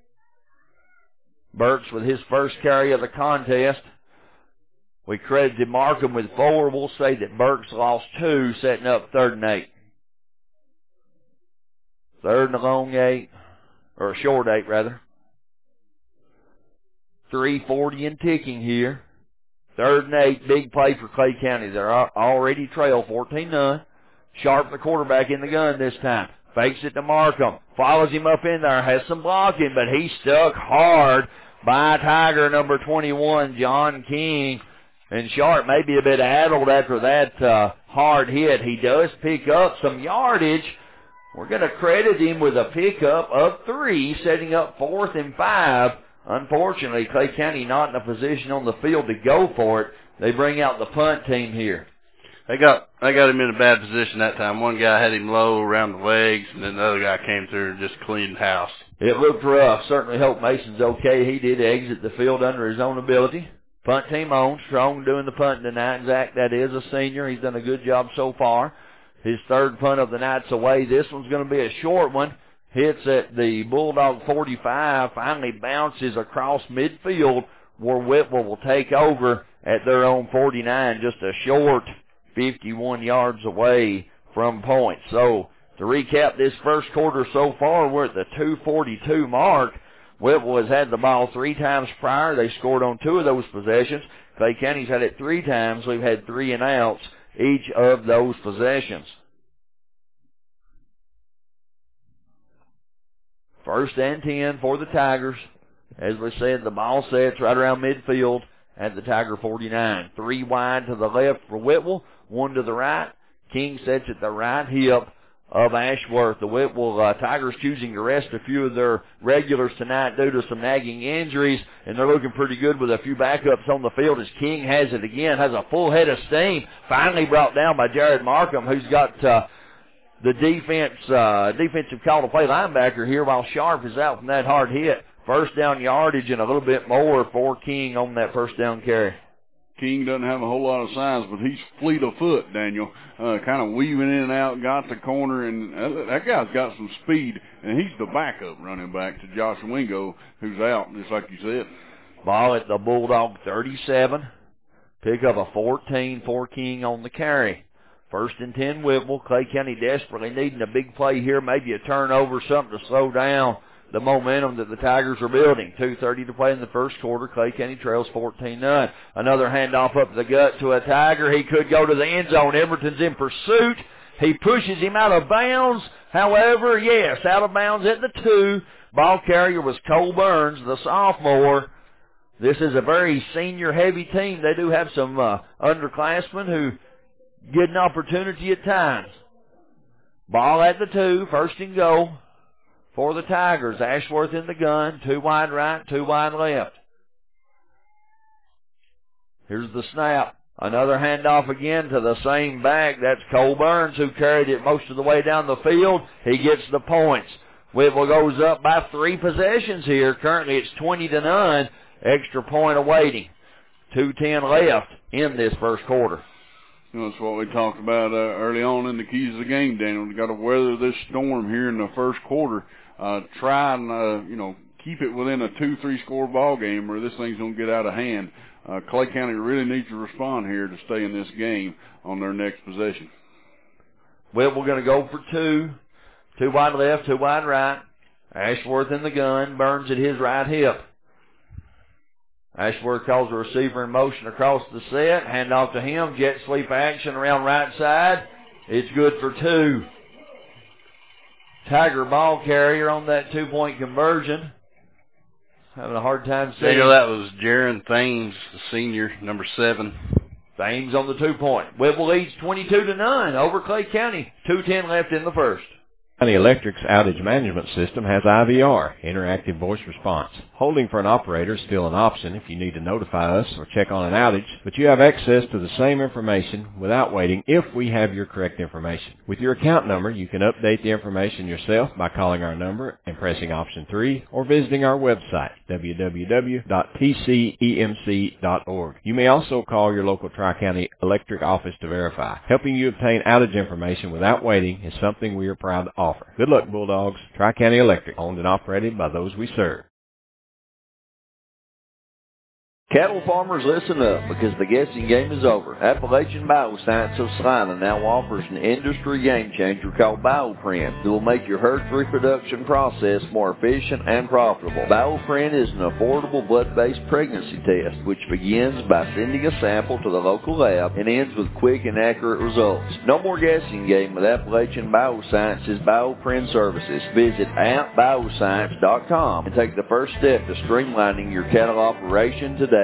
[SPEAKER 2] Burks with his first carry of the contest. We credited Markham with 4. We'll say that Burks lost 2, setting up 3rd and 8. 3rd and a long 8, or a short 8 rather. 3:40 and ticking here. 3rd and 8, big play for Clay County. They're already trail 14-0. Sharp, the quarterback, in the gun this time. Fakes it to Markham. Follows him up in there. Has some blocking, but he's stuck hard by Tiger number 21, John King. And Sharp may be a bit addled after that hard hit. He does pick up some yardage. We're going to credit him with a pickup of 3, setting up 4th and 5. Unfortunately, Clay County not in a position on the field to go for it. They bring out the punt team here.
[SPEAKER 3] They got him in a bad position that time. One guy had him low around the legs, and then the other guy came through and just cleaned house.
[SPEAKER 2] It looked rough. Certainly hope Mason's okay. He did exit the field under his own ability. Punt team on. Strong doing the punting tonight. Zach, that is a senior. He's done a good job so far. His 3rd punt of the night's away. This one's going to be a short one. Hits at the Bulldog 45. Finally bounces across midfield where Whitwell will take over at their own 49. Just a short 51 yards away from point. So to recap this first quarter so far, we're at the 2:42 mark. Whitwell has had the ball 3 times prior. They scored on 2 of those possessions. Clay County's had it 3 times. We've had 3 and outs each of those possessions. 1st and 10 for the Tigers. As we said, the ball sets right around midfield at the Tiger 49. 3 wide to the left for Whitwell, 1 to the right. King sets at the right hip of Ashworth. The Whitwell Tigers choosing to rest a few of their regulars tonight due to some nagging injuries, and they're looking pretty good with a few backups on the field as King has it again, has a full head of steam, finally brought down by Jared Markham, who's got the defensive call to play linebacker here while Sharp is out from that hard hit. 1st down yardage and a little bit more for King on that 1st down carry.
[SPEAKER 1] King doesn't have a whole lot of size, but he's fleet of foot, Daniel. Kind of weaving in and out, got the corner, and that guy's got some speed, and he's the backup running back to Josh Wingo, who's out, just like you said.
[SPEAKER 2] Ball at the Bulldog 37. Pick up a 14 for King on the carry. 1st and 10 Whipple. Clay County desperately needing a big play here, maybe a turnover, something to slow down the momentum that the Tigers are building. 2:30 to play in the first quarter. Clay County trails 14-9. Another handoff up the gut to a Tiger. He could go to the end zone. Everton's in pursuit. He pushes him out of bounds. However, yes, out of bounds at the 2. Ball carrier was Cole Burns, the sophomore. This is a very senior-heavy team. They do have some underclassmen who get an opportunity at times. Ball at the 2, 1st and goal for the Tigers. Ashworth in the gun, 2 wide right, 2 wide left. Here's the snap. Another handoff again to the same back. That's Cole Burns, who carried it most of the way down the field. He gets the points. Whipple goes up by 3 possessions here. Currently it's 20-9. Extra point awaiting. 2:10 left in this first quarter.
[SPEAKER 1] That's what we talked about early on in the keys of the game, Daniel. We've got to weather this storm here in the first quarter. Try and, keep it within a 2-3 score ball game, or this thing's going to get out of hand. Clay County really needs to respond here to stay in this game on their next possession.
[SPEAKER 2] Well, we're going to go for 2. 2 wide left, 2 wide right. Ashworth in the gun. Burns at his right hip. Ashworth calls the receiver in motion across the set. Hand off to him. Jet sweep action around right side. It's good for 2. Tiger ball carrier on that 2-point conversion. Having a hard time seeing.
[SPEAKER 3] That was Jaron Thames, the senior, number 7.
[SPEAKER 2] Thames on the 2-point. Whipple leads 22-9 over Clay County. 2:10 left in the first.
[SPEAKER 5] County Electric's outage management system has IVR, interactive voice response. Holding for an operator is still an option if you need to notify us or check on an outage, but you have access to the same information without waiting if we have your correct information. With your account number, you can update the information yourself by calling our number and pressing option 3 or visiting our website, www.tcemc.org. You may also call your local Tri-County Electric office to verify. Helping you obtain outage information without waiting is something we are proud to offer. Good luck, Bulldogs. Tri-County Electric, owned and operated by those we serve.
[SPEAKER 2] Cattle farmers, listen up, because the guessing game is over. Appalachian Bioscience of Salina now offers an industry game changer called Bioprin that will make your herd's reproduction process more efficient and profitable. Bioprin is an affordable blood-based pregnancy test which begins by sending a sample to the local lab and ends with quick and accurate results. No more guessing game with Appalachian Bioscience's Bioprin services. Visit appbioscience.com and take the first step to streamlining your cattle operation today.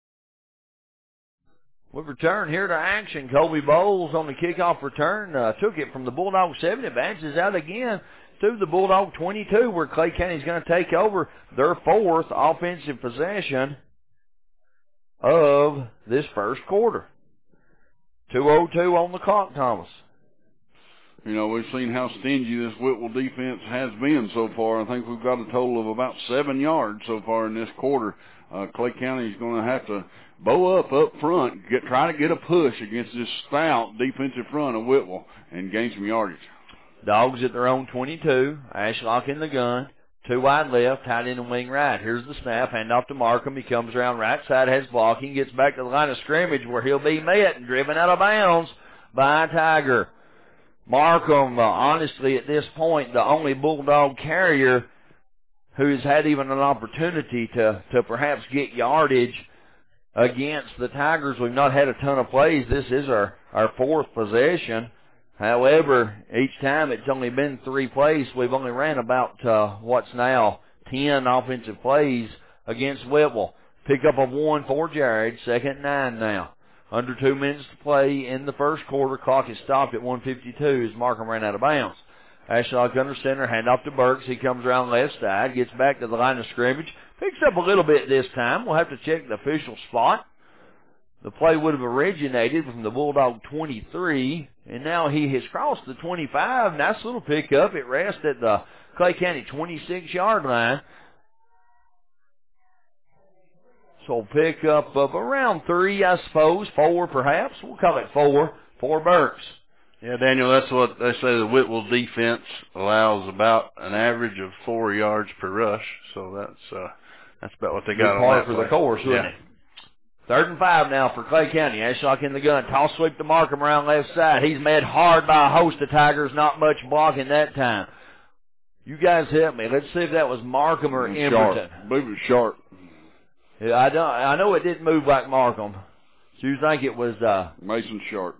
[SPEAKER 2] We return here to action. Colby Bowles on the kickoff return took it from the Bulldog 7. It bounces out again to the Bulldog 22, where Clay County is going to take over their 4th offensive possession of this first quarter. 2:02 on the clock, Thomas.
[SPEAKER 1] We've seen how stingy this Whipple defense has been so far. I think we've got a total of about 7 yards so far in this quarter. Clay County is going to have to bow up front, try to get a push against this stout defensive front of Whipple and gain some yardage.
[SPEAKER 2] Dogs at their own 22. Ashlock in the gun. 2 wide left, tight end and wing right. Here's the snap, hand off to Markham. He comes around right side, has blocking, gets back to the line of scrimmage where he'll be met and driven out of bounds by Tiger. Markham, honestly, at this point, the only Bulldog carrier who's had even an opportunity to perhaps get yardage against the Tigers. We've not had a ton of plays. This is our 4th possession. However, each time it's only been 3 plays. We've only ran about what's now 10 offensive plays against Whipple. Pickup of 1 for Jared. 2nd and 9 now. Under 2 minutes to play in the first quarter. Clock is stopped at 1:52 as Markham ran out of bounds. Ashlock under center, hand off to Burks. He comes around left side, gets back to the line of scrimmage. Picks up a little bit this time. We'll have to check the official spot. The play would have originated from the Bulldog 23, and now he has crossed the 25. Nice little pickup. It rests at the Clay County 26-yard line. So pickup of around 3, I suppose. 4 perhaps. We'll call it 4 for Burks.
[SPEAKER 3] Yeah, Daniel, that's what they say the Whipple defense allows, about an average of 4 yards per rush. So that's about what they got on that
[SPEAKER 2] for
[SPEAKER 3] play.
[SPEAKER 2] the course, wouldn't it? 3rd and 5 now for Clay County. Ashlock in the gun. Toss sweep to Markham around left side. He's met hard by a host of Tigers. Not much blocking that time. You guys help me. Let's see if that was Markham or Emberton.
[SPEAKER 1] I believe it was Sharp.
[SPEAKER 2] Yeah, I know it didn't move like Markham. So you think it was
[SPEAKER 1] Mason Sharp.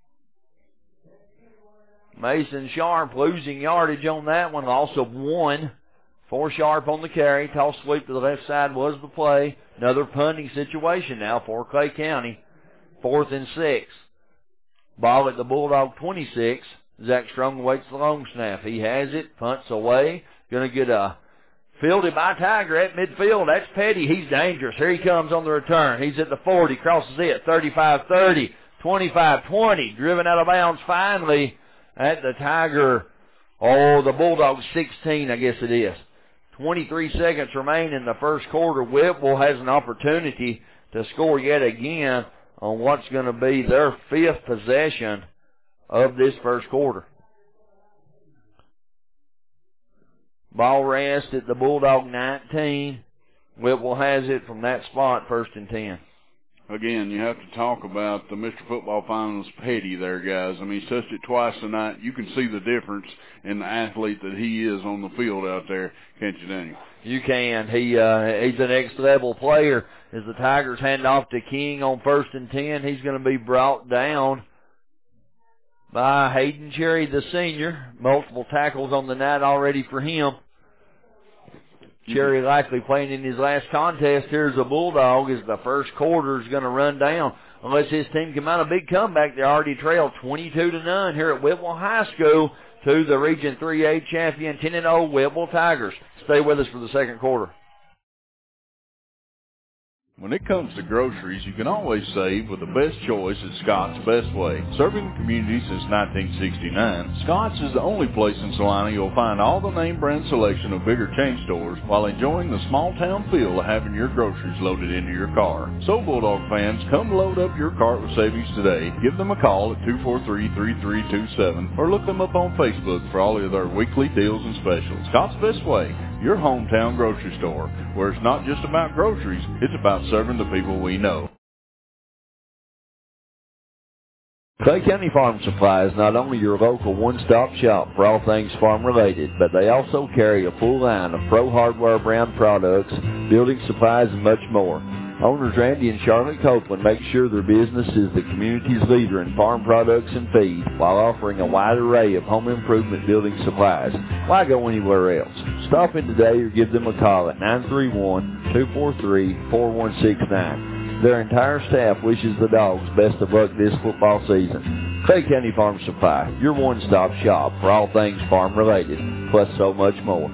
[SPEAKER 2] Mason Sharp losing yardage on that one. Loss of 1 for Sharp on the carry. Toss sweep to the left side was the play. Another punting situation now for Clay County. 4th and 6. Ball at the Bulldog 26. Zach Strong waits the long snap. He has it. Punts away. Going to get fielded by Tiger at midfield. That's Petty. He's dangerous. Here he comes on the return. He's at the 40. Crosses it. 35-30. 25-20. Driven out of bounds finally at the Tiger. The Bulldogs 16, I guess it is. 23 seconds remain in the first quarter. Whipple has an opportunity to score yet again on what's going to be their 5th possession of this first quarter. Ball rest at the Bulldog 19. Whipple has it from that spot, 1st and 10.
[SPEAKER 1] Again, you have to talk about the Mr. Football Finals Petty there, guys. I mean, he's touched it twice tonight. You can see the difference in the athlete that he is on the field out there, can't you, Daniel?
[SPEAKER 2] You can. He's an next-level player. As the Tigers hand off to King on 1st and 10, he's going to be brought down by Hayden Cherry, the senior. Multiple tackles on the night already for him. Cherry likely playing in his last contest here as a Bulldog as the first quarter is going to run down. Unless his team can mount a big comeback, they already trail 22-0 here at Whipple High School to the Region 3A champion 10-0 Whipple Tigers. Stay with us for the second quarter.
[SPEAKER 1] When it comes to groceries, you can always save with the best choice at Scott's Best Way. Serving the community since 1969, Scott's is the only place in Salina you'll find all the name brand selection of bigger chain stores while enjoying the small town feel of having your groceries loaded into your car. So Bulldog fans, come load up your cart with savings today. Give them a call at 243-3327 or look them up on Facebook for all of their weekly deals and specials. Scott's Best Way, your hometown grocery store, where it's not just about groceries, it's about serving the people we know.
[SPEAKER 2] Clay County Farm Supply is not only your local one-stop shop for all things farm-related, but they also carry a full line of Pro Hardware brand products, building supplies, and much more. Owners Randy and Charlotte Copeland make sure their business is the community's leader in farm products and feed while offering a wide array of home improvement building supplies. Why go anywhere else? Stop in today or give them a call at 931-243-4169. Their entire staff wishes the Dogs best of luck this football season. Clay County Farm Supply, your one-stop shop for all things farm-related, plus so much more.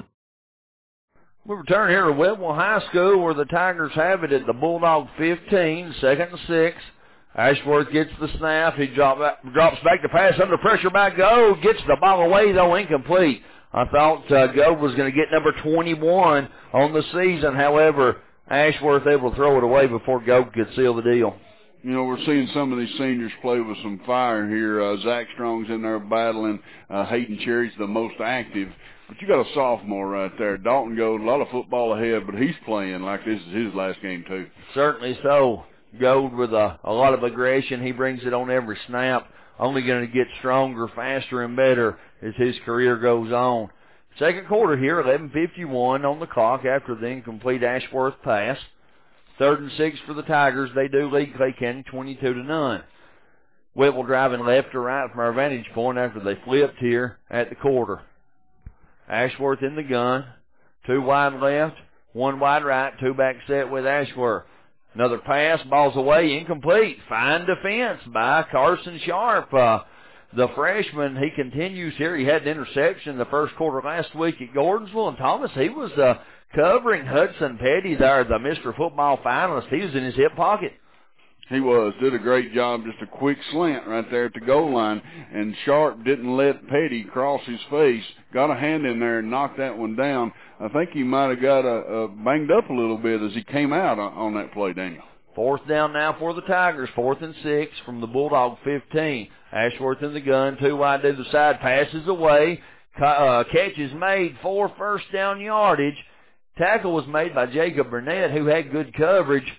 [SPEAKER 2] We return here to Whipple High School where the Tigers have it at the Bulldog 15, 2nd and 6. Ashworth gets the snap. He drops back to pass under pressure by Gove. Gets the ball away, though, incomplete. I thought Gove was going to get number 21 on the season. However, Ashworth able to throw it away before Gove could seal the deal.
[SPEAKER 1] You know, we're seeing some of these seniors play with some fire here. Zach Strong's in there battling. Hayden Cherry's the most active. But you got a sophomore right there. Dalton Gold, a lot of football ahead, but he's playing like this is his last game, too.
[SPEAKER 2] Certainly so. Gold with a lot of aggression. He brings it on every snap. Only going to get stronger, faster, and better as his career goes on. Second quarter here, 11:51 on the clock after the incomplete Ashworth pass. 3rd and 6 for the Tigers. They do lead Clay County 22-0. Whipple driving left to right from our vantage point after they flipped here at the quarter. Ashworth in the gun. 2 wide left, 1 wide right, 2 back set with Ashworth. Another pass, ball's away, incomplete. Fine defense by Carson Sharp. The freshman, he continues here. He had an interception the first quarter last week at Gordonsville. And Thomas, he was covering Hudson Petty there, the Mr. Football finalist. He was in his hip pocket.
[SPEAKER 1] He did a great job, just a quick slant right there at the goal line, and Sharp didn't let Petty cross his face, got a hand in there and knocked that one down. I think he might have got banged up a little bit as he came out on that play, Daniel.
[SPEAKER 2] 4th down now for the Tigers, 4th and 6 from the Bulldog 15. Ashworth in the gun, 2 wide to the side, passes away, catch is made for first down yardage. Tackle was made by Jacob Burnett, who had good coverage.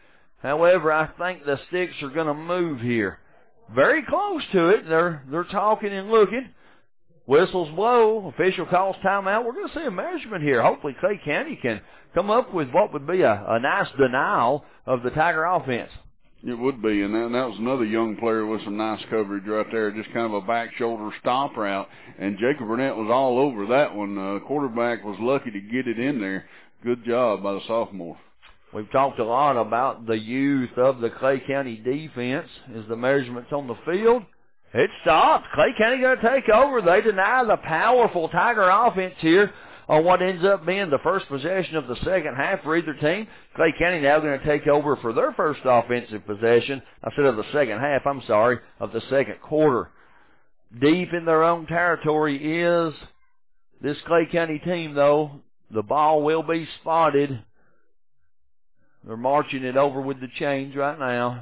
[SPEAKER 2] However, I think the sticks are going to move here. Very close to it. They're talking and looking. Whistles blow. Official calls timeout. We're going to see a measurement here. Hopefully Clay County can come up with what would be a nice denial of the Tiger offense.
[SPEAKER 1] It would be, and that was another young player with some nice coverage right there, just kind of a back shoulder stop route, and Jacob Burnett was all over that one. The quarterback was lucky to get it in there. Good job by the sophomore.
[SPEAKER 2] We've talked a lot about the youth of the Clay County defense as the measurements on the field. It stopped. Clay County going to take over. They deny the powerful Tiger offense here on what ends up being the first possession of the second half for either team. Clay County now going to take over for their first offensive possession. I said of the second half, of the second quarter. Deep in their own territory is this Clay County team, though. The ball will be spotted. They're marching it over with the chains right now.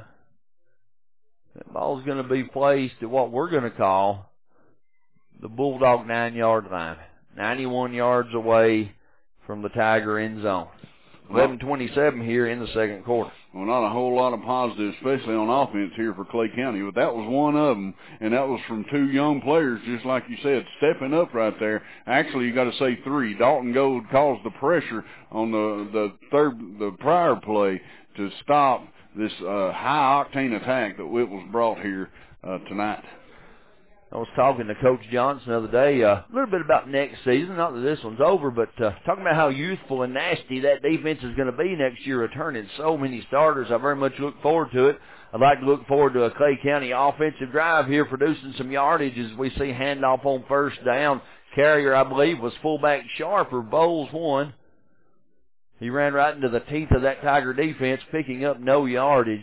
[SPEAKER 2] That ball's going to be placed at what we're going to call the Bulldog 9-yard line. 91 yards away from the Tiger end zone. 11:27 here in the second quarter.
[SPEAKER 1] Well, not a whole lot of positives, especially on offense here for Clay County, but that was one of them, and that was from two young players, just like you said, stepping up right there. Actually, you got to say three. Dalton Gold caused the pressure on the prior play to stop this high-octane attack that Whipple's brought here tonight.
[SPEAKER 2] I was talking to Coach Johnson the other day a little bit about next season. Not that this one's over, but talking about how youthful and nasty that defense is going to be next year, returning so many starters. I very much look forward to it. I'd like to look forward to a Clay County offensive drive here, producing some yardage as we see handoff on first down. Carrier, I believe, was fullback Sharper. Bowles won. He ran right into the teeth of that Tiger defense, picking up no yardage.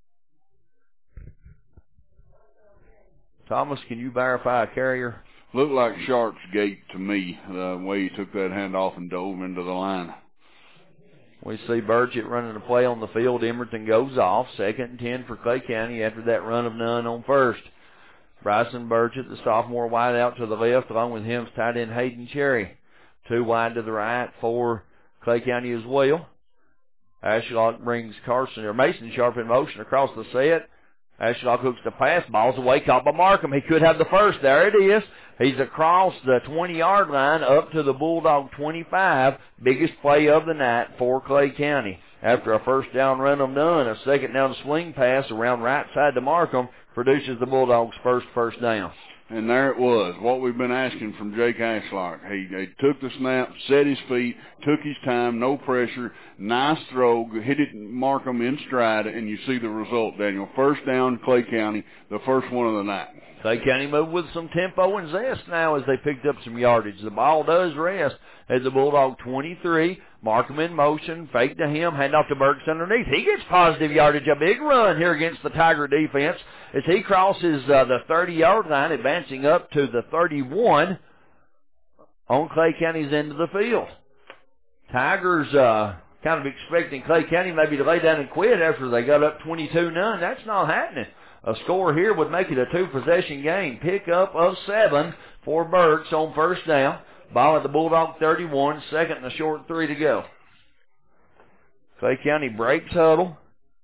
[SPEAKER 2] Thomas, can you verify a carrier?
[SPEAKER 1] Looked like Sharp's gate to me, the way he took that handoff and dove into the line.
[SPEAKER 2] We see Burchett running a play on the field. Emerton goes off. 2nd and 10 for Clay County after that run of none on first. Bryson Burchett, the sophomore, wide out to the left, along with him tight end Hayden Cherry. 2 wide to the right for Clay County as well. Ashlock brings Mason Sharp in motion across the set. Ashlock hooks the pass. Ball's away, caught by Markham. He could have the first. There it is. He's across the 20-yard line up to the Bulldog 25. Biggest play of the night for Clay County. After a first down run of none, a second down swing pass around right side to Markham produces the Bulldogs' first down.
[SPEAKER 1] And there it was, what we've been asking from Jake Ashlock. He took the snap, set his feet, took his time, no pressure, nice throw, hit it Markham in stride, and you see the result, Daniel. First down, Clay County, the first one of the night.
[SPEAKER 2] Clay County moved with some tempo and zest now as they picked up some yardage. The ball does rest at the Bulldog 23. Markham in motion, fake to him, hand off to Burks underneath. He gets positive yardage, a big run here against the Tiger defense as he crosses the 30-yard line, advancing up to the 31 on Clay County's end of the field. Tigers kind of expecting Clay County maybe to lay down and quit after they got up 22-0. That's not happening. A score here would make it a 2-possession game. Pickup of 7 for Burks on first down. Ball at the Bulldog 31, 2nd and a short 3 to go. Clay County breaks huddle.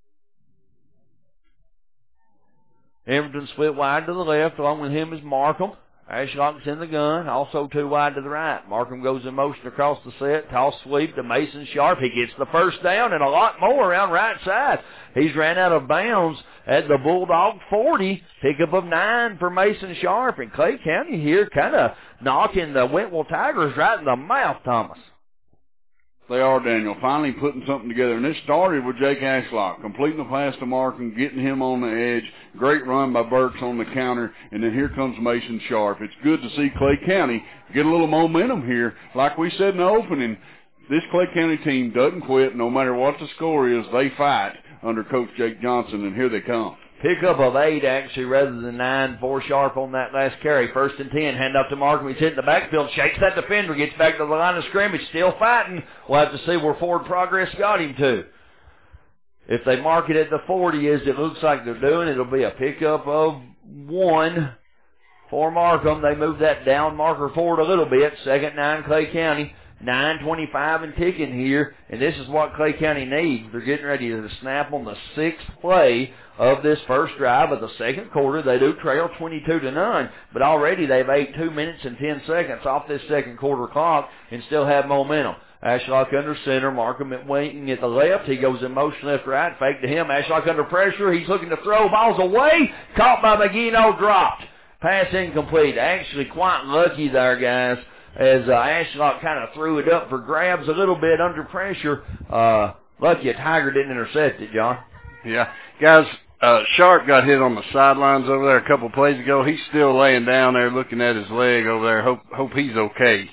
[SPEAKER 2] Emerton split wide to the left. Along with him is Markham. Ashlock's in the gun. Also 2 wide to the right. Markham goes in motion across the set. Toss sweep to Mason Sharp. He gets the first down and a lot more around right side. He's ran out of bounds at the Bulldog 40. Pickup of 9 for Mason Sharp. And Clay County here kind of knocking the Whitwell Tigers right in the mouth, Thomas.
[SPEAKER 1] They are, Daniel, finally putting something together. And it started with Jake Ashlock, completing the pass to Markham, getting him on the edge. Great run by Burks on the counter. And then here comes Mason Sharp. It's good to see Clay County get a little momentum here. Like we said in the opening, this Clay County team doesn't quit. No matter what the score is, they fight under Coach Jake Johnson, and here they come.
[SPEAKER 2] Pickup of 8, actually, rather than 9 for Sharp on that last carry. 1st and 10, hand up to Markham. He's hitting the backfield, shakes that defender, gets back to the line of scrimmage, still fighting. We'll have to see where forward progress got him to. If they mark it at the 40, as it looks like they're doing, it'll be a pickup of 1 for Markham. They move that down marker forward a little bit. 2nd 9, Clay County. 9:25 and ticking here, and this is what Clay County needs. They're getting ready to snap on the 6th play of this first drive of the second quarter. They do trail 22-0, but already they've ate 2 minutes and 10 seconds off this second quarter clock and still have momentum. Ashlock under center, Markham at wing at the left. He goes in motion left, right, fake to him. Ashlock under pressure. He's looking to throw. Ball's away. Caught by McGeano, dropped. Pass incomplete. Actually quite lucky there, guys, as Ashlock kind of threw it up for grabs a little bit under pressure. Lucky a Tiger didn't intercept it, John.
[SPEAKER 3] Yeah. Guys, Sharp got hit on the sidelines over there a couple plays ago. He's still laying down there looking at his leg over there. Hope he's okay.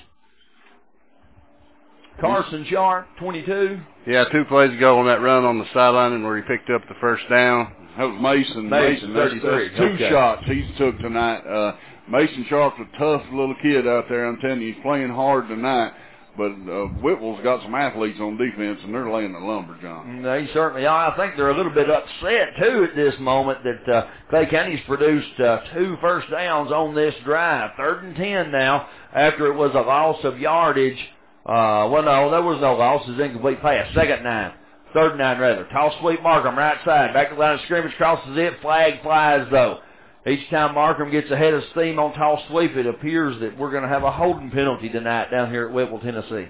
[SPEAKER 2] Carson Sharp, 22.
[SPEAKER 3] Yeah, 2 plays ago on that run on the sideline and where he picked up the first down.
[SPEAKER 1] That was Mason.
[SPEAKER 2] Mason, 33.
[SPEAKER 1] That's 2 shots he took tonight. Mason Sharp's a tough little kid out there. I'm telling you, he's playing hard tonight. But Whitwell's got some athletes on defense, and they're laying the lumber, John.
[SPEAKER 2] They certainly are. I think they're a little bit upset, too, at this moment that Clay County's produced 2 first downs on this drive. 3rd and 10 now after it was a loss of yardage. Well, no, there was no loss. It was incomplete pass. 2nd and 9. 3rd and 9, rather. Toss sweep Markham, right side. Back to the line of scrimmage, crosses it. Flag flies, though. Each time Markham gets ahead of steam on toss sweep, it appears that we're going to have a holding penalty tonight down here at Whipple, Tennessee.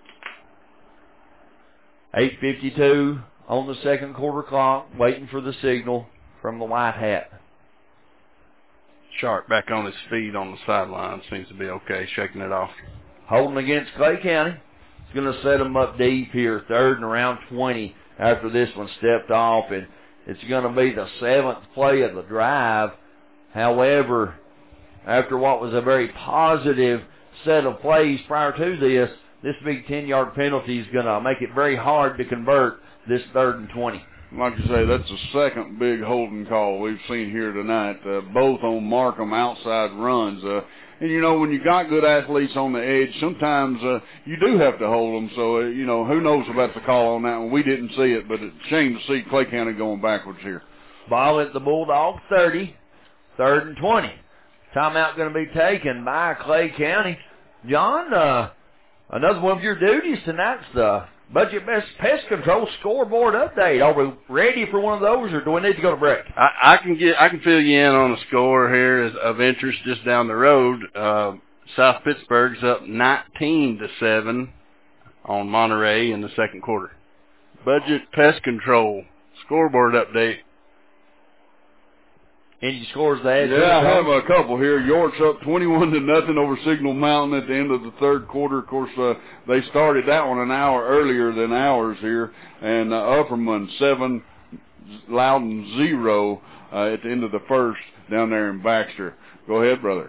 [SPEAKER 2] 8:52 on the second quarter clock, waiting for the signal from the white hat.
[SPEAKER 3] Sharp back on his feet on the sideline. Seems to be okay, shaking it off.
[SPEAKER 2] Holding against Clay County. It's going to set them up deep here, 3rd and around 20 after this one stepped off, and it's going to be the 7th play of the drive. However, after what was a very positive set of plays prior to this big 10-yard penalty is going to make it very hard to convert this 3rd and 20.
[SPEAKER 1] Like you say, that's the second big holding call we've seen here tonight, both on Markham outside runs. And, you know, when you got good athletes on the edge, sometimes you do have to hold them. So, you know, who knows about the call on that one. We didn't see it, but it's a shame to see Clay County going backwards here.
[SPEAKER 2] Ball at the Bulldog 30, 3rd and 20. Timeout going to be taken by Clay County. John, another one of your duties tonight's the Budget Best Pest Control scoreboard update. Are we ready for one of those, or do we need to go to break?
[SPEAKER 3] I can fill you in on a score here of interest just down the road. South Pittsburgh's up 19-7 on Monterey in the second quarter. Budget Pest Control scoreboard update.
[SPEAKER 2] Any scores to add?
[SPEAKER 1] Yeah, I have a couple here. York's up 21-0 over Signal Mountain at the end of the third quarter. Of course, they started that one an hour earlier than ours here. And Upperman 7, Loudon 0 at the end of the first down there in Baxter. Go ahead, brother.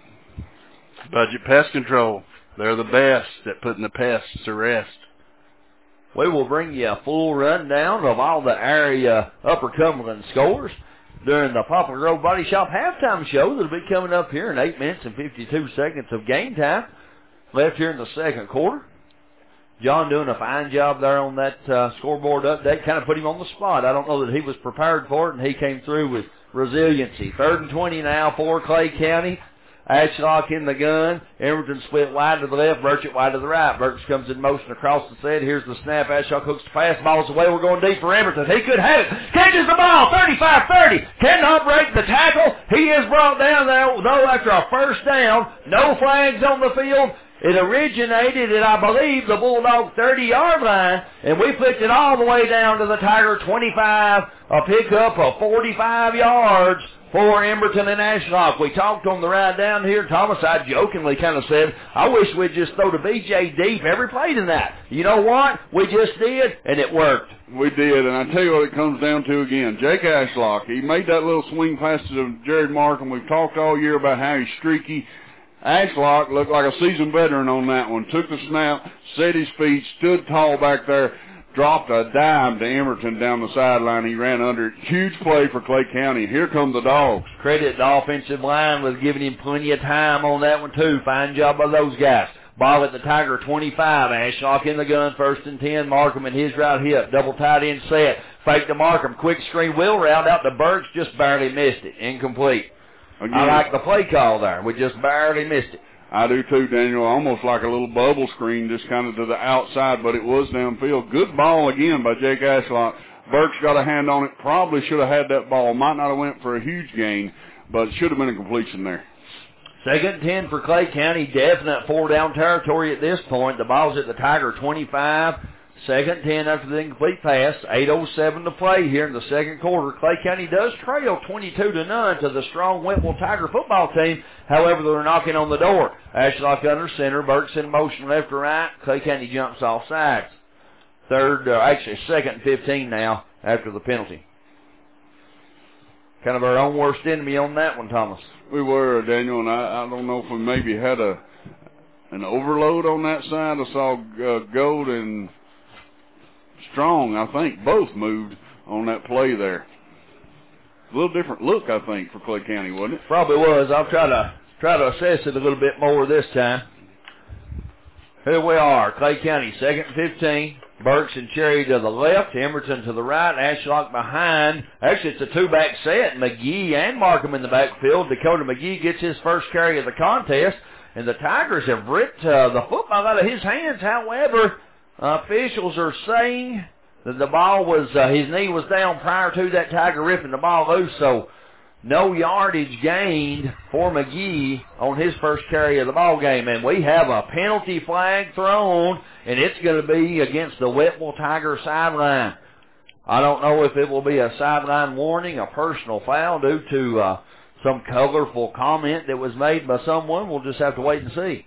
[SPEAKER 3] Budget Pest Control. They're the best at putting the pests to rest.
[SPEAKER 2] We will bring you a full rundown of all the area Upper Cumberland scores during the Poplar Grove Body Shop halftime show that'll be coming up here in 8 minutes and 52 seconds of game time left here in the second quarter. John doing a fine job there on that scoreboard update. Kind of put him on the spot. I don't know that he was prepared for it, and he came through with resiliency. 3rd and 20 now for Clay County. Ashlock in the gun. Emerton split wide to the left. Burchett wide to the right. Burks comes in motion across the set. Here's the snap. Ashlock hooks the pass. Ball's away. We're going deep for Emerton. He could have it. Catches the ball. 35-30. Cannot break the tackle. He is brought down there, though, after a first down. No flags on the field. It originated at, I believe, the Bulldog 30-yard line, and we flicked it all the way down to the Tiger 25, a pickup of 45 yards for Emberton and Ashlock. We talked on the ride down here. Thomas, I jokingly kind of said, I wish we'd just throw the BJ deep every play tonight. You know what? We just did, and it worked.
[SPEAKER 1] We did, and I tell you what it comes down to again. Jake Ashlock, he made that little swing pass to Jared Markham. We've talked all year about how he's streaky. Ashlock looked like a seasoned veteran on that one. Took the snap, set his feet, stood tall back there, dropped a dime to Emerton down the sideline. He ran under it. Huge play for Clay County. Here come the Dogs.
[SPEAKER 2] Credit the offensive line with giving him plenty of time on that one, too. Fine job by those guys. Ball at the Tiger 25. Ashlock in the gun, 1st and 10. Markham in his right hip. Double tight end set. Fake to Markham. Quick screen wheel route out to Burks. Just barely missed it. Incomplete. Again, I like the play call there. We just barely missed it.
[SPEAKER 1] I do too, Daniel. Almost like a little bubble screen, just kind of to the outside, but it was downfield. Good ball again by Jake Ashlock. Burks got a hand on it. Probably should have had that ball. Might not have went for a huge gain, but it should have been a completion there.
[SPEAKER 2] 2nd and 10 for Clay County. Definite 4-down territory at this point. The ball's at the Tiger 25. 2nd and 10 after the incomplete pass. 8:07 to play here in the second quarter. Clay County does trail 22-0 to the strong Whitwell Tiger football team. However, they're knocking on the door. Ashlock under center. Burks in motion left to right. Clay County jumps off sides. 2nd and 15 now after the penalty. Kind of our own worst enemy on that one, Thomas.
[SPEAKER 1] We were, Daniel, and I don't know if we maybe had an overload on that side. I saw Gold and Strong, I think, both moved on that play there. A little different look, I think, for Clay County, wasn't it?
[SPEAKER 2] Probably was. I'll try to assess it a little bit more this time. Here we are, Clay County, 2nd and 15. Burks and Cherry to the left, Emerson to the right, Ashlock behind. Actually, it's a two-back set. McGee and Markham in the backfield. Dakota McGee gets his first carry of the contest, and the Tigers have ripped the football out of his hands. However, officials are saying that the ball was, his knee was down prior to that Tiger ripping the ball loose, so no yardage gained for McGee on his first carry of the ball game. And we have a penalty flag thrown, and it's going to be against the Whitwell Tiger sideline. I don't know if it will be a sideline warning, a personal foul due to some colorful comment that was made by someone. We'll just have to wait and see.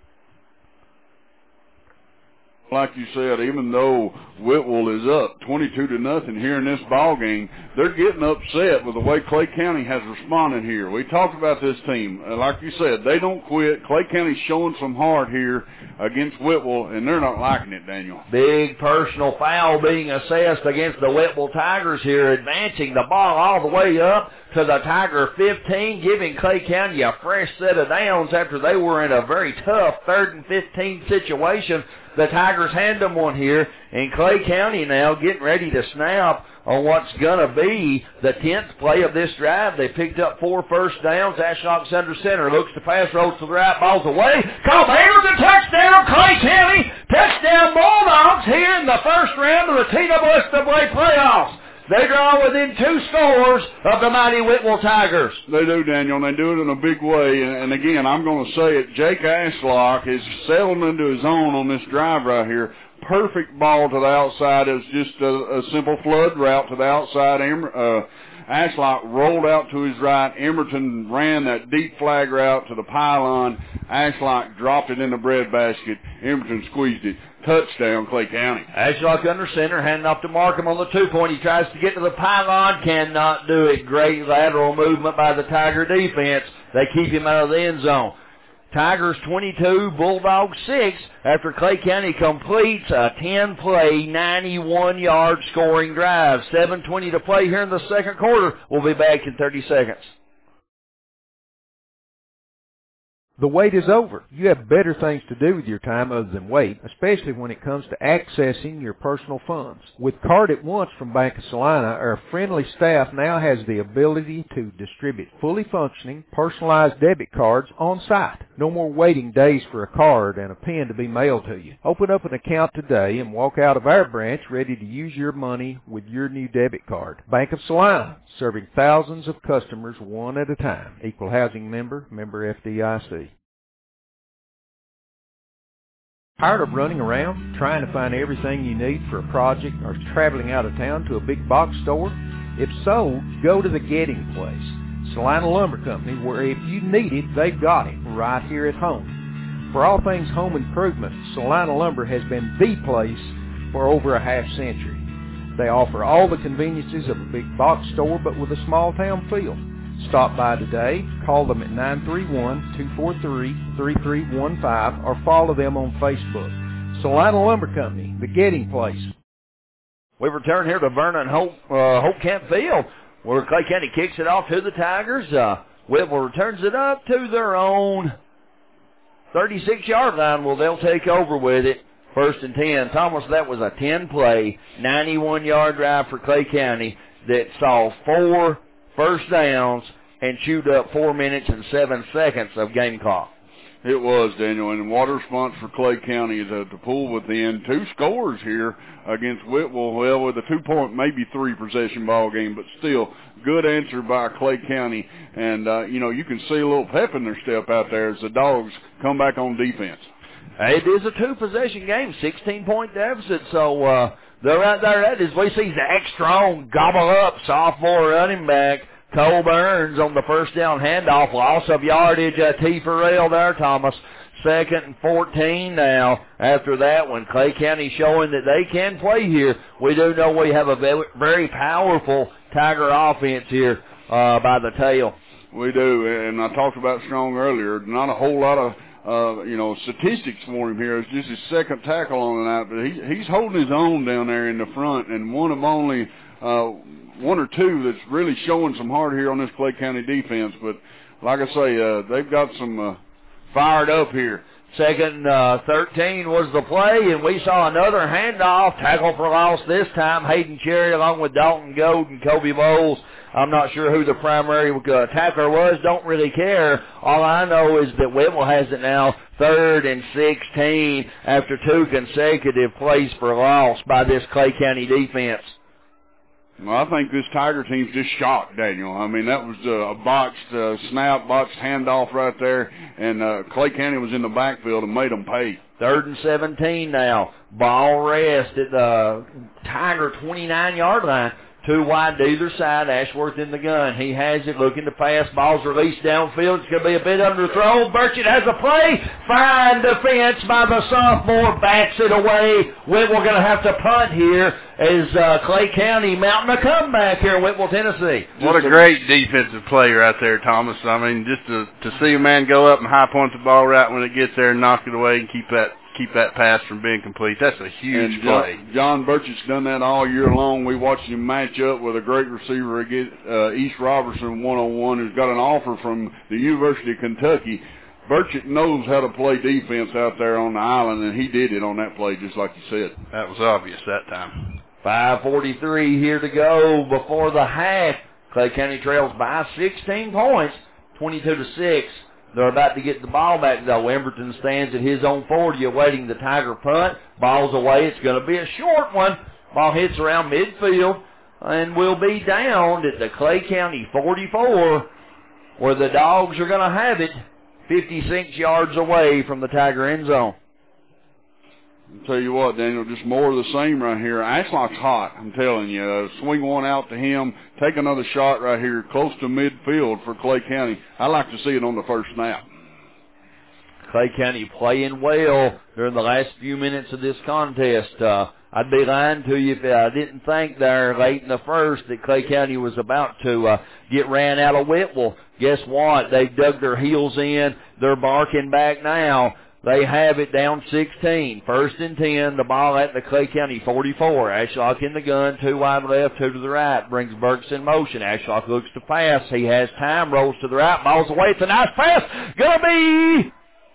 [SPEAKER 1] Like you said, even though Whitwell is up 22-0 here in this ball game, they're getting upset with the way Clay County has responded here. We talked about this team. Like you said, they don't quit. Clay County's showing some heart here against Whitwell, and they're not liking it, Daniel.
[SPEAKER 2] Big personal foul being assessed against the Whitwell Tigers here, advancing the ball all the way up to the Tiger 15, giving Clay County a fresh set of downs after they were in a very tough 3rd and 15 situation. The Tigers hand them one here, and Clay County now getting ready to snap on what's going to be the 10th play of this drive. They picked up 4 first downs. Ashlock's under center, looks to pass, rolls to the right, ball's away. Caught there, the touchdown, Clay County. Touchdown Bulldogs here in the first round of the TWSAA playoffs. They draw within 2 scores of the mighty Whitwell Tigers.
[SPEAKER 1] They do, Daniel, and they do it in a big way. And again, I'm going to say it, Jake Ashlock is settling into his own on this drive right here. Perfect ball to the outside. It was just a simple flood route to the outside. Ashlock rolled out to his right. Emerton ran that deep flag route to the pylon. Ashlock dropped it in the breadbasket. Emerton squeezed it. Touchdown, Clay County.
[SPEAKER 2] Ashlock under center, handing off to Markham on the 2-point. He tries to get to the pylon, cannot do it. Great lateral movement by the Tiger defense. They keep him out of the end zone. Tigers 22, Bulldogs 6 after Clay County completes a 10-play, 91-yard scoring drive. 7:20 to play here in the second quarter. We'll be back in 30 seconds.
[SPEAKER 5] The wait is over. You have better things to do with your time other than wait, especially when it comes to accessing your personal funds. With Card at Once from Bank of Salina, our friendly staff now has the ability to distribute fully functioning, personalized debit cards on site. No more waiting days for a card and a pen to be mailed to you. Open up an account today and walk out of our branch ready to use your money with your new debit card. Bank of Salina, serving thousands of customers one at a time. Equal housing member, member FDIC. Tired of running around, trying to find everything you need for a project, or traveling out of town to a big box store? If so, go to the Getting Place, Salina Lumber Company, where if you need it, they've got it right here at home. For all things home improvement, Salina Lumber has been the place for over a half-century. They offer all the conveniences of a big box store, but with a small-town feel. Stop by today, call them at 931-243-3315, or follow them on Facebook. Salina Lumber Company, the Getting Place.
[SPEAKER 2] We return here to Vernon Hope Camp Field, where Clay County kicks it off to the Tigers. Whitwell returns it up to their own 36-yard line. Well, they'll take over with it. 1st and 10. Thomas, that was a 10-play, 91-yard drive for Clay County that saw 4 first downs and chewed up 4 minutes and 7 seconds of game clock.
[SPEAKER 1] It was, Daniel, and what a response for Clay County is to pull within 2 scores here against Whitwell. Well, with a 2-point, maybe 3-possession ball game, but still good answer by Clay County. And, you can see a little pep in their step out there as the Dogs come back on defense.
[SPEAKER 2] It is a 2-possession game, 16-point deficit, so they're right there. That is, we see Zach Strong gobble up sophomore running back Cole Burns on the first down handoff. Loss of yardage, T. Farrell there, Thomas. 2nd and 14 now after that one. Clay County showing that they can play here. We do know we have a very powerful Tiger offense here by the tail.
[SPEAKER 1] We do, and I talked about Strong earlier. Not a whole lot of statistics for him here. It's just his 2nd tackle on the night, but he's holding his own down there in the front, and one of only 1 or 2 that's really showing some heart here on this Clay County defense. But like I say, they've got some fired up here.
[SPEAKER 2] 2nd and 13 was the play, and we saw another handoff. Tackle for loss this time. Hayden Cherry along with Dalton Gold and Kobe Bowles. I'm not sure who the primary tackler was. Don't really care. All I know is that Whitwell has it now 3rd and 16 after 2 consecutive plays for loss by this Clay County defense.
[SPEAKER 1] Well, I think this Tiger team's just shocked, Daniel. I mean, that was a botched snap, botched handoff right there, and Clay County was in the backfield and made them pay.
[SPEAKER 2] 3rd and 17 now. Ball rest at the Tiger 29-yard line. 2 wide to either side. Ashworth in the gun. He has it, looking to pass. Ball's released downfield. It's going to be a bit underthrown. Burchett has a play. Fine defense by the sophomore. Backs it away. Whitwell going to have to punt here as Clay County mounting a comeback here in Whitwell, Tennessee.
[SPEAKER 3] What a great defensive play right there, Thomas. I mean, just to see a man go up and high point the ball right when it gets there and knock it away and keep that pass from being complete. That's a huge play.
[SPEAKER 1] John Burchett's done that all year long. We watched him match up with a great receiver against East Robertson one-on-one, who's got an offer from the University of Kentucky. Burchett knows how to play defense out there on the island, and he did it on that play just like you said.
[SPEAKER 3] That was obvious that time.
[SPEAKER 2] 5:43 here to go before the half. Clay County trails by 16 points, 22-6. They're about to get the ball back, though. Emberton stands at his own 40, awaiting the Tiger punt. Ball's away. It's going to be a short one. Ball hits around midfield and will be down at the Clay County 44, where the Dogs are going to have it 56 yards away from the Tiger end zone.
[SPEAKER 1] I'll tell you what, Daniel, just more of the same right here. Ashlock's hot, I'm telling you. Swing one out to him, take another shot right here, close to midfield for Clay County. I like to see it on the first snap.
[SPEAKER 2] Clay County playing well during the last few minutes of this contest. I'd be lying to you if I didn't think there late in the first that Clay County was about to get ran out of Whitwell. Guess what? They've dug their heels in. They're barking back now. They have it down 16. 1st and 10. The ball at the Clay County 44. Ashlock in the gun. 2 wide left, 2 to the right. Brings Burks in motion. Ashlock looks to pass. He has time. Rolls to the right. Ball's away. It's a nice pass. Gonna be...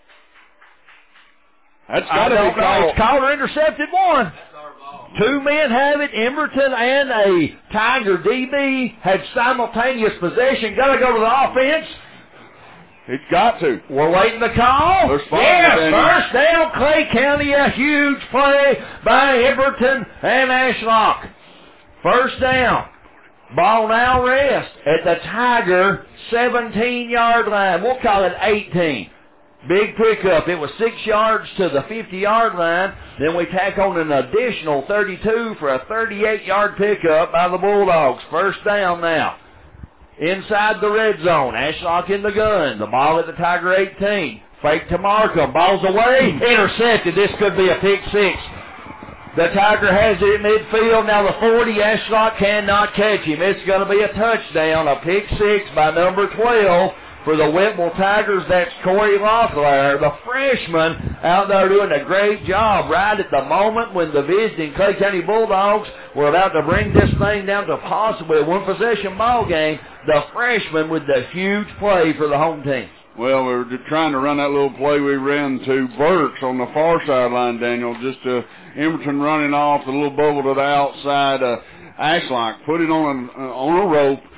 [SPEAKER 1] That's got to be called.
[SPEAKER 2] It's called or intercepted one. 2 men have it. Emberton and a Tiger DB had simultaneous possession. Got to go to the offense.
[SPEAKER 1] It's got to.
[SPEAKER 2] We're waiting the call. Yes, first down, Clay County. A huge play by Emberton and Ashlock. First down. Ball now rests at the Tiger 17-yard line. We'll call it 18. Big pickup. It was 6 yards to the 50-yard line. Then we tack on an additional 32 for a 38-yard pickup by the Bulldogs. First down now. Inside the red zone. Ashlock in the gun. The ball at the Tiger 18. Fake to Markham. Ball's away. Intercepted. This could be a pick six. The Tiger has it at midfield. Now the 40. Ashlock cannot catch him. It's going to be a touchdown. A pick six by number 12 for the Whitwell Tigers. That's Corey Loeffler, the freshman, out there doing a great job right at the moment when the visiting Clay County Bulldogs were about to bring this thing down to possibly a one-possession ball game. The freshman with the huge play for the home team.
[SPEAKER 1] Well, we were just trying to run that little play we ran to Burks on the far sideline, Daniel, just Emberton running off, the little bubble to the outside. Ashlock put it on a rope,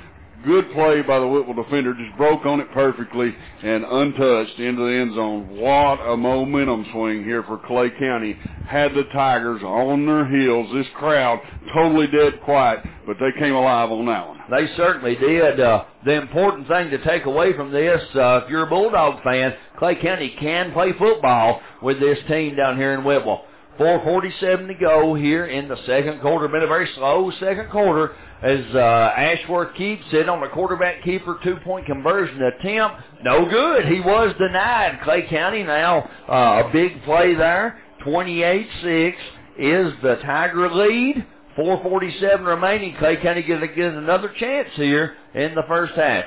[SPEAKER 1] Good play by the Whitwell defender. Just broke on it perfectly and untouched into the end zone. What a momentum swing here for Clay County. Had the Tigers on their heels. This crowd totally dead quiet, but they came alive on that one.
[SPEAKER 2] They certainly did. The important thing to take away from this, if you're a Bulldog fan, Clay County can play football with this team down here in Whitwell. 4:47 to go here in the second quarter. Been a very slow second quarter as Ashworth keeps it on the quarterback keeper 2-point conversion attempt. No good. He was denied. Clay County now a big play there. 28-6 is the Tiger lead. 4:47 remaining. Clay County going to get another chance here in the first half.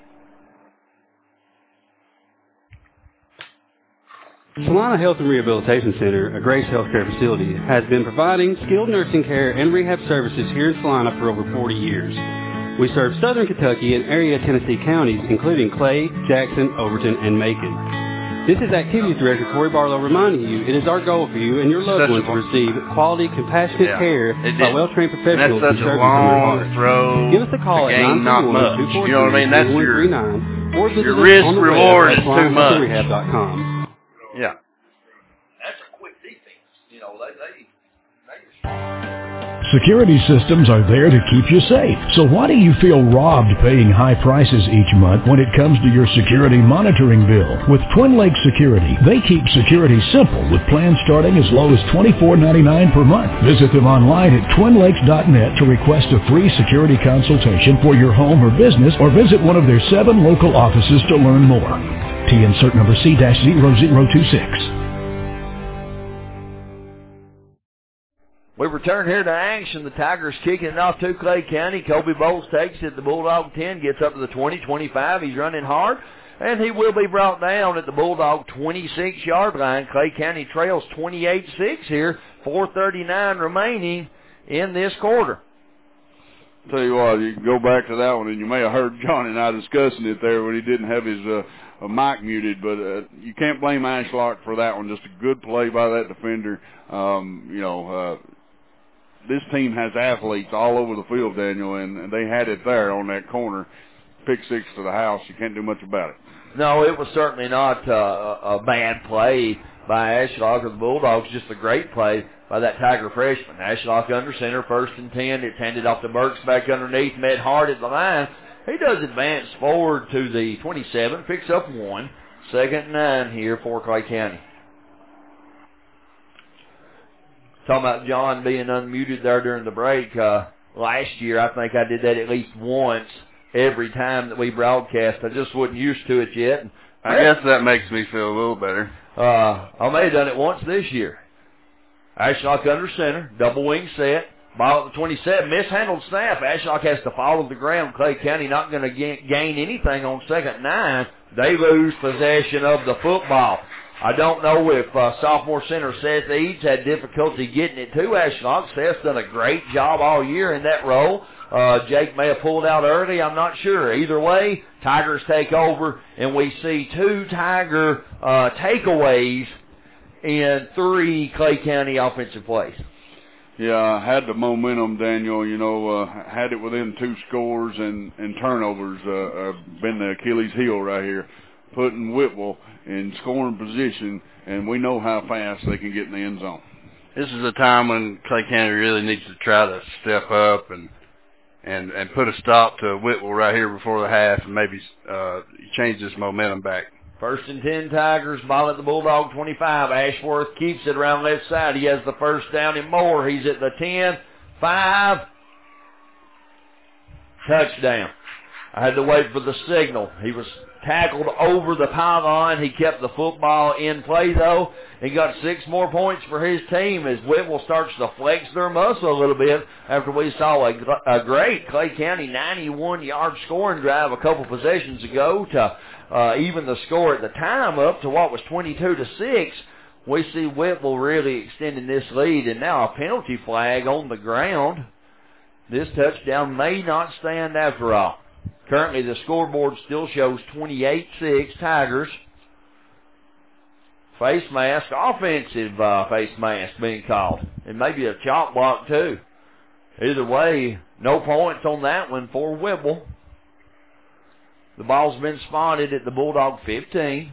[SPEAKER 6] Salina Health and Rehabilitation Center, a Grace Healthcare facility, has been providing skilled nursing care and rehab services here in Salina for over 40 years. We serve southern Kentucky and area Tennessee counties, including Clay, Jackson, Overton, and Macon. This is Activities Director Corey Barlow reminding you it is our goal for you and your loved ones to receive quality, compassionate care by well-trained professionals who serve you from their heart. Give us a call at 931-243-2139 or visit us on the web at SalinaHealthRehab.com.
[SPEAKER 3] Yeah.
[SPEAKER 2] That's a quick defense. You know, they
[SPEAKER 10] Security systems are there to keep you safe. So why do you feel robbed paying high prices each month when it comes to your security monitoring bill? With Twin Lakes Security, they keep security simple with plans starting as low as $24.99 per month. Visit them online at twinlakes.net to request a free security consultation for your home or business, or visit one of their 7 local offices to learn more. T insert number C-0026.
[SPEAKER 2] We return here to action. The Tigers kicking it off to Clay County. Kobe Bowles takes it. The Bulldog 10 gets up to the 20-25. He's running hard, and he will be brought down at the Bulldog 26-yard line. Clay County trails 28-6 here. 4:39 remaining in this quarter.
[SPEAKER 1] Tell you what, you can go back to that one, and you may have heard John and I discussing it there when he didn't have his mic muted, but you can't blame Ashlock for that one. Just a good play by that defender. This team has athletes all over the field, Daniel, and they had it there on that corner. Pick 6 to the house. You can't do much about it.
[SPEAKER 2] No, it was certainly not a bad play by Ashlock or the Bulldogs, just a great play by that Tiger freshman. Ashlock under center, 1st and 10. It's handed off to Burks back underneath, met hard at the line. He does advance forward to the 27, picks up 1. 2nd and 9 here for Clay County. Talking about John being unmuted there during the break. Last year, I think I did that at least once every time that we broadcast. I just wasn't used to it yet.
[SPEAKER 3] I guess that makes me feel a little better.
[SPEAKER 2] I may have done it once this year. Ashlock under center, double wing set. Ball at the 27, mishandled snap. Ashlock has to follow the ground. Clay County not going to gain anything on 2nd and 9. They lose possession of the football. I don't know if sophomore center Seth Eads had difficulty getting it to Ashlock. Seth's done a great job all year in that role. Jake may have pulled out early. I'm not sure. Either way, Tigers take over, and we see 2 Tiger takeaways in 3 Clay County offensive plays.
[SPEAKER 1] Yeah, had the momentum, Daniel. Had it within 2 scores and turnovers. Been the Achilles heel right here. Putting Whitwell in scoring position, and we know how fast they can get in the end zone.
[SPEAKER 3] This is a time when Clay County really needs to try to step up and put a stop to Whitwell right here before the half, and maybe change this momentum back.
[SPEAKER 2] 1st and 10 Tigers, ball at the Bulldog 25. Ashworth keeps it around left side. He has the first down and more. He's at the 10, 5. Touchdown. I had to wait for the signal. He was tackled over the pylon. He kept the football in play, though. He got 6 more points for his team as Whitwell starts to flex their muscle a little bit after we saw a great Clay County 91-yard scoring drive a couple possessions ago to even the score at the time up to what was 22-6. We see Whitwell really extending this lead, and now a penalty flag on the ground. This touchdown may not stand after all. Currently, the scoreboard still shows 28-6 Tigers. Face mask, offensive face mask being called. And maybe a chop block, too. Either way, no points on that one for Whitwell. The ball's been spotted at the Bulldog 15.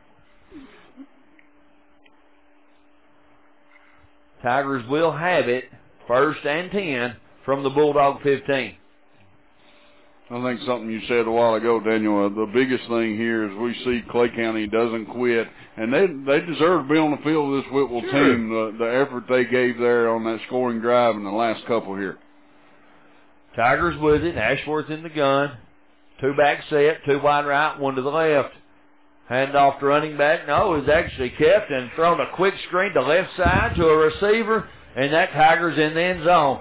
[SPEAKER 2] Tigers will have it, 1st and 10 from the Bulldog 15.
[SPEAKER 1] I think something you said a while ago, Daniel, the biggest thing here is we see Clay County doesn't quit, and they deserve to be on the field with this Whitwell team, the effort they gave there on that scoring drive in the last couple here.
[SPEAKER 2] Tigers with it, Ashworth in the gun, 2-back set, 2 wide right, 1 to the left. Hand off to running back, no, is actually kept and thrown a quick screen to left side to a receiver, and that Tiger's in the end zone.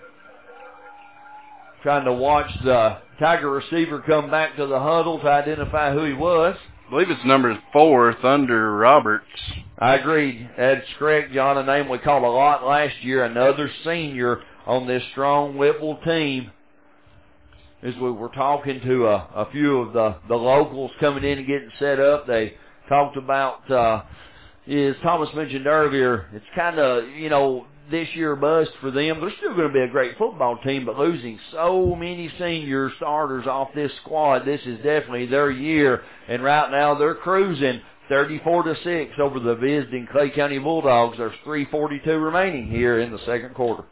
[SPEAKER 2] Trying to watch the Tiger receiver come back to the huddle to identify who he was.
[SPEAKER 3] I believe it's number 4, Thunder Roberts.
[SPEAKER 2] I agree. That's correct, John. A name we called a lot last year. Another senior on this strong Whitwell team. As we were talking to a few of the locals coming in and getting set up, they talked about, as Thomas mentioned earlier, it's kind of, this year bust for them. They're still going to be a great football team, but losing so many senior starters off this squad, this is definitely their year. And right now they're cruising 34-6 over the visiting Clay County Bulldogs. There's 3:42 remaining here in the second quarter.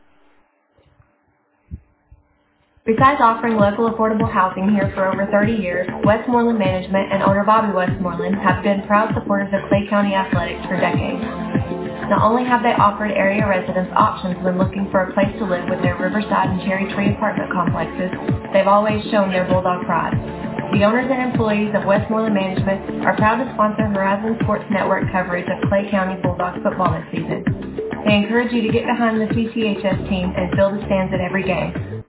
[SPEAKER 7] Besides offering local affordable housing here for over 30 years, Westmoreland Management and owner Bobby Westmoreland have been proud supporters of Clay County athletics for decades. Not only have they offered area residents options when looking for a place to live with their Riverside and Cherry Tree apartment complexes, they've always shown their Bulldog pride. The owners and employees of Westmoreland Management are proud to sponsor Horizon Sports Network coverage of Clay County Bulldogs football this season. They encourage you to get behind the CCHS team and fill the stands at every game.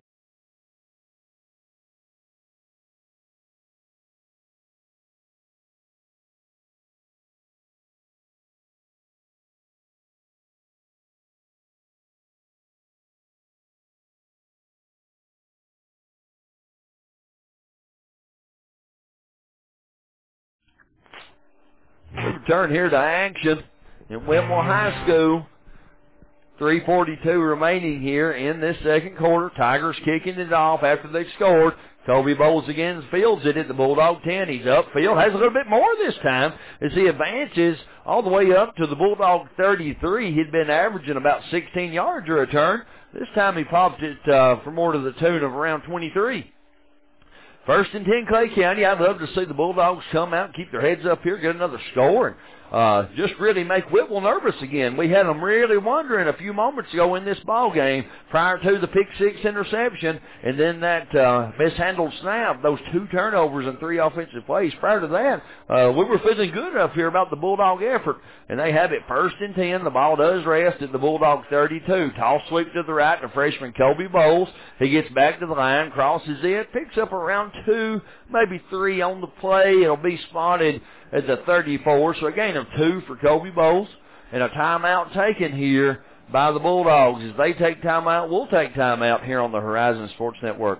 [SPEAKER 2] Return here to action in Whitwell High School. 3:42 remaining here in this second quarter. Tigers kicking it off after they scored. Kobe Bowles again fields it at the Bulldog 10. He's upfield, has a little bit more this time as he advances all the way up to the Bulldog 33. He'd been averaging about 16 yards a return. This time he popped it for more to the tune of around 23. 1st and 10 Clay County. I'd love to see the Bulldogs come out and keep their heads up here, get another score, and just really make Whitwell nervous again. We had them really wondering a few moments ago in this ball game prior to the pick 6 interception and then that mishandled snap, those 2 turnovers and 3 offensive plays. Prior to that, we were feeling good up here about the Bulldog effort, and they have it 1st and 10. The ball does rest at the Bulldog 32. Toss sweep to the right to freshman Kobe Bowles. He gets back to the line, crosses it, picks up around 2, maybe 3 on the play. It'll be spotted at the 34, so a gain of 2 for Kobe Bowles, and a timeout taken here by the Bulldogs. As they take timeout, we'll take timeout here on the Horizon Sports Network.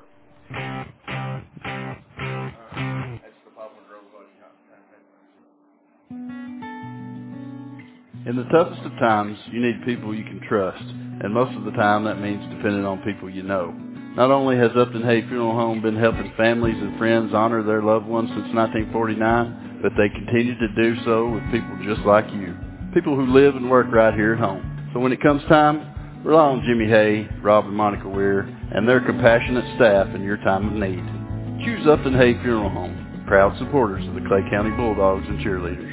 [SPEAKER 9] In the toughest of times, you need people you can trust, and most of the time that means depending on people you know. Not only has Upton Hay Funeral Home been helping families and friends honor their loved ones since 1949, but they continue to do so with people just like you, people who live and work right here at home. So when it comes time, rely on Jimmy Hay, Rob and Monica Weir, and their compassionate staff in your time of need. Choose Upton Hay Funeral Home, proud supporters of the Clay County Bulldogs and cheerleaders.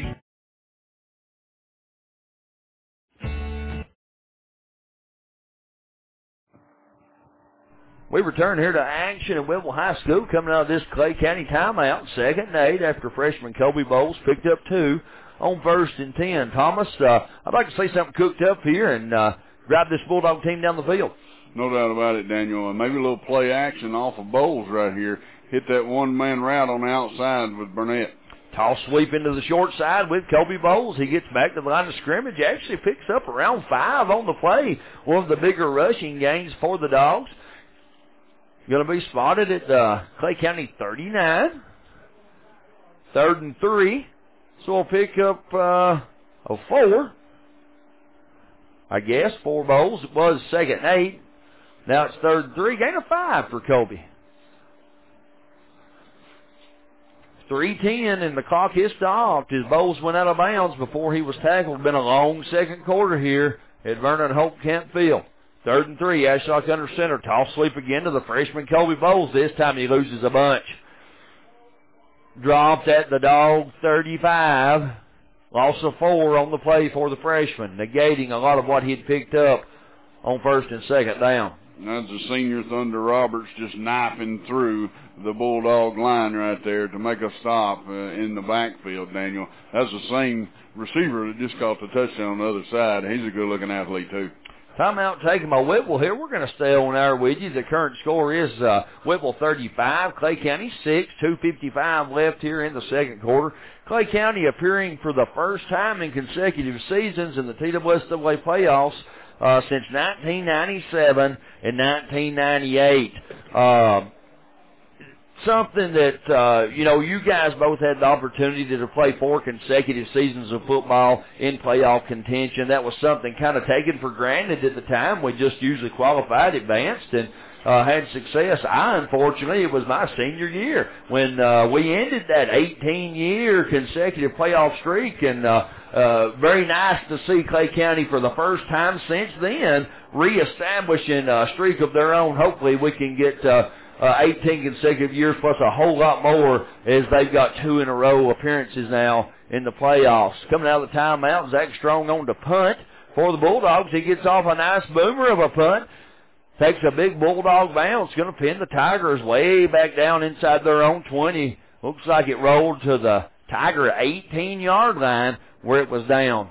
[SPEAKER 2] We return here to action at Whitwell High School coming out of this Clay County timeout. 2nd and 8 after freshman Kobe Bowles picked up 2 on 1st and 10. Thomas, I'd like to see something cooked up here and drive this Bulldog team down the field.
[SPEAKER 1] No doubt about it, Daniel. And maybe a little play action off of Bowles right here. Hit that one-man route on the outside with Burnett.
[SPEAKER 2] Toss sweep into the short side with Kobe Bowles. He gets back to the line of scrimmage. Actually picks up around 5 on the play. One of the bigger rushing gains for the Dogs. Going to be spotted at Clay County 39. 3rd and 3. So we'll pick up a 4. I guess 4 Bowles. It was 2nd and 8. Now it's 3rd and 3. Gain of 5 for Kobe. 3:10, and the clock is stopped as Bowles went out of bounds before he was tackled. Been a long second quarter here at Vernon Hope Camp Field. 3rd and 3, Ashlock under center. Toss sweep again to the freshman Kobe Bowles. This time he loses a bunch. Dropped at the Dog 35. Loss of 4 on the play for the freshman, negating a lot of what he'd picked up on 1st and 2nd down.
[SPEAKER 1] That's the senior Thunder Roberts just knifing through the Bulldog line right there to make a stop in the backfield, Daniel. That's the same receiver that just caught the touchdown on the other side. He's a good-looking athlete, too.
[SPEAKER 2] Timeout taken by Whipple here. We're going to stay on air with you. The current score is Whipple 35, Clay County 6, 2:55 left here in the second quarter. Clay County appearing for the first time in consecutive seasons in the TWSAA playoffs since 1997 and 1998. Something that, you guys both had the opportunity to play 4 consecutive seasons of football in playoff contention. That was something kind of taken for granted at the time. We just usually qualified, advanced, and had success. Unfortunately, it was my senior year when we ended that 18-year consecutive playoff streak, and very nice to see Clay County for the first time since then reestablishing a streak of their own. Hopefully we can get 18 consecutive years plus a whole lot more as they've got 2 in a row appearances now in the playoffs. Coming out of the timeout, Zach Strong on to punt for the Bulldogs. He gets off a nice boomer of a punt. Takes a big Bulldog bounce. Going to pin the Tigers way back down inside their own 20. Looks like it rolled to the Tiger 18-yard line where it was downed.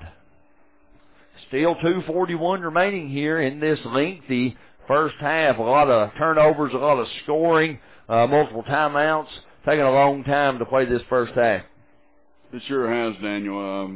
[SPEAKER 2] Still 2:41 remaining here in this lengthy first half. A lot of turnovers, a lot of scoring, multiple timeouts. Taking a long time to play this first half.
[SPEAKER 1] It sure has, Daniel.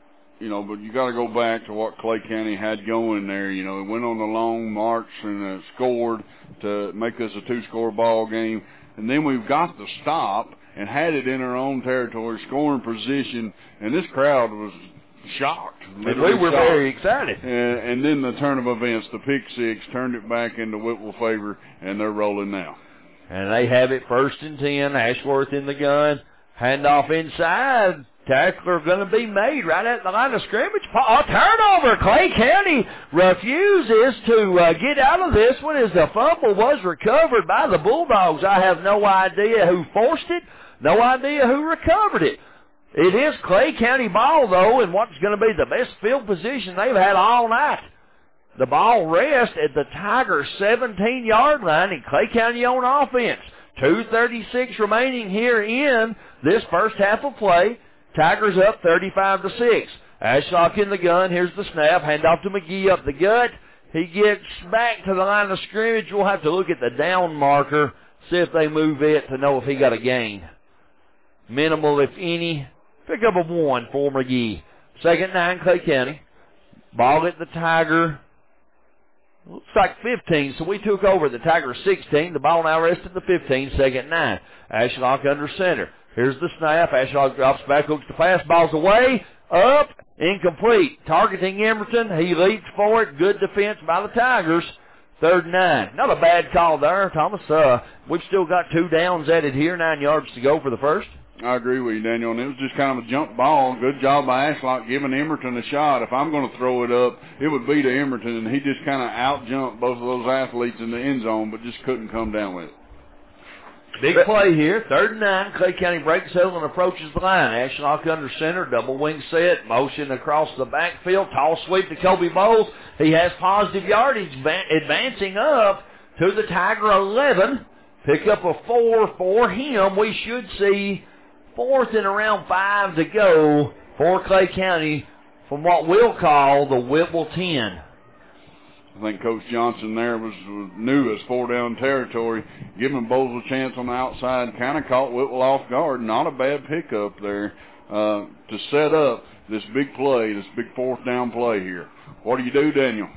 [SPEAKER 1] But you got to go back to what Clay County had going there. It went on the long march and scored to make this a 2-score ball game. And then we've got the stop and had it in our own territory, scoring position, and this crowd was shocked.
[SPEAKER 2] And we were
[SPEAKER 1] shocked.
[SPEAKER 2] Very excited.
[SPEAKER 1] And then the turn of events, the pick six, turned it back into Whipple favor, and they're rolling now.
[SPEAKER 2] And they have it 1st and 10. Ashworth in the gun. Handoff inside. Tackler going to be made right at the line of scrimmage. A turnover. Clay County refuses to get out of this one as the fumble was recovered by the Bulldogs. I have no idea who forced it, no idea who recovered it. It is Clay County ball, though, and what's going to be the best field position they've had all night. The ball rests at the Tigers' 17-yard line, and Clay County on offense. 2:36 remaining here in this first half of play. Tigers up 35-6. Ashlock in the gun. Here's the snap. Handoff to McGee up the gut. He gets back to the line of scrimmage. We'll have to look at the down marker, see if they move it to know if he got a gain. Minimal, if any. Pick up a 1 for McGee. 2nd and 9, Clay County. Ball at the Tiger. Looks like 15, so we took over the Tigers 16. The ball now rests at the 15, 2nd and 9. Ashlock under center. Here's the snap. Ashlock drops back, looks the pass. Ball's away. Up. Incomplete. Targeting Emerson. He leaps for it. Good defense by the Tigers. 3rd and 9. Not a bad call there, Thomas. We've still got 2 downs added here. 9 yards to go for the first.
[SPEAKER 1] I agree with you, Daniel. And it was just kind of a jump ball. Good job by Ashlock giving Emerson a shot. If I'm going to throw it up, it would be to Emerson. And he just kind of out-jumped both of those athletes in the end zone, but just couldn't come down with it.
[SPEAKER 2] Big play here. 3rd and 9. Clay County breaks hill and approaches the line. Ashlock under center. Double wing set. Motion across the backfield. Tall sweep to Kobe Bowles. He has positive yardage. Advancing up to the Tiger 11. Pick up a 4 for him. We should see 4th and around 5 to go for Clay County from what we'll call the Whipple 10.
[SPEAKER 1] I think Coach Johnson there was new as 4-down territory, giving Bowles a chance on the outside, kind of caught Whipple off guard. Not a bad pickup there to set up this big play, this big 4th down play here. What do you do, Daniel?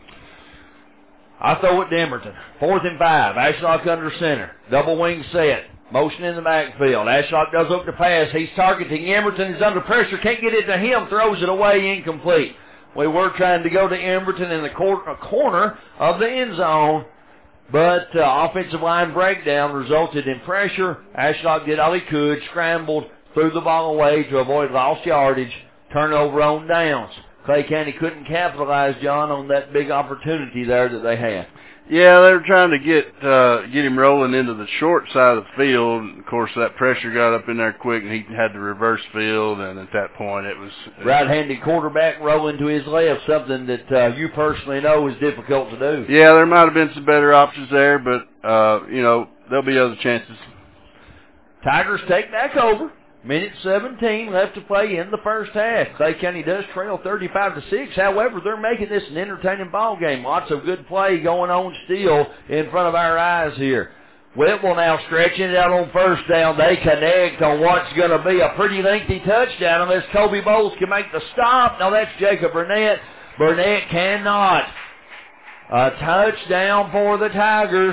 [SPEAKER 2] I throw it to Emerson. 4th and 5. Ashlock under center. Double wing set. Motion in the backfield. Ashlock does look to pass. He's targeting Emerson. He's under pressure. Can't get it to him. Throws it away. Incomplete. We were trying to go to Emerson in the corner of the end zone, but offensive line breakdown resulted in pressure. Ashlock did all he could, scrambled threw the ball away to avoid lost yardage, turnover on downs. Clay County couldn't capitalize, John, on that big opportunity there that they had.
[SPEAKER 3] Yeah, they were trying to get him rolling into the short side of the field. Of course, that pressure got up in there quick, and he had to reverse field, and at that point it was...
[SPEAKER 2] right-handed quarterback rolling to his left, something that you personally know is difficult to do.
[SPEAKER 3] Yeah, there might have been some better options there, but, there'll be other chances.
[SPEAKER 2] Tigers take back over. Minute 17 left to play in the first half. Clay County does trail 35-6. However, they're making this an entertaining ball game. Lots of good play going on still in front of our eyes here. Whitwell now stretching it out on first down. They connect on what's going to be a pretty lengthy touchdown unless Kobe Bowles can make the stop. Now that's Jacob Burnett. Burnett cannot. A touchdown for the Tigers.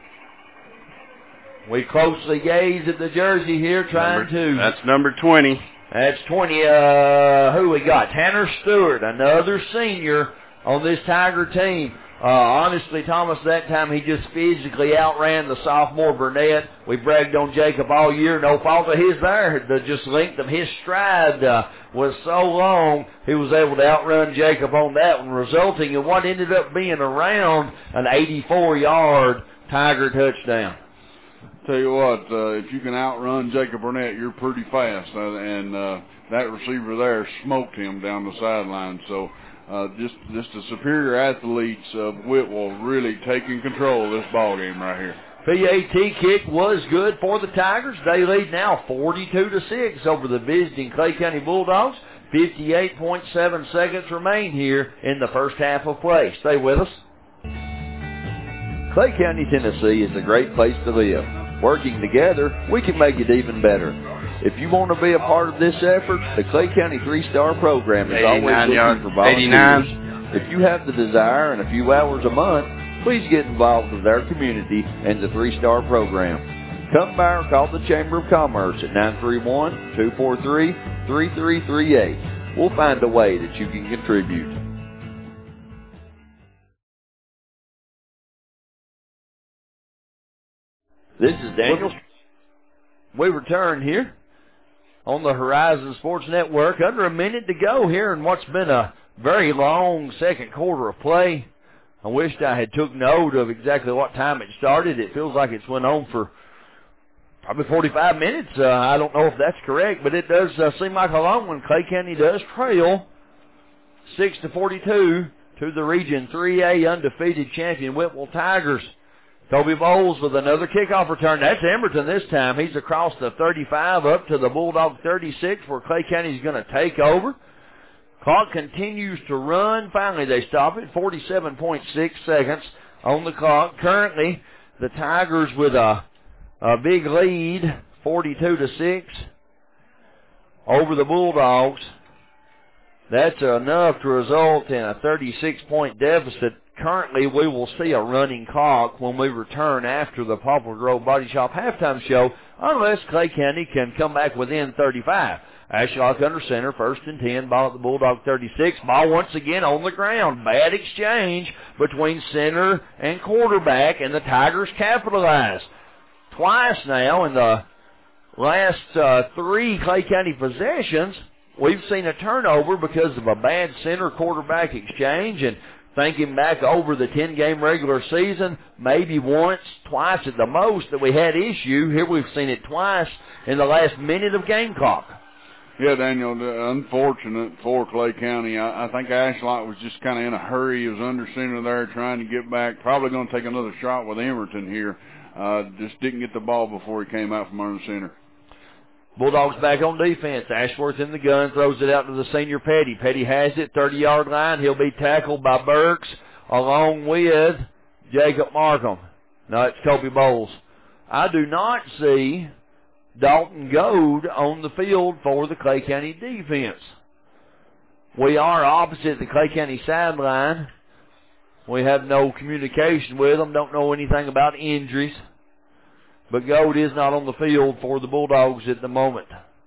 [SPEAKER 2] We closely gaze at the jersey here,
[SPEAKER 3] That's number 20.
[SPEAKER 2] That's 20. Who we got? Tanner Stewart, another senior on this Tiger team. Honestly, Thomas, that time he just physically outran the sophomore Burnett. We bragged on Jacob all year. No fault of his there. The just length of his stride was so long, he was able to outrun Jacob on that one, resulting in what ended up being around an 84-yard Tiger touchdown.
[SPEAKER 1] Tell you what, if you can outrun Jacob Burnett, you're pretty fast, and that receiver there smoked him down the sideline. So just the superior athletes of Whitwell really taking control of this ball game right here.
[SPEAKER 2] PAT kick was good for the Tigers. They lead now 42-6 over the visiting Clay County Bulldogs. 58.7 seconds remain here in the first half of play. Stay with us.
[SPEAKER 11] Clay County, Tennessee is a great place to live. Working together, we can make it even better. If you want to be a part of this effort, the Clay County 3-Star program is always looking for volunteers. If you have the desire and a few hours a month, please get involved with our community and the 3-Star program. Come by or call the Chamber of Commerce at 931-243-3338. We'll find a way that you can contribute.
[SPEAKER 2] This is Daniel. We return here on the Horizon Sports Network. Under a minute to go here in what's been a very long second quarter of play. I wished I had took note of exactly what time it started. It feels like it's went on for probably 45 minutes. I don't know if that's correct, but it does seem like a long one. Clay County does trail 6-42 to the Region 3A undefeated champion Whitwell Tigers. Kobe Bowles with another kickoff return. That's Emberton this time. He's across the 35 up to the Bulldog 36 where Clay County is going to take over. Clock continues to run. Finally, they stop it. 47.6 seconds on the clock. Currently, the Tigers with a big lead, 42-6 over the Bulldogs. That's enough to result in a 36-point deficit. Currently, we will see a running clock when we return after the Poplar Grove Body Shop halftime show, unless Clay County can come back within 35. Ashlock under center, 1st and 10, ball at the Bulldog 36. Ball once again on the ground. Bad exchange between center and quarterback, and the Tigers capitalize. Twice now in the last 3 Clay County possessions, we've seen a turnover because of a bad center quarterback exchange, and thinking back over the 10-game regular season, maybe once, twice at the most that we had issue. Here we've seen it twice in the last minute of game clock.
[SPEAKER 1] Yeah, Daniel, unfortunate for Clay County. I think Ashlock was just kind of in a hurry. He was under center there trying to get back. Probably going to take another shot with Emberton here. Just didn't get the ball before he came out from under center.
[SPEAKER 2] Bulldogs back on defense. Ashworth in the gun, throws it out to the senior Petty. Petty has it, 30-yard line. He'll be tackled by Burks along with Jacob Markham. No, it's Kobe Bowles. I do not see Dalton Goad on the field for the Clay County defense. We are opposite the Clay County sideline. We have no communication with them, don't know anything about injuries. But Goad is not on the field for the Bulldogs at the moment.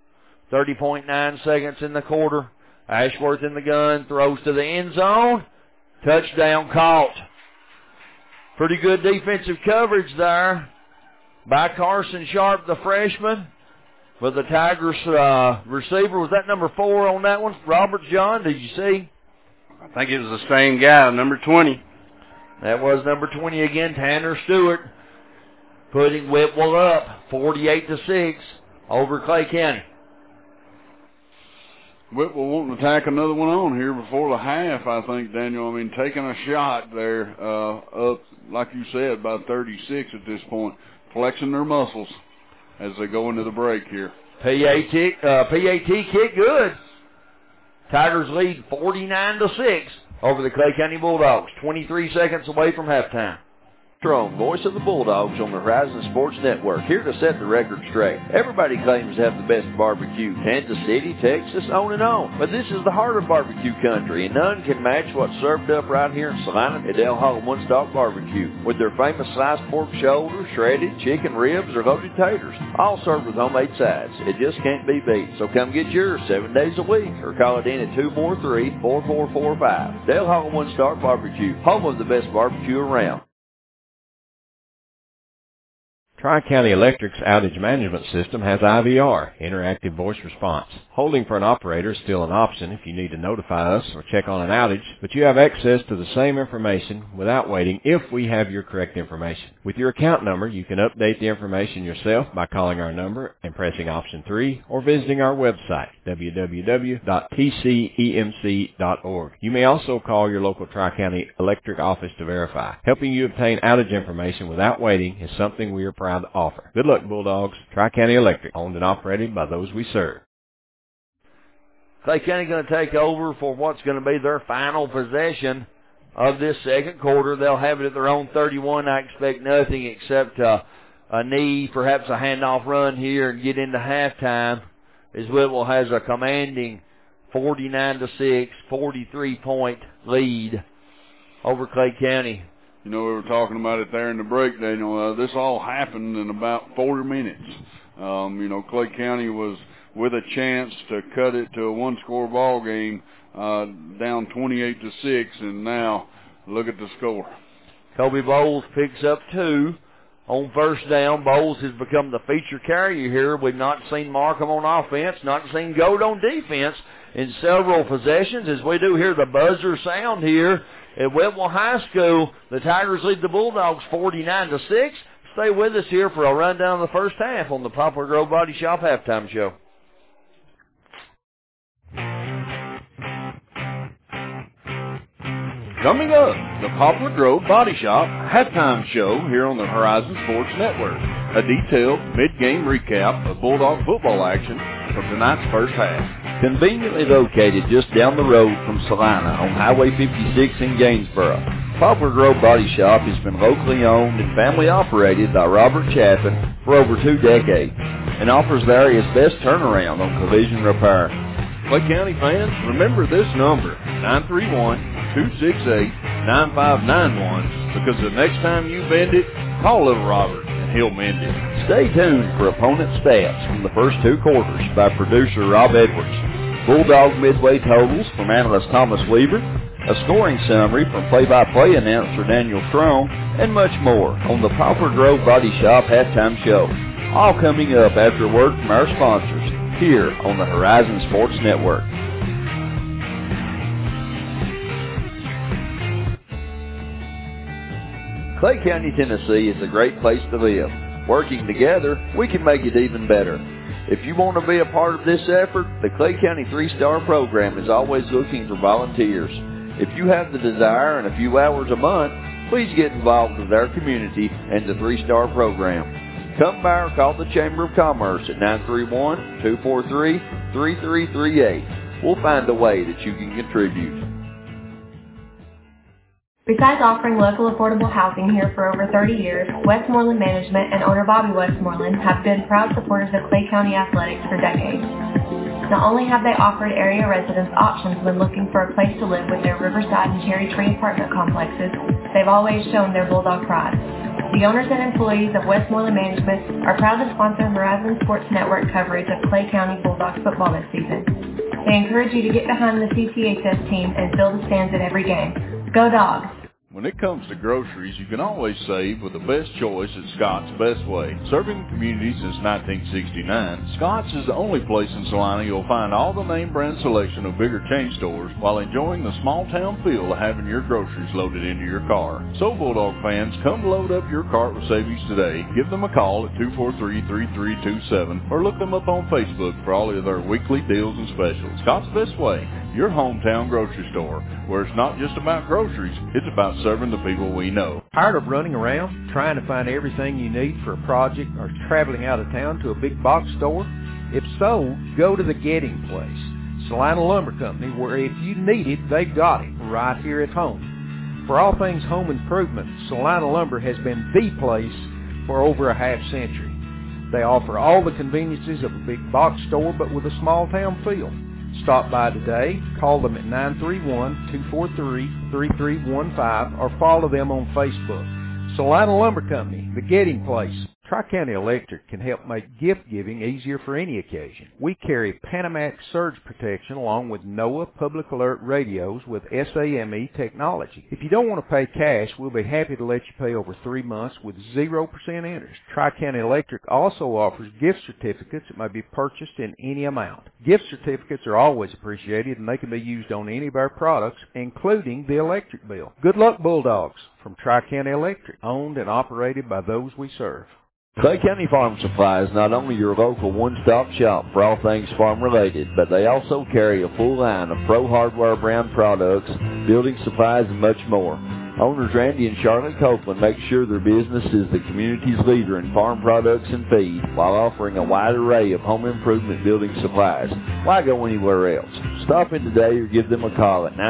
[SPEAKER 2] 30.9 seconds in the quarter. Ashworth in the gun, throws to the end zone. Touchdown caught. Pretty good defensive coverage there by Carson Sharp, the freshman. for the Tigers receiver. Was that number 4 on that one? Roberts, John, did you see?
[SPEAKER 3] I think it was the same guy, number 20.
[SPEAKER 2] That was number 20 again, Tanner Stewart, putting Whitwell up 48-6 over Clay County.
[SPEAKER 1] Whitwell wanting to tack another one on here before the half, I think, Daniel. I mean, taking a shot there up, like you said, about 36 at this point, flexing their muscles as they go into the break here.
[SPEAKER 2] PAT kick good. Tigers lead 49-6 over the Clay County Bulldogs, 23 seconds away from halftime.
[SPEAKER 11] Strong, voice of the Bulldogs on the Horizon Sports Network, here to set the record straight. Everybody claims to have the best barbecue, Kansas City, Texas, on and on. But this is the heart of barbecue country, and none can match what's served up right here in Salina at Del Hall One Stop Barbecue, with their famous sliced pork shoulder, shredded chicken ribs, or loaded taters, all served with homemade sides. It just can't be beat. So come get yours 7 days a week, or call it in at 243-4445. Del Hall One Stop Barbecue, home of the best barbecue around.
[SPEAKER 12] Tri-County Electric's outage management system has IVR, interactive voice response. Holding for an operator is still an option if you need to notify us or check on an outage, but you have access to the same information without waiting if we have your correct information. With your account number, you can update the information yourself by calling our number and pressing option 3 or visiting our website, www.tcemc.org. You may also call your local Tri-County Electric office to verify. Helping you obtain outage information without waiting is something we are proud to offer. Good luck, Bulldogs. Tri-County Electric, owned and operated by those we serve.
[SPEAKER 2] Clay County going to take over for what's going to be their final possession of this second quarter. They'll have it at their own 31. I expect nothing except a knee, perhaps a handoff run here and get into halftime, as Whitwell has a commanding 49-6, 43-point lead over Clay County.
[SPEAKER 1] You know, we were talking about it there in the break, Daniel. This all happened in about 40 minutes. You know, Clay County was with a chance to cut it to a one-score ball game, down 28-6, and now look at the score.
[SPEAKER 2] Kobe Bowles picks up 2 on first down. Bowles has become the feature carrier here. We've not seen Markham on offense, not seen Gold on defense in several possessions. As we do hear the buzzer sound here at Whitwell High School, the Tigers lead the Bulldogs 49-6. Stay with us here for a rundown of the first half on the Poplar Grove Body Shop halftime show.
[SPEAKER 1] Coming up, the Poplar Grove Body Shop halftime show here on the Horizon Sports Network. A detailed mid-game recap of Bulldog football action from tonight's first half.
[SPEAKER 11] Conveniently located just down the road from Salina on Highway 56 in Gainesboro, Poplar Grove Body Shop has been locally owned and family operated by Robert Chaffin for over 2 decades and offers the area's best turnaround on collision repair.
[SPEAKER 1] Clay County fans, remember this number, 931-268-9591, because the next time you bend it, call little Robert and he'll mend it.
[SPEAKER 11] Stay tuned for opponent stats from the first 2 quarters by producer Rob Edwards, Bulldog midway totals from analyst Thomas Weaver, a scoring summary from play-by-play announcer Daniel Strong, and much more on the Poplar Grove Body Shop halftime show. All coming up after a word from our sponsors here on the Horizon Sports Network. Clay County, Tennessee is a great place to live. Working together, we can make it even better. If you want to be a part of this effort, the Clay County 3-Star program is always looking for volunteers. If you have the desire and a few hours a month, please get involved with our community and the 3-Star program. Come by or call the Chamber of Commerce at 931-243-3338. We'll find a way that you can contribute.
[SPEAKER 7] Besides offering local affordable housing here for over 30 years, Westmoreland Management and owner Bobby Westmoreland have been proud supporters of Clay County athletics for decades. Not only have they offered area residents options when looking for a place to live with their Riverside and Cherry Tree apartment complexes, they've always shown their Bulldog pride. The owners and employees of Westmoreland Management are proud to sponsor Horizon Sports Network coverage of Clay County Bulldogs football this season. They encourage you to get behind the CCHS team and fill the stands at every game. Go Dogs!
[SPEAKER 1] When it comes to groceries, you can always save with the best choice at Scott's Best Way. Serving the community since 1969, Scott's is the only place in Salina you'll find all the name brand selection of bigger chain stores while enjoying the small town feel of having your groceries loaded into your car. So Bulldog fans, come load up your cart with savings today. Give them a call at 243-3327 or look them up on Facebook for all of their weekly deals and specials. Scott's Best Way, your hometown grocery store, where it's not just about groceries, it's about serving the people we know.
[SPEAKER 5] Tired of running around, trying to find everything you need for a project or traveling out of town to a big box store? If so, go to the Getting Place, Salina Lumber Company, where if you need it, they've got it right here at home. For all things home improvement, Salina Lumber has been the place for over a half century. They offer all the conveniences of a big box store, but with a small town feel. Stop by today, call them at 931-243-3315, or follow them on Facebook. Salina Lumber Company, the Getting Place. Tri-County Electric can help make gift-giving easier for any occasion. We carry Panamax surge protection along with NOAA Public Alert radios with SAME technology. If you don't want to pay cash, we'll be happy to let you pay over 3 months with 0% interest. Tri-County Electric also offers gift certificates that may be purchased in any amount. Gift certificates are always appreciated, and they can be used on any of our products, including the electric bill. Good luck, Bulldogs, from Tri-County Electric, owned and operated by those we serve.
[SPEAKER 11] Clay County Farm Supply is not only your local one-stop shop for all things farm-related, but they also carry a full line of Pro Hardware brand products, building supplies, and much more. Owners Randy and Charlotte Copeland make sure their business is the community's leader in farm products and feed, while offering a wide array of home improvement building supplies. Why go anywhere else? Stop in today or give them a call at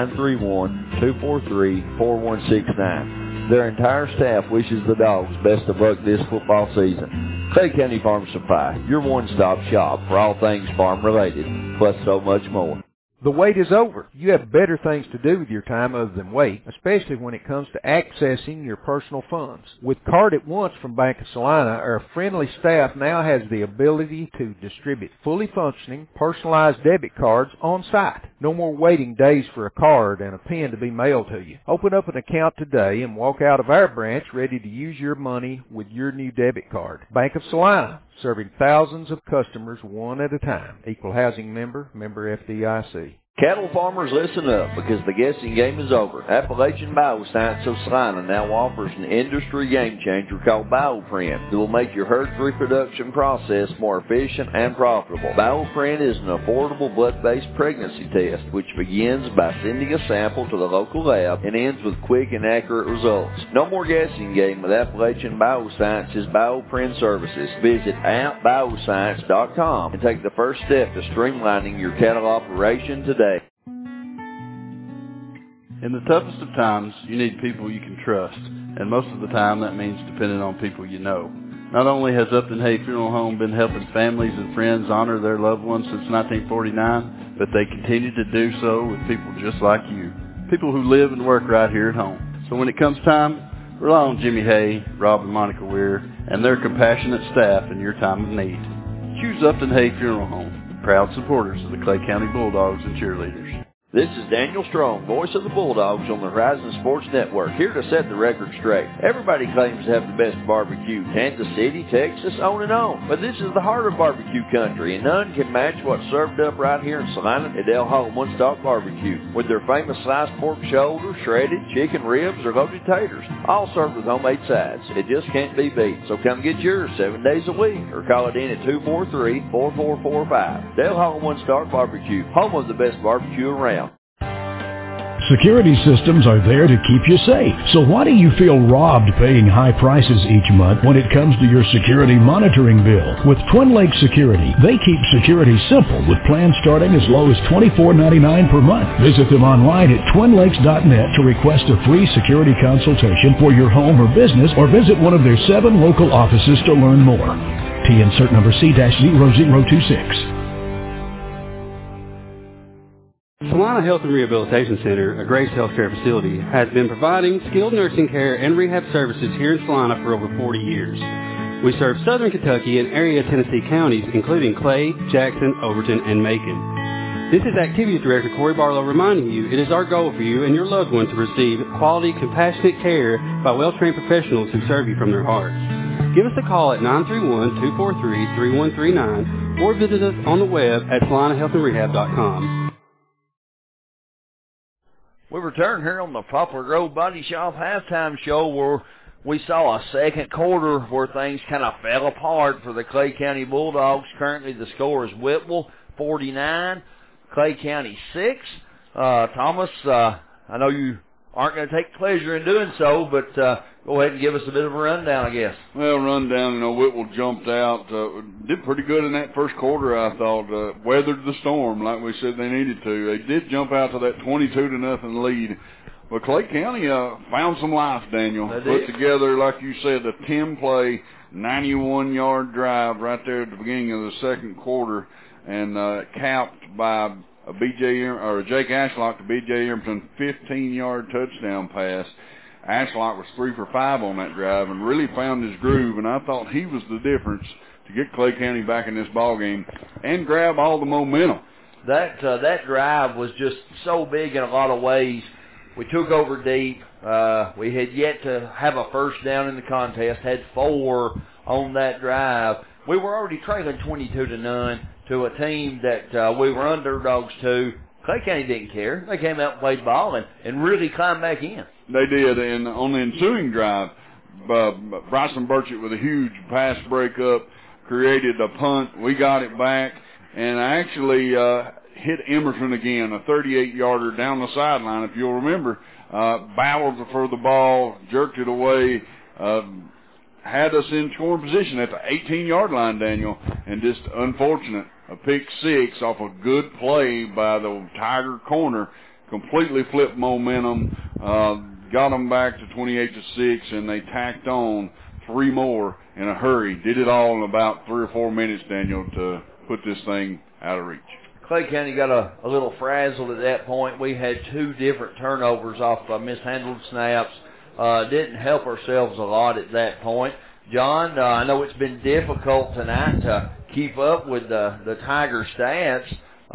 [SPEAKER 11] 931-243-4169. Their entire staff wishes the Dogs best of luck this football season. Clay County Farm Supply, your one-stop shop for all things farm-related, plus so much more.
[SPEAKER 5] The wait is over. You have better things to do with your time other than wait, especially when it comes to accessing your personal funds. With Card at Once from Bank of Salina, our friendly staff now has the ability to distribute fully functioning, personalized debit cards on site. No more waiting days for a card and a pen to be mailed to you. Open up an account today and walk out of our branch ready to use your money with your new debit card. Bank of Salina, serving thousands of customers one at a time. Equal housing member, member FDIC.
[SPEAKER 11] Cattle farmers, listen up, because the guessing game is over. Appalachian Bioscience of Salina now offers an industry game changer called BioPrint that will make your herd's reproduction process more efficient and profitable. BioPrint is an affordable blood-based pregnancy test which begins by sending a sample to the local lab and ends with quick and accurate results. No more guessing game with Appalachian Bioscience's BioPrint services. Visit appbioscience.com and take the first step to streamlining your cattle operation today.
[SPEAKER 9] In the toughest of times, you need people you can trust, and most of the time that means depending on people you know. Not only has Upton Hay Funeral Home been helping families and friends honor their loved ones since 1949, but they continue to do so with people just like you, people who live and work right here at home. So when it comes time, rely on Jimmy Hay, Rob and Monica Weir, and their compassionate staff in your time of need. Choose Upton Hay Funeral Home, proud supporters of the Clay County Bulldogs and cheerleaders.
[SPEAKER 11] This is Daniel Strong, voice of the Bulldogs on the Horizon Sports Network, here to set the record straight. Everybody claims to have the best barbecue, Kansas City, Texas, on and on. But this is the heart of barbecue country, and none can match what's served up right here in Salina at El Home One Stop Barbecue, with their famous sliced pork shoulder, shredded chicken ribs, or loaded taters, all served with homemade sides. It just can't be beat, so come get yours 7 days a week, or call it in at 243-4445. Del Home One Stop Barbecue, home of the best barbecue around.
[SPEAKER 10] Security systems are there to keep you safe. So why do you feel robbed paying high prices each month when it comes to your security monitoring bill? With Twin Lakes Security, they keep security simple with plans starting as low as $24.99 per month. Visit them online at twinlakes.net to request a free security consultation for your home or business, or visit one of their 7 local offices to learn more. T insert number C-0026.
[SPEAKER 6] Salina Health and Rehabilitation Center, a Grace Healthcare facility, has been providing skilled nursing care and rehab services here in Salina for over 40 years. We serve southern Kentucky and area Tennessee counties, including Clay, Jackson, Overton, and Macon. This is Activities Director Corey Barlow reminding you it is our goal for you and your loved one to receive quality, compassionate care by well-trained professionals who serve you from their hearts. Give us a call at 931-243-3139 or visit us on the web at SalinaHealthAndRehab.com.
[SPEAKER 2] We return here on the Poplar Grove Body Shop halftime show where we saw a second quarter where things kind of fell apart for the Clay County Bulldogs. Currently the score is Whipple 49, Clay County 6. Thomas, I know you aren't going to take pleasure in doing so, but go ahead and give us a bit of a rundown, I guess.
[SPEAKER 1] Well, rundown, Whipple jumped out, did pretty good in that first quarter, I thought, weathered the storm like we said they needed to. They did jump out to that 22-0 lead. But Clay County found some life, Daniel. Put together, like you said, a 10-play, 91-yard drive right there at the beginning of the second quarter, and capped by Jake Ashlock to B.J. Emerson 15-yard touchdown pass. Ashlock was 3 for 5 on that drive and really found his groove, and I thought he was the difference to get Clay County back in this ball game and grab all the momentum.
[SPEAKER 2] That drive was just so big in a lot of ways. We took over deep. We had yet to have a first down in the contest, had 4 on that drive. We were already trailing 22-0 to a team that we were underdogs to. Clay County didn't care. They came out and played ball and really climbed back in.
[SPEAKER 1] They did, and on the ensuing drive, Bryson Burchett with a huge pass breakup created a punt. We got it back, and I actually hit Emerson again, a 38-yarder down the sideline, if you'll remember. Bowers for the ball, jerked it away, had us in scoring position at the 18-yard line, Daniel, and just unfortunate. A pick 6 off a good play by the Tiger corner, completely flipped momentum, got them back to 28-6, and they tacked on 3 more in a hurry. Did it all in about 3 or 4 minutes, Daniel, to put this thing out of reach.
[SPEAKER 2] Clay County got a little frazzled at that point. We had 2 different turnovers off mishandled snaps. Didn't help ourselves a lot at that point. John, I know it's been difficult tonight to keep up with the Tiger stats.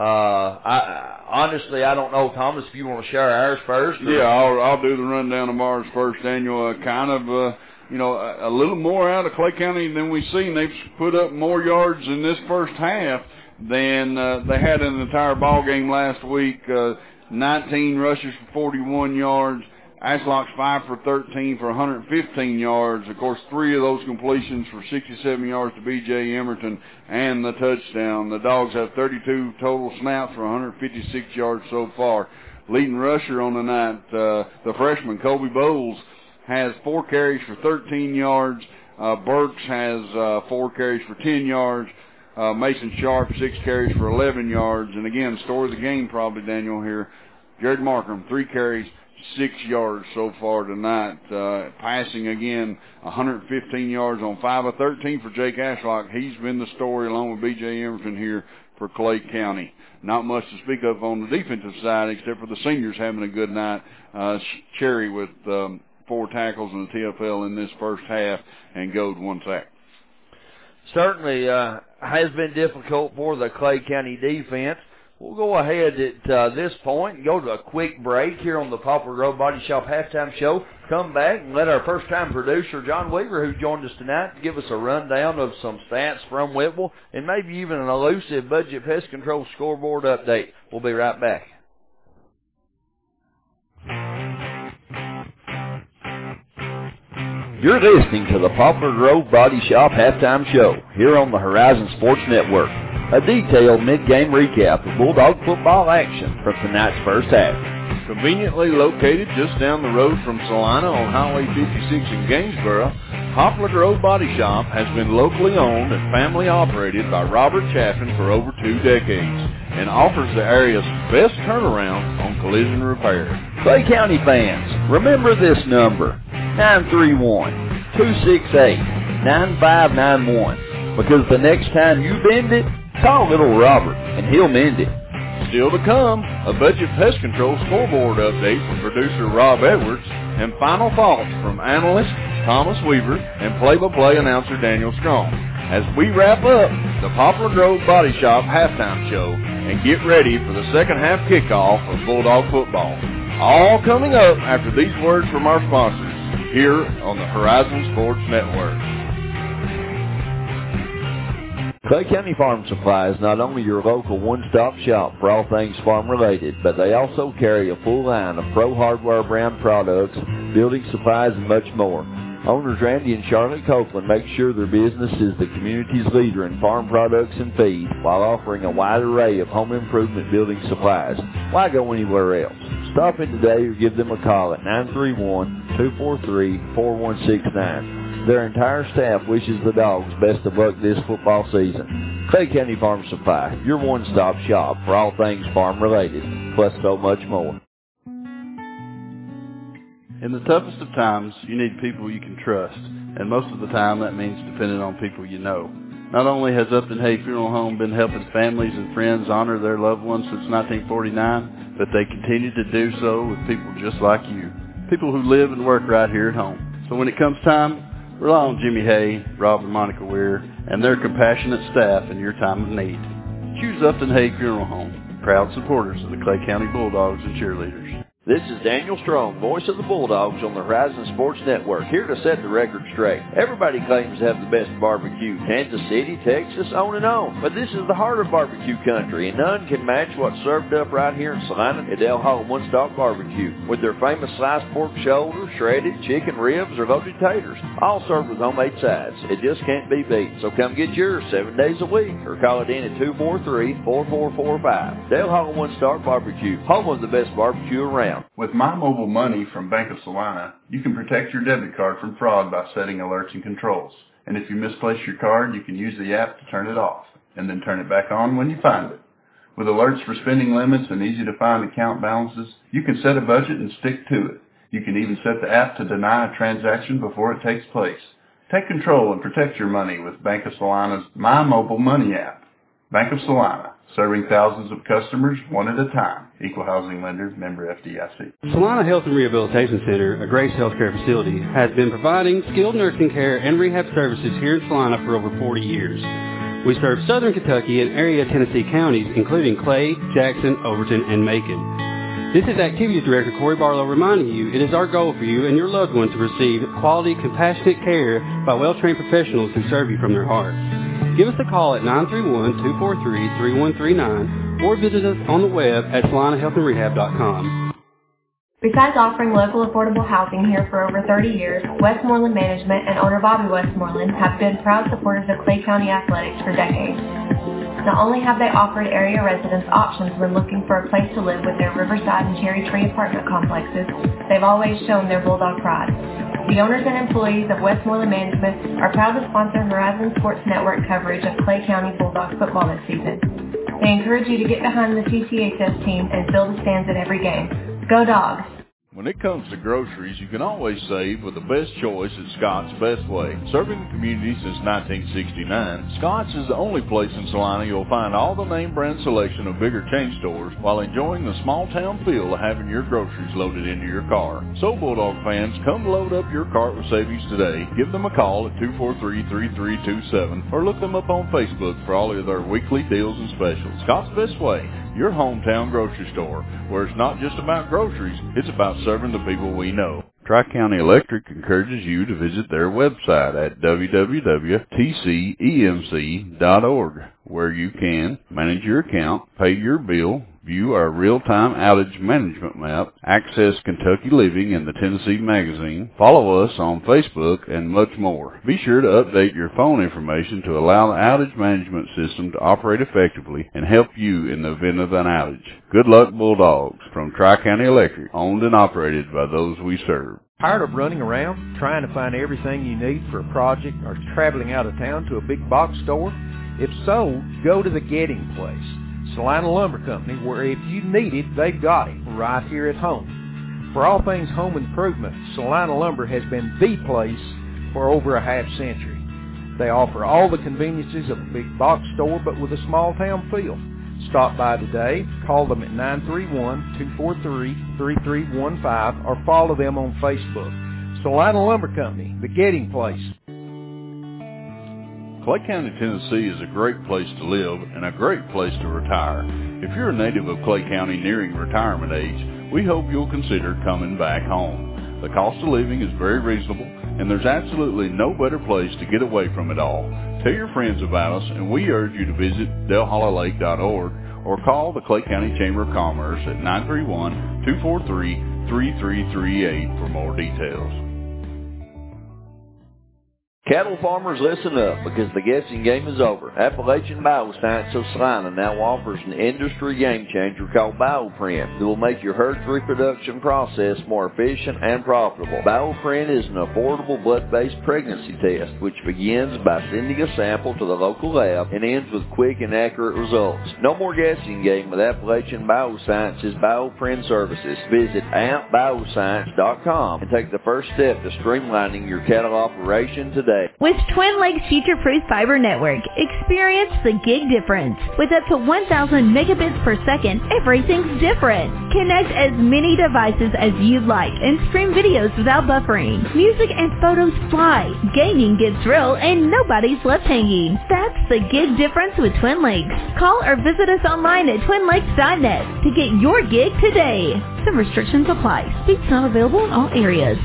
[SPEAKER 2] Honestly, I don't know, Thomas, if you want to share ours first.
[SPEAKER 1] Yeah, I'll do the rundown of ours first, Daniel. Kind of, a little more out of Clay County than we've seen. They've put up more yards in this first half than they had in the entire ball game last week. 19 rushes for 41 yards. Ashlock's 5 for 13 for 115 yards. Of course, 3 of those completions for 67 yards to B.J. Emerson and the touchdown. The Dogs have 32 total snaps for 156 yards so far. Leading rusher on the night, the freshman Kobe Bowles, has 4 carries for 13 yards. Burks has 4 carries for 10 yards. Mason Sharp, 6 carries for 11 yards. And again, story of the game probably, Daniel, here. Jared Markham, 3 carries, 6 yards so far tonight. Passing again, 115 yards on 5 of 13 for Jake Ashlock. He's been the story along with B.J. Emerson here for Clay County. Not much to speak of on the defensive side except for the seniors having a good night. Cherry with 4 tackles in the TFL in this first half and Gold 1 sack.
[SPEAKER 2] Certainly has been difficult for the Clay County defense. We'll go ahead at this point and go to a quick break here on the Poplar Grove Body Shop halftime show. Come back and let our first-time producer, John Weaver, who joined us tonight, give us a rundown of some stats from Whipple and maybe even an elusive budget pest control scoreboard update. We'll be right back.
[SPEAKER 11] You're listening to the Poplar Grove Body Shop halftime show here on the Horizon Sports Network. A detailed mid-game recap of Bulldog football action from tonight's first half.
[SPEAKER 1] Conveniently located just down the road from Salina on Highway 56 in Gainesboro, Poplar Grove Body Shop has been locally owned and family operated by Robert Chaffin for over 2 decades and offers the area's best turnaround on collision repair.
[SPEAKER 11] Clay County fans, remember this number, 931-268-9591, because the next time you bend it, call little Robert, and he'll mend it.
[SPEAKER 1] Still to come, a budget pest control scoreboard update from producer Rob Edwards, and final thoughts from analyst Thomas Weaver and play-by-play announcer Daniel Strong, as we wrap up the Poplar Grove Body Shop halftime show and get ready for the second half kickoff of Bulldog football. All coming up after these words from our sponsors here on the Horizon Sports Network.
[SPEAKER 11] Clay County Farm Supply is not only your local one-stop shop for all things farm-related, but they also carry a full line of Pro Hardware brand products, building supplies, and much more. Owners Randy and Charlotte Copeland make sure their business is the community's leader in farm products and feed while offering a wide array of home improvement building supplies. Why go anywhere else? Stop in today or give them a call at 931-243-4169. Their entire staff wishes the Dogs best of luck this football season. Clay County Farm Supply, your one-stop shop for all things farm-related, plus so much more.
[SPEAKER 9] In the toughest of times, you need people you can trust, and most of the time that means depending on people you know. Not only has Upton Hay Funeral Home been helping families and friends honor their loved ones since 1949, but they continue to do so with people just like you, people who live and work right here at home. So when it comes time, rely on Jimmy Hay, Rob and Monica Weir, and their compassionate staff in your time of need. Choose Upton Hay Funeral Home, proud supporters of the Clay County Bulldogs and cheerleaders.
[SPEAKER 11] This is Daniel Strong, voice of the Bulldogs on the Horizon Sports Network, here to set the record straight. Everybody claims to have the best barbecue, Kansas City, Texas, on and on. But this is the heart of barbecue country, and none can match what's served up right here in Salina at El Hall One Stop Barbecue, with their famous sliced pork shoulder, shredded chicken ribs, or loaded taters, all served with homemade sides. It just can't be beat. So come get yours 7 days a week, or call it in at 243-4445. Del Hall One Stop Barbecue, home of the best barbecue around.
[SPEAKER 3] With My Mobile Money from Bank of Salina, you can protect your debit card from fraud by setting alerts and controls. And if you misplace your card, you can use the app to turn it off, and then turn it back on when you find it. With alerts for spending limits and easy-to-find account balances, you can set a budget and stick to it. You can even set the app to deny a transaction before it takes place. Take control and protect your money with Bank of Salina's My Mobile Money app. Bank of Salina, serving thousands of customers one at a time. Equal housing lender, member FDIC.
[SPEAKER 6] Salina Health and Rehabilitation Center, a Grace Healthcare facility, has been providing skilled nursing care and rehab services here in Salina for over 40 years. We serve southern Kentucky and area Tennessee counties, including Clay, Jackson, Overton, and Macon. This is Activities Director Corey Barlow reminding you it is our goal for you and your loved one to receive quality, compassionate care by well-trained professionals who serve you from their hearts. Give us a call at 931-243-3139 or visit us on the web at SalinaHealthAndRehab.com.
[SPEAKER 7] Besides offering local affordable housing here for over 30 years, Westmoreland Management and owner Bobby Westmoreland have been proud supporters of Clay County athletics for decades. Not only have they offered area residents options when looking for a place to live with their Riverside and Cherry Tree apartment complexes, they've always shown their Bulldog pride. The owners and employees of Westmoreland Management are proud to sponsor Horizon Sports Network coverage of Clay County Bulldogs football this season. They encourage you to get behind the TCHS team and fill the stands at every game. Go Dogs!
[SPEAKER 1] When it comes to groceries, you can always save with the best choice at Scott's Best Way. Serving the community since 1969, Scott's is the only place in Salina you'll find all the name brand selection of bigger chain stores while enjoying the small town feel of having your groceries loaded into your car. So Bulldog fans, come load up your cart with savings today. Give them a call at 243-3327 or look them up on Facebook for all of their weekly deals and specials. Scott's Best Way, your hometown grocery store, where it's not just about groceries, it's about serving the people we know. Tri-County Electric encourages you to visit their website at www.tcemc.org, where you can manage your account, pay your bill, view our real-time outage management map, access Kentucky Living and the Tennessee Magazine, follow us on Facebook, and much more. Be sure to update your phone information to allow the outage management system to operate effectively and help you in the event of an outage. Good luck, Bulldogs, from Tri-County Electric, owned and operated by those we serve.
[SPEAKER 5] Tired of running around, trying to find everything you need for a project, or traveling out of town to a big box store? If so, go to the Getting Place, Salina Lumber Company, where if you need it, they've got it right here at home. For all things home improvement, Salina Lumber has been the place for over a half century. They offer all the conveniences of a big box store, but with a small town feel. Stop by today, call them at 931-243-3315, or follow them on Facebook. Salina Lumber Company, the Getting Place.
[SPEAKER 1] Clay County, Tennessee is a great place to live and a great place to retire. If you're a native of Clay County nearing retirement age, we hope you'll consider coming back home. The cost of living is very reasonable, and there's absolutely no better place to get away from it all. Tell your friends about us, and we urge you to visit delhollylake.org or call the Clay County Chamber of Commerce at 931-243-3338 for more details.
[SPEAKER 2] Cattle farmers, listen up, because the guessing game is over. Appalachian Bioscience of Salina now offers an industry game changer called BioPrint that will make your herd's reproduction process more efficient and profitable. BioPrint is an affordable blood-based pregnancy test, which begins by sending a sample to the local lab and ends with quick and accurate results. No more guessing game with Appalachian Bioscience's BioPrint services. Visit ampbioscience.com and take the first step to streamlining your cattle operation today.
[SPEAKER 4] With Twin Lakes Future-Proof Fiber Network, experience the gig difference. With up to 1,000 megabits per second, everything's different. Connect as many devices as you'd like and stream videos without buffering. Music and photos fly, gaming gets real, and nobody's left hanging. That's the gig difference with Twin Lakes. Call or visit us online at twinlakes.net to get your gig today. Some restrictions apply. Speeds not available in all areas.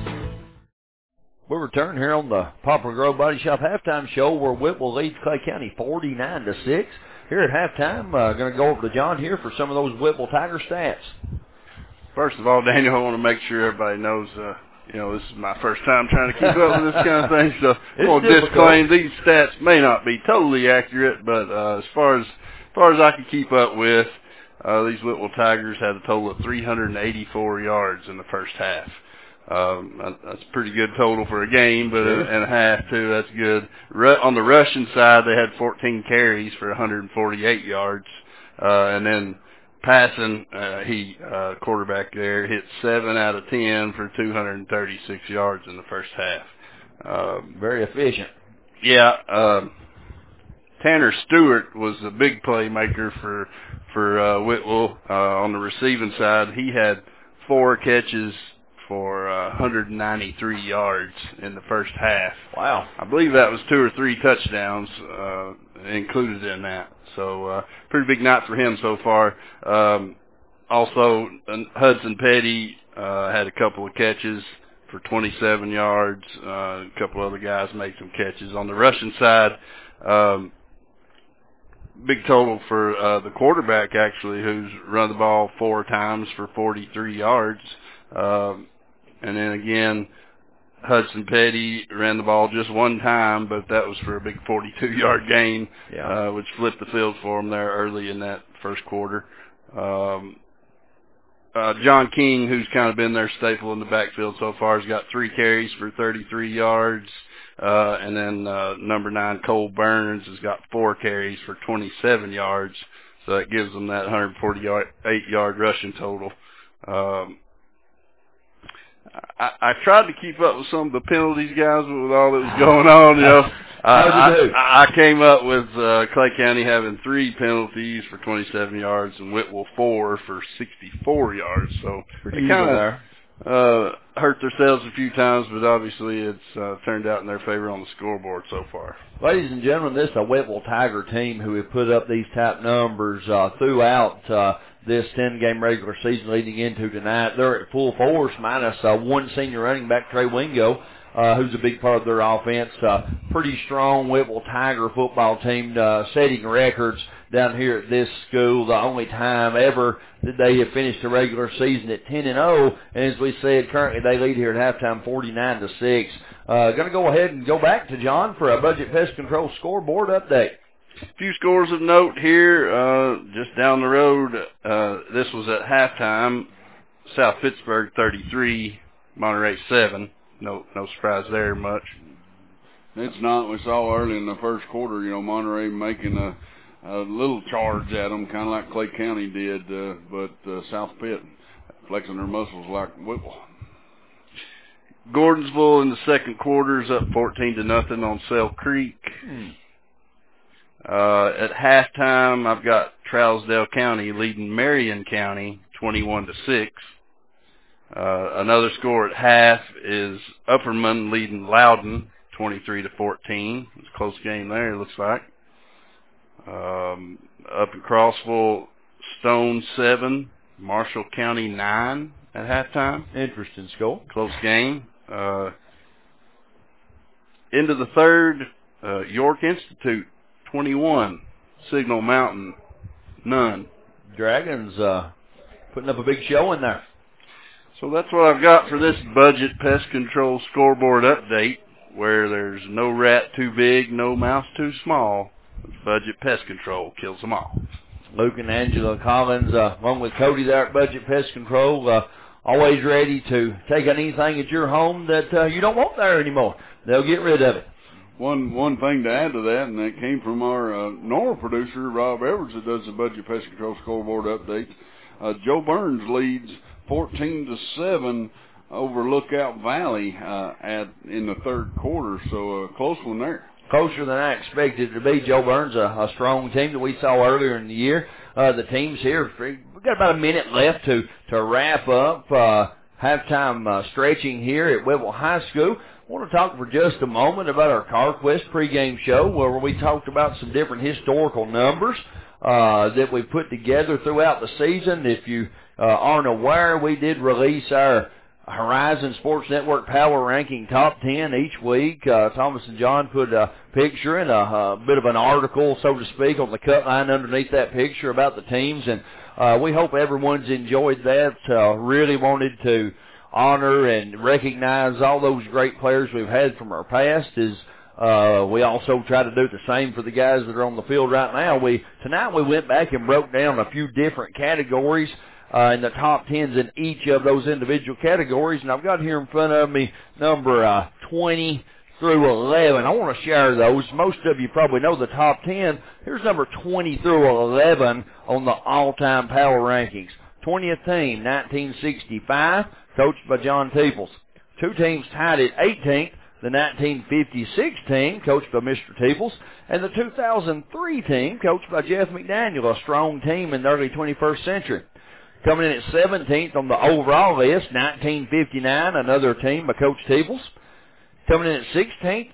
[SPEAKER 2] We return here on the Poplar Grove Body Shop halftime show where Whitwell leads Clay County 49-6. Here at halftime, going to go over to John here for some of those Whitwell Tiger stats.
[SPEAKER 3] First of all, Daniel, I want to make sure everybody knows, this is my first time trying to keep up with this kind of thing. So I want to disclaim these stats may not be totally accurate, but as far as I can keep up with, these Whitwell Tigers had a total of 384 yards in the first half. That's a pretty good total for a game, but and a half too. That's good. On the rushing side, they had 14 carries for 148 yards, and then passing, quarterback there hit 7 out of 10 for 236 yards in the first half.
[SPEAKER 2] Very efficient.
[SPEAKER 3] Yeah. Tanner Stewart was a big playmaker for Whitwell on the receiving side. He had 4 catches for 193 yards in the first half.
[SPEAKER 2] Wow.
[SPEAKER 3] I believe that was 2 or 3 touchdowns included in that. So pretty big night for him so far. Also, Hudson Petty had a couple of catches for 27 yards. A couple other guys made some catches. On the rushing side, big total for the quarterback, actually, who's run the ball 4 times for 43 yards. And then again, Hudson Petty ran the ball just 1 time, but that was for a big 42-yard gain, which flipped the field for him there early in that first quarter. John King, who's kind of been their staple in the backfield so far, has got 3 carries for 33 yards. And then number 9, Cole Burns, has got 4 carries for 27 yards. So that gives them that 148-yard rushing total. I tried to keep up with some of the penalties, guys, with all that was going on. I came up with Clay County having 3 penalties for 27 yards and Whitwell 4 for 64 yards. So they kind of hurt themselves a few times, but obviously it's turned out in their favor on the scoreboard so far.
[SPEAKER 2] Ladies and gentlemen, this is a Whitwell Tiger team who have put up these type numbers throughout this 10-game regular season leading into tonight. They're at full force, minus 1 senior running back, Trey Wingo, who's a big part of their offense. Pretty strong Whitwell Tiger football team, setting records down here at this school. The only time ever that they have finished the regular season at 10-0, and as we said, currently they lead here at halftime 49-6. Going to go ahead and go back to John for a Budget Pest Control scoreboard update.
[SPEAKER 3] A few scores of note here, just down the road. This was at halftime. South Pittsburgh 33, Monterey 7. No surprise there much.
[SPEAKER 1] It's not. We saw early in the first quarter, Monterey making a little charge at them, kind of like Clay County did, but South Pitt flexing their muscles like Whitwell.
[SPEAKER 3] Gordonsville in the second quarter is up 14-0 on Sale Creek. At halftime, I've got Trousdale County leading Marion County 21-6. Another score at half is Upperman leading Loudon 23-14. It's a close game there, it looks like. Up in Crossville, Stone 7, Marshall County 9 at halftime.
[SPEAKER 2] Interesting score.
[SPEAKER 3] Close game. Into the third, York Institute 21, Signal Mountain none.
[SPEAKER 2] Dragons putting up a big show in there.
[SPEAKER 3] So that's what I've got for this budget pest control scoreboard update, where there's no rat too big, no mouse too small. Budget pest control kills them all.
[SPEAKER 2] Luke and Angela Collins, along with Cody there at Budget Pest Control, always ready to take on anything at your home that you don't want there anymore. They'll get rid of it.
[SPEAKER 1] One thing to add to that, and that came from our normal producer, Rob Edwards, that does the Budget Pest Control scoreboard update. Joe Burns leads 14-7 over Lookout Valley in the third quarter, so a close one there.
[SPEAKER 2] Closer than I expected it to be. Joe Burns, a strong team that we saw earlier in the year. The teams here, we've got about a minute left to wrap up halftime stretching here at Whipple High School. I want to talk for just a moment about our CarQuest pregame show, where we talked about some different historical numbers that we put together throughout the season. If you aren't aware, we did release our Horizon Sports Network Power Ranking Top 10 each week. Thomas and John put a picture and a bit of an article, so to speak, on the cut line underneath that picture about the teams, and we hope everyone's enjoyed that. Really wanted to honor and recognize all those great players we've had from our past. We also try to do the same for the guys that are on the field right now. Tonight we went back and broke down a few different categories in the top 10s in each of those individual categories, and I've got here in front of me number 20 through 11. I want to share those. Most of you probably know the top 10. Here's number 20 through 11 on the all-time power rankings. 20th team, 1965, coached by John Teeples. Two teams tied at 18th, the 1956 team, coached by Mr. Teeples, and the 2003 team, coached by Jeff McDaniel, a strong team in the early 21st century. Coming in at 17th on the overall list, 1959, another team by Coach Teeples. Coming in at 16th,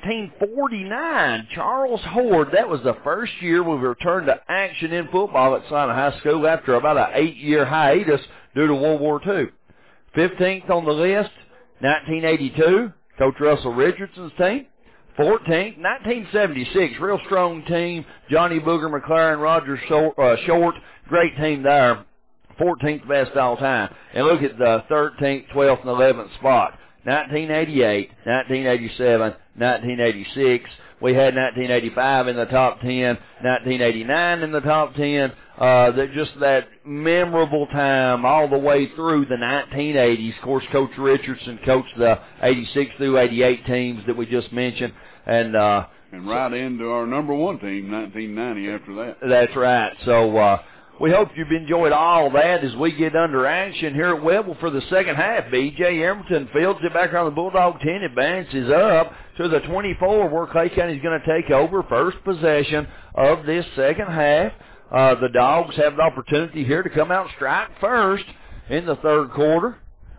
[SPEAKER 2] 1949, Charles Horde. That was the first year we returned to action in football at Salina High School after about an 8-year hiatus due to World War II. 15th on the list, 1982, Coach Russell Richardson's team. 14th, 1976, real strong team. Johnny Booger, McLaren, Roger Short, great team there. 14th best all time. And look at the 13th, 12th, and 11th spot. 1988, 1987, 1986. We had 1985 in the top 10, 1989 in the top 10. That memorable time all the way through the 1980s. Of course, Coach Richardson coached the 86 through 88 teams that we just mentioned. And
[SPEAKER 1] right into our number one team, 1990 after that.
[SPEAKER 2] That's right. So, we hope you've enjoyed all that as we get under action here at Whipple for the second half. B.J. Emerson fields it back on the Bulldog 10, advances up to the 24, where Clay County is going to take over first possession of this second half. The Dogs have an opportunity here to come out and strike first in the third quarter.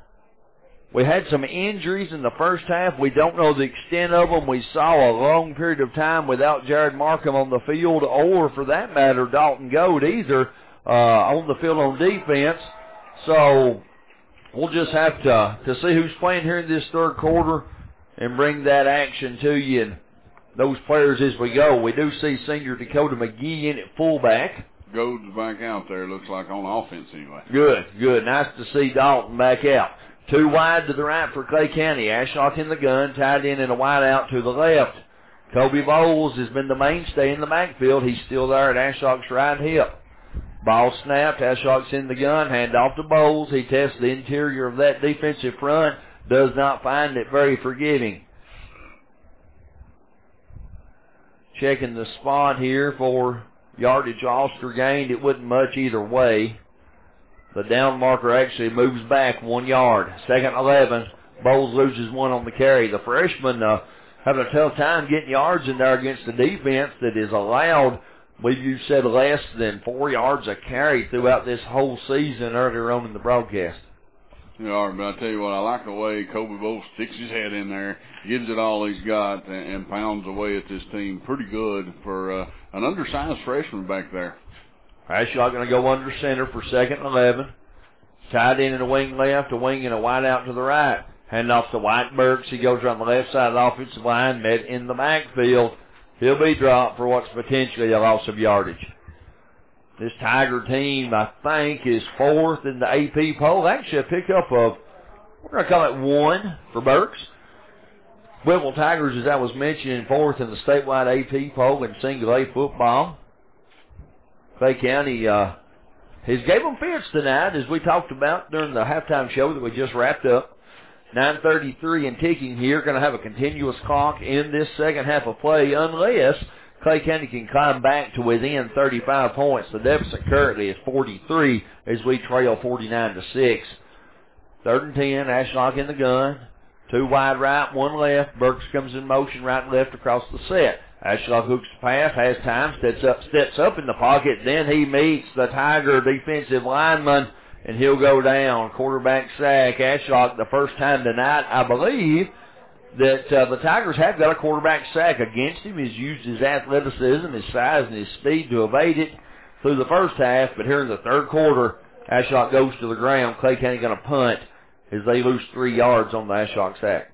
[SPEAKER 2] We had some injuries in the first half. We don't know the extent of them. We saw a long period of time without Jared Markham on the field, or for that matter, Dalton Goad either. On the field on defense. So we'll just have to see who's playing here in this third quarter and bring that action to you and those players as we go. We do see senior Dakota McGee in at fullback.
[SPEAKER 1] Goes back out there, looks like on offense anyway.
[SPEAKER 2] Good. Nice to see Dalton back out. Two wide to the right for Clay County. Ashlock in the gun, tied in a wide out to the left. Kobe Bowles has been the mainstay in the backfield. He's still there at Ashlock's right hip. Ball snapped. Ashlock's in the gun. Hand off to Bowles. He tests the interior of that defensive front. Does not find it very forgiving. Checking the spot here for yardage lost or gained. It wasn't much either way. The down marker actually moves back 1 yard. Second 11. Bowles loses one on the carry. The freshman having a tough time getting yards in there against the defense that is allowed, you said, less than 4 yards a carry throughout this whole season earlier on in the broadcast.
[SPEAKER 1] You are, but I tell you what, I like the way Kobe Bowles sticks his head in there, gives it all he's got, and pounds away at this team. Pretty good for an undersized freshman back there.
[SPEAKER 2] Ashlock going to go under center for 2nd and 11. Tied in a wing left, a wing and a wide out to the right. Hand off to White Burks. He goes around the left side of the offensive line, met in the backfield. He'll be dropped for what's potentially a loss of yardage. This Tiger team, I think, is 4th in the AP poll. Actually, a pickup of, we're going to call it 1 for Burks. Whitwell Tigers, as I was mentioning, 4th in the statewide AP poll in single A football. Clay County has gave them fits tonight, as we talked about during the halftime show that we just wrapped up. 9:33 and ticking here. Going to have a continuous clock in this second half of play unless Clay County can climb back to within 35 points. The deficit currently is 43 as we trail 49-6. 3rd and 10, Ashlock in the gun. 2 wide right, 1 left. Burks comes in motion right and left across the set. Ashlock hooks the pass, has time, steps up in the pocket. Then he meets the Tiger defensive lineman, and he'll go down. Quarterback sack. Ashlock, the first time tonight, I believe, that the Tigers have got a quarterback sack against him. He's used his athleticism, his size, and his speed to evade it through the first half. But here in the third quarter, Ashlock goes to the ground. Clay County going to punt as they lose 3 yards on the Ashlock sack.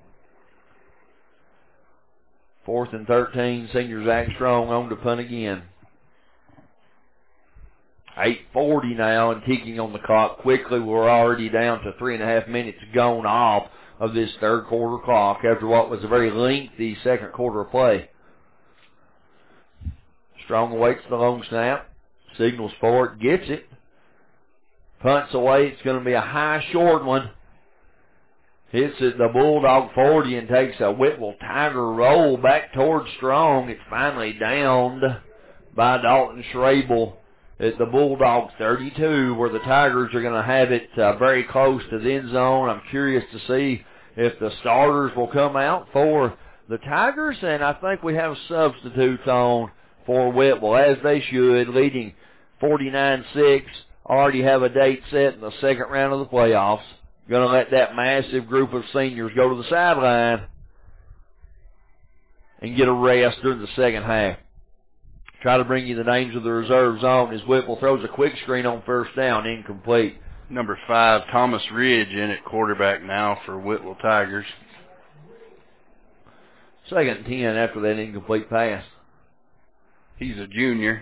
[SPEAKER 2] 4th and 13, senior Zach Strong on to punt again. 8:40 now and ticking on the clock. Quickly, we're already down to 3.5 minutes gone off of this third quarter clock after what was a very lengthy second quarter of play. Strong awaits the long snap. Signals for it. Gets it. Punts away. It's going to be a high, short one. Hits at the Bulldog 40 and takes a Whitwell Tiger roll back towards Strong. It's finally downed by Dalton Schrabel at the Bulldog 32, where the Tigers are going to have it very close to the end zone. I'm curious to see if the starters will come out for the Tigers, and I think we have substitutes on for Whitwell, as they should, leading 49-6. Already have a date set in the second round of the playoffs. Going to let that massive group of seniors go to the sideline and get a rest during the second half. Try to bring you the names of the reserves on as Whitwell throws a quick screen on first down, incomplete.
[SPEAKER 3] Number 5, Thomas Ridge in at quarterback now for Whitwell Tigers.
[SPEAKER 2] 2nd and 10 after that incomplete pass.
[SPEAKER 3] He's a junior.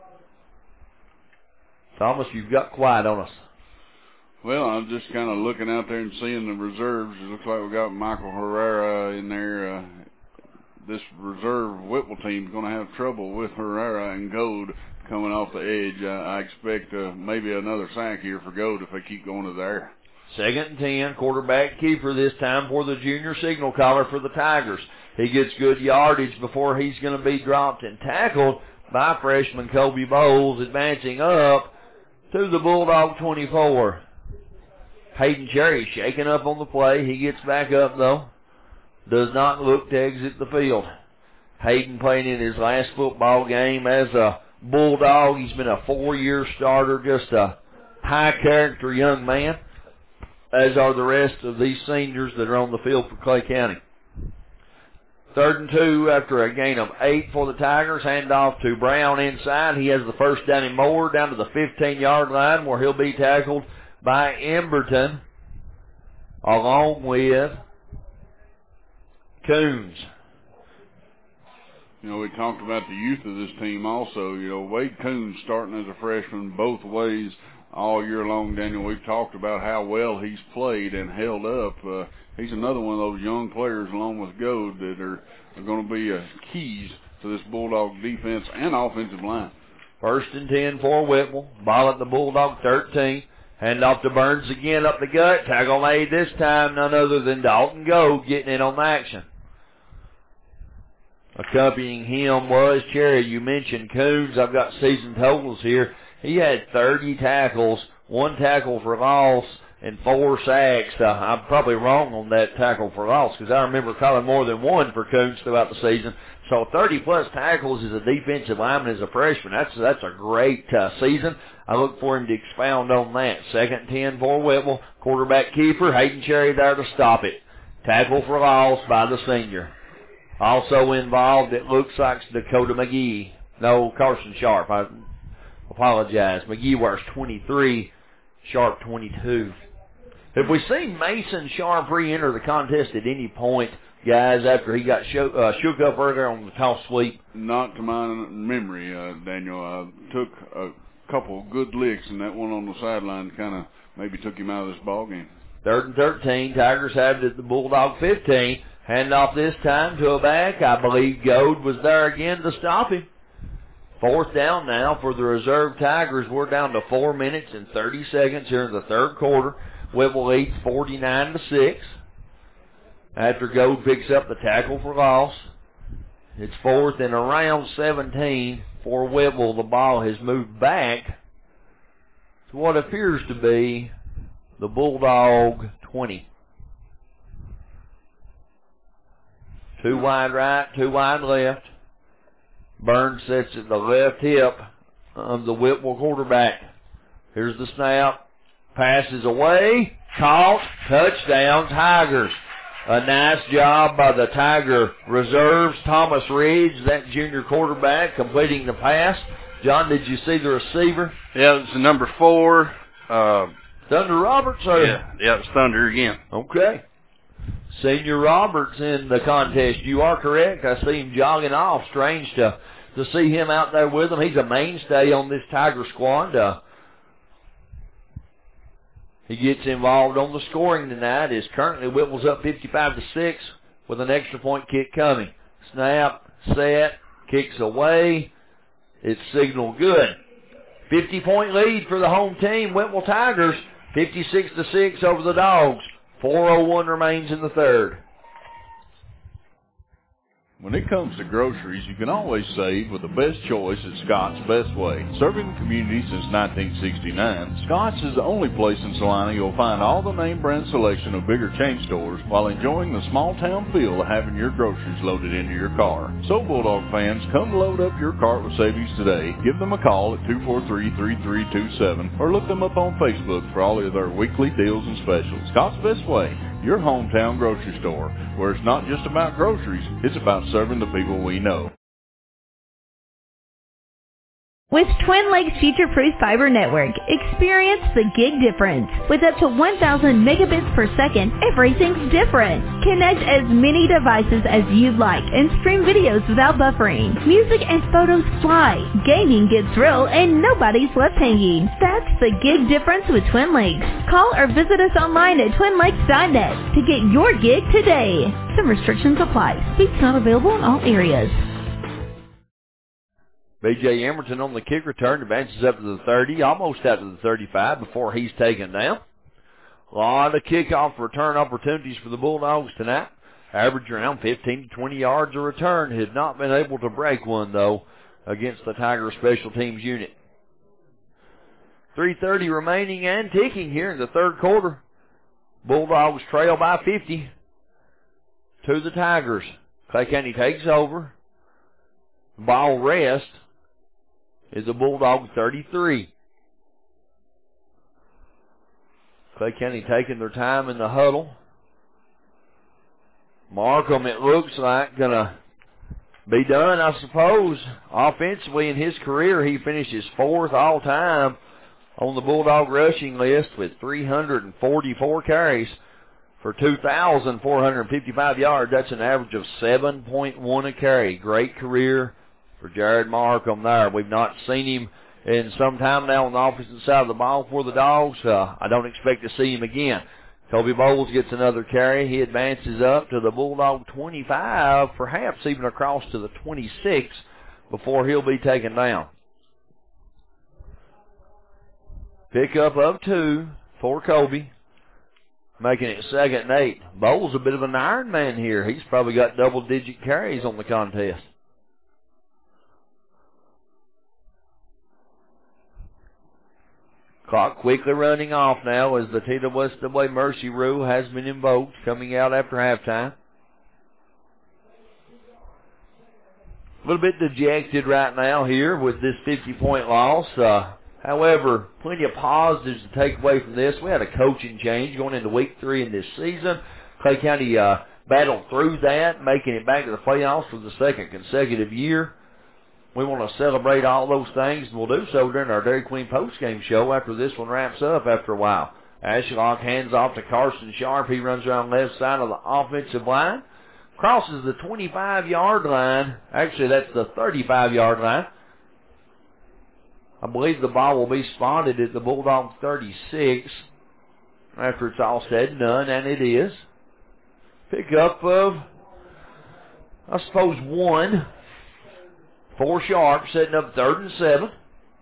[SPEAKER 1] Thomas, you've got quiet on us. Well, I'm just kind of looking out there and seeing the reserves. It looks like we got Michael Herrera in there. This reserve Whitwell team is going to have trouble with Herrera and Gold coming off the edge. I expect maybe another sack here for Gold if they keep going to there.
[SPEAKER 2] 2nd and 10, quarterback keeper this time for the junior signal caller for the Tigers. He gets good yardage before he's going to be dropped and tackled by freshman Kobe Bowles, advancing up to the Bulldog 24. Hayden Cherry shaking up on the play. He gets back up, though. Does not look to exit the field. Hayden playing in his last football game as a Bulldog. He's been a 4-year starter, just a high-character young man, as are the rest of these seniors that are on the field for Clay County. 3rd and 2 after a gain of 8 for the Tigers. Hand off to Brown inside. He has the first down and more down to the 15-yard line where he'll be tackled by Emberton along with Coons.
[SPEAKER 1] You know, we talked about the youth of this team also. You know, Wade Coons starting as a freshman both ways all year long, Daniel. We've talked about how well he's played and held up. He's another one of those young players along with Goad that are going to be keys to this Bulldog defense and offensive line.
[SPEAKER 2] 1st and 10 for Whitwell. Ball at the Bulldog 13. Hand off to Burns again up the gut. Tackle made this time, none other than Dalton Goad getting in on the action. Accompanying him was Cherry. You mentioned Coons. I've got season totals here. He had 30 tackles, 1 tackle for loss, and 4 sacks. I'm probably wrong on that tackle for loss because I remember calling more than 1 for Koontz throughout the season. So 30-plus tackles as a defensive lineman as a freshman. That's a great season. I look for him to expound on that. 2nd and 10 for Whipple. Quarterback keeper, Hayden Cherry there to stop it. Tackle for loss by the senior. Also involved, it looks like Dakota McGee. No, Carson Sharp. I apologize. McGee wears 23, Sharp 22. Have we seen Mason Sharp re-enter the contest at any point, guys, after he got shook up earlier on the toss sweep?
[SPEAKER 1] Not to my memory, Daniel. I took a couple good licks, and that one on the sideline kind of maybe took him out of this ball game.
[SPEAKER 2] 3rd and 13. Tigers have it at the Bulldog 15. Handoff this time to a back. I believe Goad was there again to stop him. 4th down now for the reserve Tigers. We're down to 4 minutes and 30 seconds here in the 3rd quarter. Whipple leads 49-6. After Goad picks up the tackle for loss. It's 4th and around 17 for Whipple. The ball has moved back to what appears to be the Bulldog 20. 2 wide right, 2 wide left. Burns sets at the left hip of the Whipple quarterback. Here's the snap. Passes away. Caught. Touchdown, Tigers. A nice job by the Tiger reserves. Thomas Ridge, that junior quarterback, completing the pass. John, did you see the receiver?
[SPEAKER 3] Yeah, it's the number 4.
[SPEAKER 2] Thunder Roberts? Or?
[SPEAKER 3] Yeah, it's Thunder again.
[SPEAKER 2] Okay. Senior Roberts in the contest. You are correct. I see him jogging off. Strange to see him out there with them. He's a mainstay on this Tiger squad. He gets involved on the scoring tonight. Is currently Whipple's up 55-6 with an extra point kick coming. Snap, set, kicks away. It's signaled good. 50-point lead for the home team. Whipple Tigers 56-6 over the Dogs. 4:01 remains in the 3rd.
[SPEAKER 1] When it comes to groceries, you can always save with the best choice at Scott's Best Way. Serving the community since 1969, Scott's is the only place in Salina you'll find all the name brand selection of bigger chain stores while enjoying the small town feel of having your groceries loaded into your car. So Bulldog fans, come load up your cart with savings today. Give them a call at 243-3327 or look them up on Facebook for all of their weekly deals and specials. Scott's Best Way, your hometown grocery store, where it's not just about groceries, it's about serving the people we know.
[SPEAKER 4] With Twin Lakes Future-Proof Fiber Network, experience the gig difference. With up to 1,000 megabits per second, everything's different. Connect as many devices as you'd like and stream videos without buffering. Music and photos fly, gaming gets real, and nobody's left hanging. That's the gig difference with Twin Lakes. Call or visit us online at twinlakes.net to get your gig today. Some restrictions apply. Speeds not available in all areas.
[SPEAKER 2] B.J. Emerton on the kick return, advances up to the 30, almost out to the 35 before he's taken down. A lot of kickoff return opportunities for the Bulldogs tonight. Average around 15 to 20 yards a return. Had not been able to break one, though, against the Tiger special teams unit. 3:30 remaining and ticking here in the 3rd quarter. Bulldogs trail by 50 to the Tigers. Clay County takes over. Ball rest is the Bulldog 33. Clay County taking their time in the huddle. Markham, it looks like, going to be done, I suppose. Offensively in his career, he finishes 4th all-time on the Bulldog rushing list with 344 carries for 2,455 yards. That's an average of 7.1 a carry. Great career for Jared Markham there. We've not seen him in some time now on the opposite side of the ball for the Dogs. I don't expect to see him again. Kobe Bowles gets another carry. He advances up to the Bulldog 25, perhaps even across to the 26 before he'll be taken down. Pickup of 2 for Kobe, making it 2nd and 8. Bowles a bit of an iron man here. He's probably got double-digit carries on the contest. Clock quickly running off now as the TWSAA mercy rule has been invoked, coming out after halftime. A little bit dejected right now here with this 50-point loss. However, plenty of positives to take away from this. We had a coaching change going into week 3 in this season. Clay County battled through that, making it back to the playoffs for the second consecutive year. We want to celebrate all those things, and we'll do so during our Dairy Queen postgame show after this one wraps up after a while. Ashlock hands off to Carson Sharp. He runs around the left side of the offensive line, crosses the 25-yard line. Actually, that's the 35-yard line. I believe the ball will be spotted at the Bulldog 36 after it's all said and done, and it is. Pickup of, I suppose, 1 for Sharp, setting up 3rd and 7.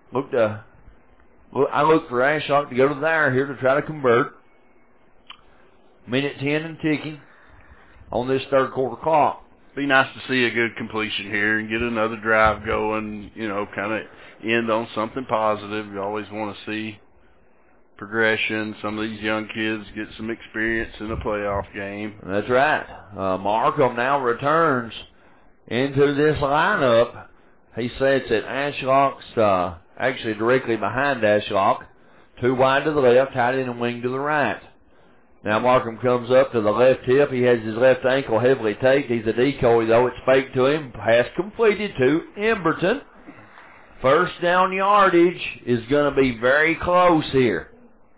[SPEAKER 2] I look for Ashlock to go to the air here to try to convert. Minute 10 and ticking on this third quarter clock.
[SPEAKER 3] Be nice to see a good completion here and get another drive going, kind of end on something positive. You always want to see progression. Some of these young kids get some experience in a playoff game.
[SPEAKER 2] That's right. Markham now returns into this lineup. He sits at Ashlock's, actually directly behind Ashlock. 2 wide to the left, tight end and wing to the right. Now Markham comes up to the left hip. He has his left ankle heavily taped. He's a decoy, though. It's faked to him. Pass completed to Emberton. First down yardage is going to be very close here.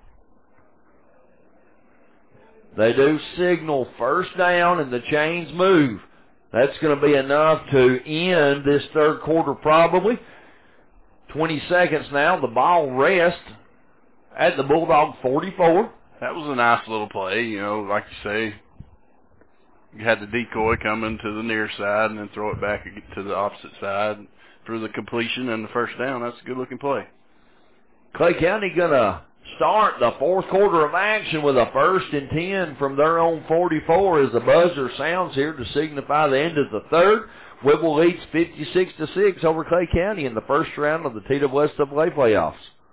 [SPEAKER 2] They do signal first down, and the chains move. That's going to be enough to end this third quarter probably. 20 seconds now. The ball rests at the Bulldog 44.
[SPEAKER 3] That was a nice little play. Like you say, you had the decoy coming to the near side and then throw it back to the opposite side for the completion and the first down. That's a good-looking play.
[SPEAKER 2] Clay County going to start the fourth quarter of action with a 1st and 10 from their own 44 as the buzzer sounds here to signify the end of the third. Whipple leads 56-6 over Clay County in the first round of the TWSAA playoffs.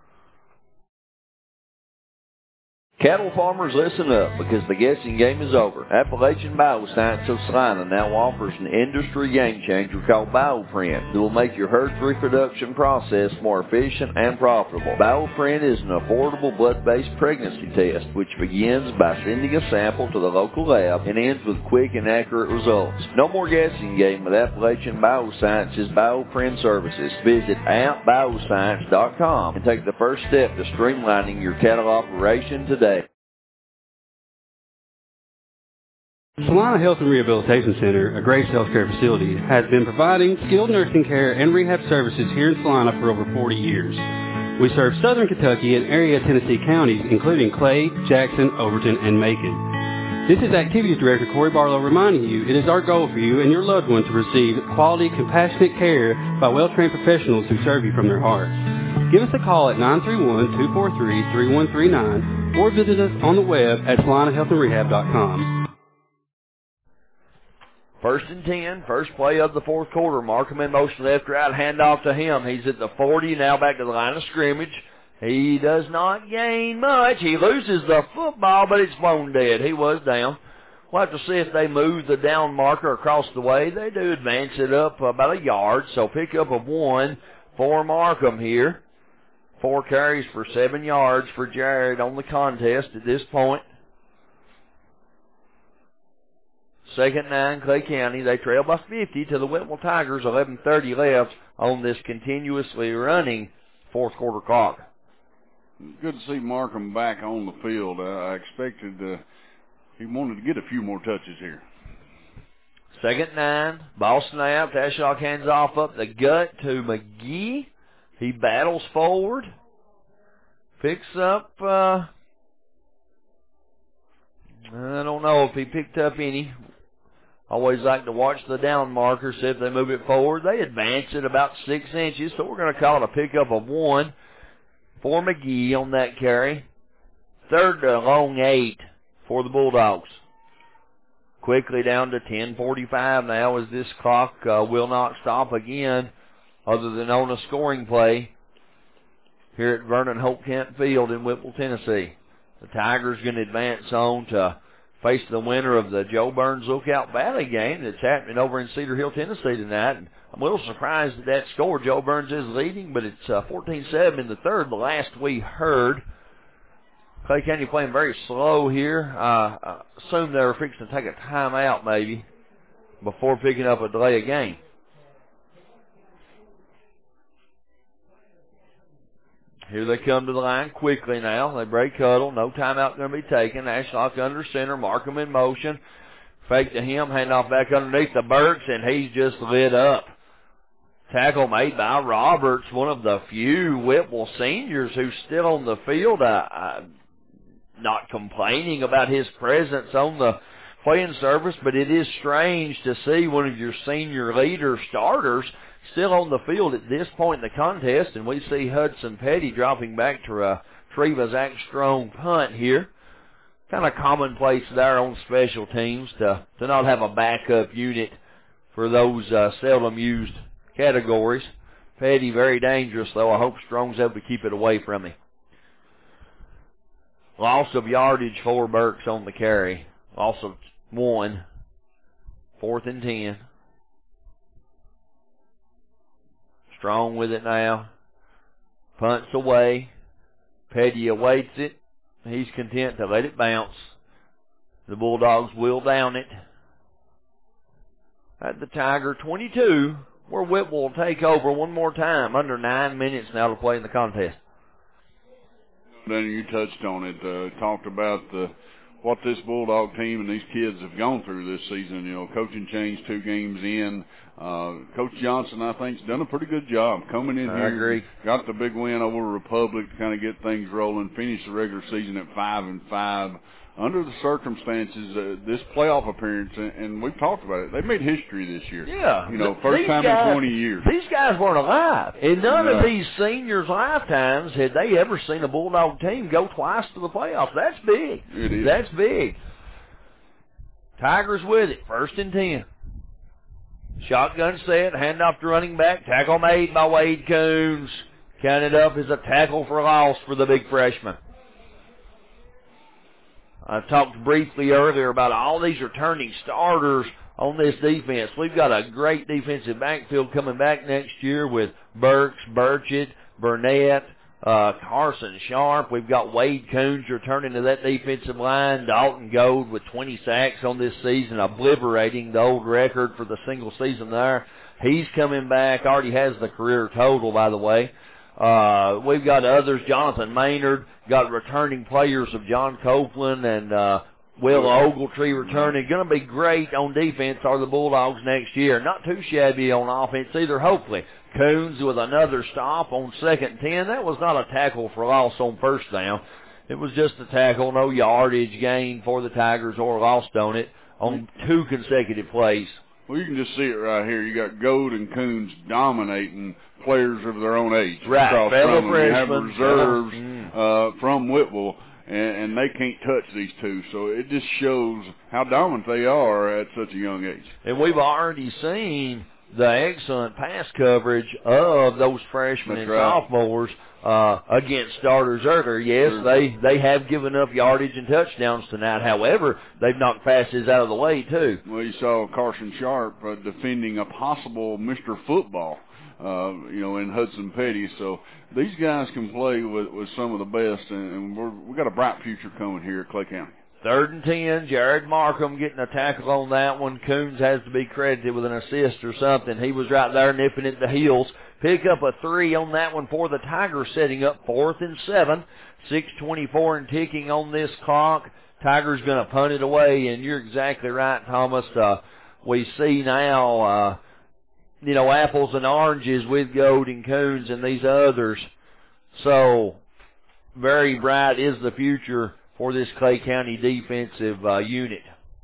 [SPEAKER 2] Cattle farmers, listen up, because the guessing game is over. Appalachian Bioscience of Salina now offers an industry game changer called BioPrint that will make your herd's reproduction process more efficient and profitable. BioPrint is an affordable blood-based pregnancy test which begins by sending a sample to the local lab and ends with quick and accurate results. No more guessing game with Appalachian Bioscience's BioPrint services. Visit appbioscience.com and take the first step to streamlining your cattle operation today.
[SPEAKER 6] Salina Health and Rehabilitation Center, a Grace Healthcare facility, has been providing skilled nursing care and rehab services here in Salina for over 40 years. We serve southern Kentucky and area Tennessee counties, including Clay, Jackson, Overton, and Macon. This is Activities Director Corey Barlow reminding you it is our goal for you and your loved one to receive quality, compassionate care by well-trained professionals who serve you from their hearts. Give us a call at 931-243-3139 or visit us on the web at SalinaHealthAndRehab.com.
[SPEAKER 2] 1st and 10, first play of the fourth quarter. Markham in motion left, right, handoff to him. He's at the 40, now back to the line of scrimmage. He does not gain much. He loses the football, but it's blown dead. He was down. We'll have to see if they move the down marker across the way. They do advance it up about a yard, so pick up of 1 for Markham here. 4 carries for 7 yards for Jared on the contest at this point. 2nd and 9, Clay County. They trail by 50 to the Whitwell Tigers. 11:30 left on this continuously running fourth quarter clock.
[SPEAKER 1] Good to see Markham back on the field. I expected he wanted to get a few more touches here.
[SPEAKER 2] 2nd and 9, ball snapped. Ashlock hands off up the gut to McGee. He battles forward. Picks up, I don't know if he picked up any. Always like to watch the down marker, see if they move it forward. They advance it about 6 inches, so we're going to call it a pickup of 1 for McGee on that carry. 3rd and long 8 for the Bulldogs. Quickly down to 10:45 now as this clock will not stop again other than on a scoring play. here at Vernon Hope Kent Field in Whipple, Tennessee. The Tigers going to advance on to face the winner of the Joe Burns Lookout Valley game that's happening over in Cedar Hill, Tennessee tonight. And I'm a little surprised at that score. Joe Burns is leading, but it's 14-7 in the third. The last we heard, Clay County playing very slow here. I assume they were fixing to take a timeout maybe before picking up a delay of game. Here they come to the line quickly now. They break huddle. No timeout going to be taken. Ashlock under center. Markham in motion. Fake to him. Hand off back underneath the Burks, and he's just lit up. Tackle made by Roberts, one of the few Whipple seniors who's still on the field. Not complaining about his presence on the playing surface, but it is strange to see one of your senior leader starters still on the field at this point in the contest, and we see Hudson Petty dropping back to retrieve a Zach Strong punt here. Kind of commonplace there on special teams to not have a backup unit for those seldom used categories. Petty very dangerous, though. I hope Strong's able to keep it away from him. Loss of yardage for Burks on the carry. Loss of 1. 4th and 10. Strong with it now. Punts away. Petty awaits it. He's content to let it bounce. The Bulldogs will down it. At the Tiger 22, where Whipple will take over one more time. Under 9 minutes now to play in the contest.
[SPEAKER 1] Danny, you touched on it. Talked about what this Bulldog team and these kids have gone through this season. You know, coaching change 2 games in. Coach Johnson, I think, has done a pretty good job coming in here.
[SPEAKER 2] I agree.
[SPEAKER 1] Got the big win over Republic to kind of get things rolling. Finished the regular season at 5-5. Under the circumstances, this playoff appearance, and we've talked about it, they made history this year.
[SPEAKER 2] Yeah.
[SPEAKER 1] You know, first time in 20 years.
[SPEAKER 2] These guys weren't alive. In none of these seniors' lifetimes had they ever seen a Bulldog team go twice to the playoffs. That's big.
[SPEAKER 1] It is.
[SPEAKER 2] That's big. Tigers with it. 1st and 10. Shotgun set. Handoff to running back. Tackle made by Wade Coons. Counted up as a tackle for loss for the big freshman. I talked briefly earlier about all these returning starters on this defense. We've got a great defensive backfield coming back next year with Burks, Burchett, Burnett, Carson Sharp. We've got Wade Coons returning to that defensive line. Dalton Gold with 20 sacks on this season, obliterating the old record for the single season there. He's coming back. Already has the career total, by the way. We've got others. Jonathan Maynard, got returning players of John Copeland and Will Ogletree returning. Going to be great on defense are the Bulldogs next year. Not too shabby on offense either, hopefully. Coons with another stop on 2nd and 10. That was not a tackle for loss on first down. It was just a tackle, no yardage gain for the Tigers or lost on it on 2 consecutive plays.
[SPEAKER 1] Well, you can just see it right here. You got Gold and Coons dominating players of their own age.
[SPEAKER 2] Right, fellow
[SPEAKER 1] freshmen. You have reserves from Whipple, and they can't touch these two. So it just shows how dominant they are at such a young age.
[SPEAKER 2] And we've already seen the excellent pass coverage of those freshmen and sophomores against starters earlier. Yes, they have given up yardage and touchdowns tonight. However, they've knocked passes out of the way, too.
[SPEAKER 1] Well, you saw Carson Sharp defending a possible Mr. Football, in Hudson Petty. So these guys can play with some of the best, and we've got a bright future coming here at Clay County.
[SPEAKER 2] 3rd and 10, Jared Markham getting a tackle on that one. Coons has to be credited with an assist or something. He was right there nipping at the heels. Pick up a 3 on that one for the Tigers, setting up 4th and 7. 6:24 and ticking on this clock. Tigers going to punt it away, and you're exactly right, Thomas. We see now, apples and oranges with Gold and Coons and these others. So very bright is the future for this Clay County defensive unit.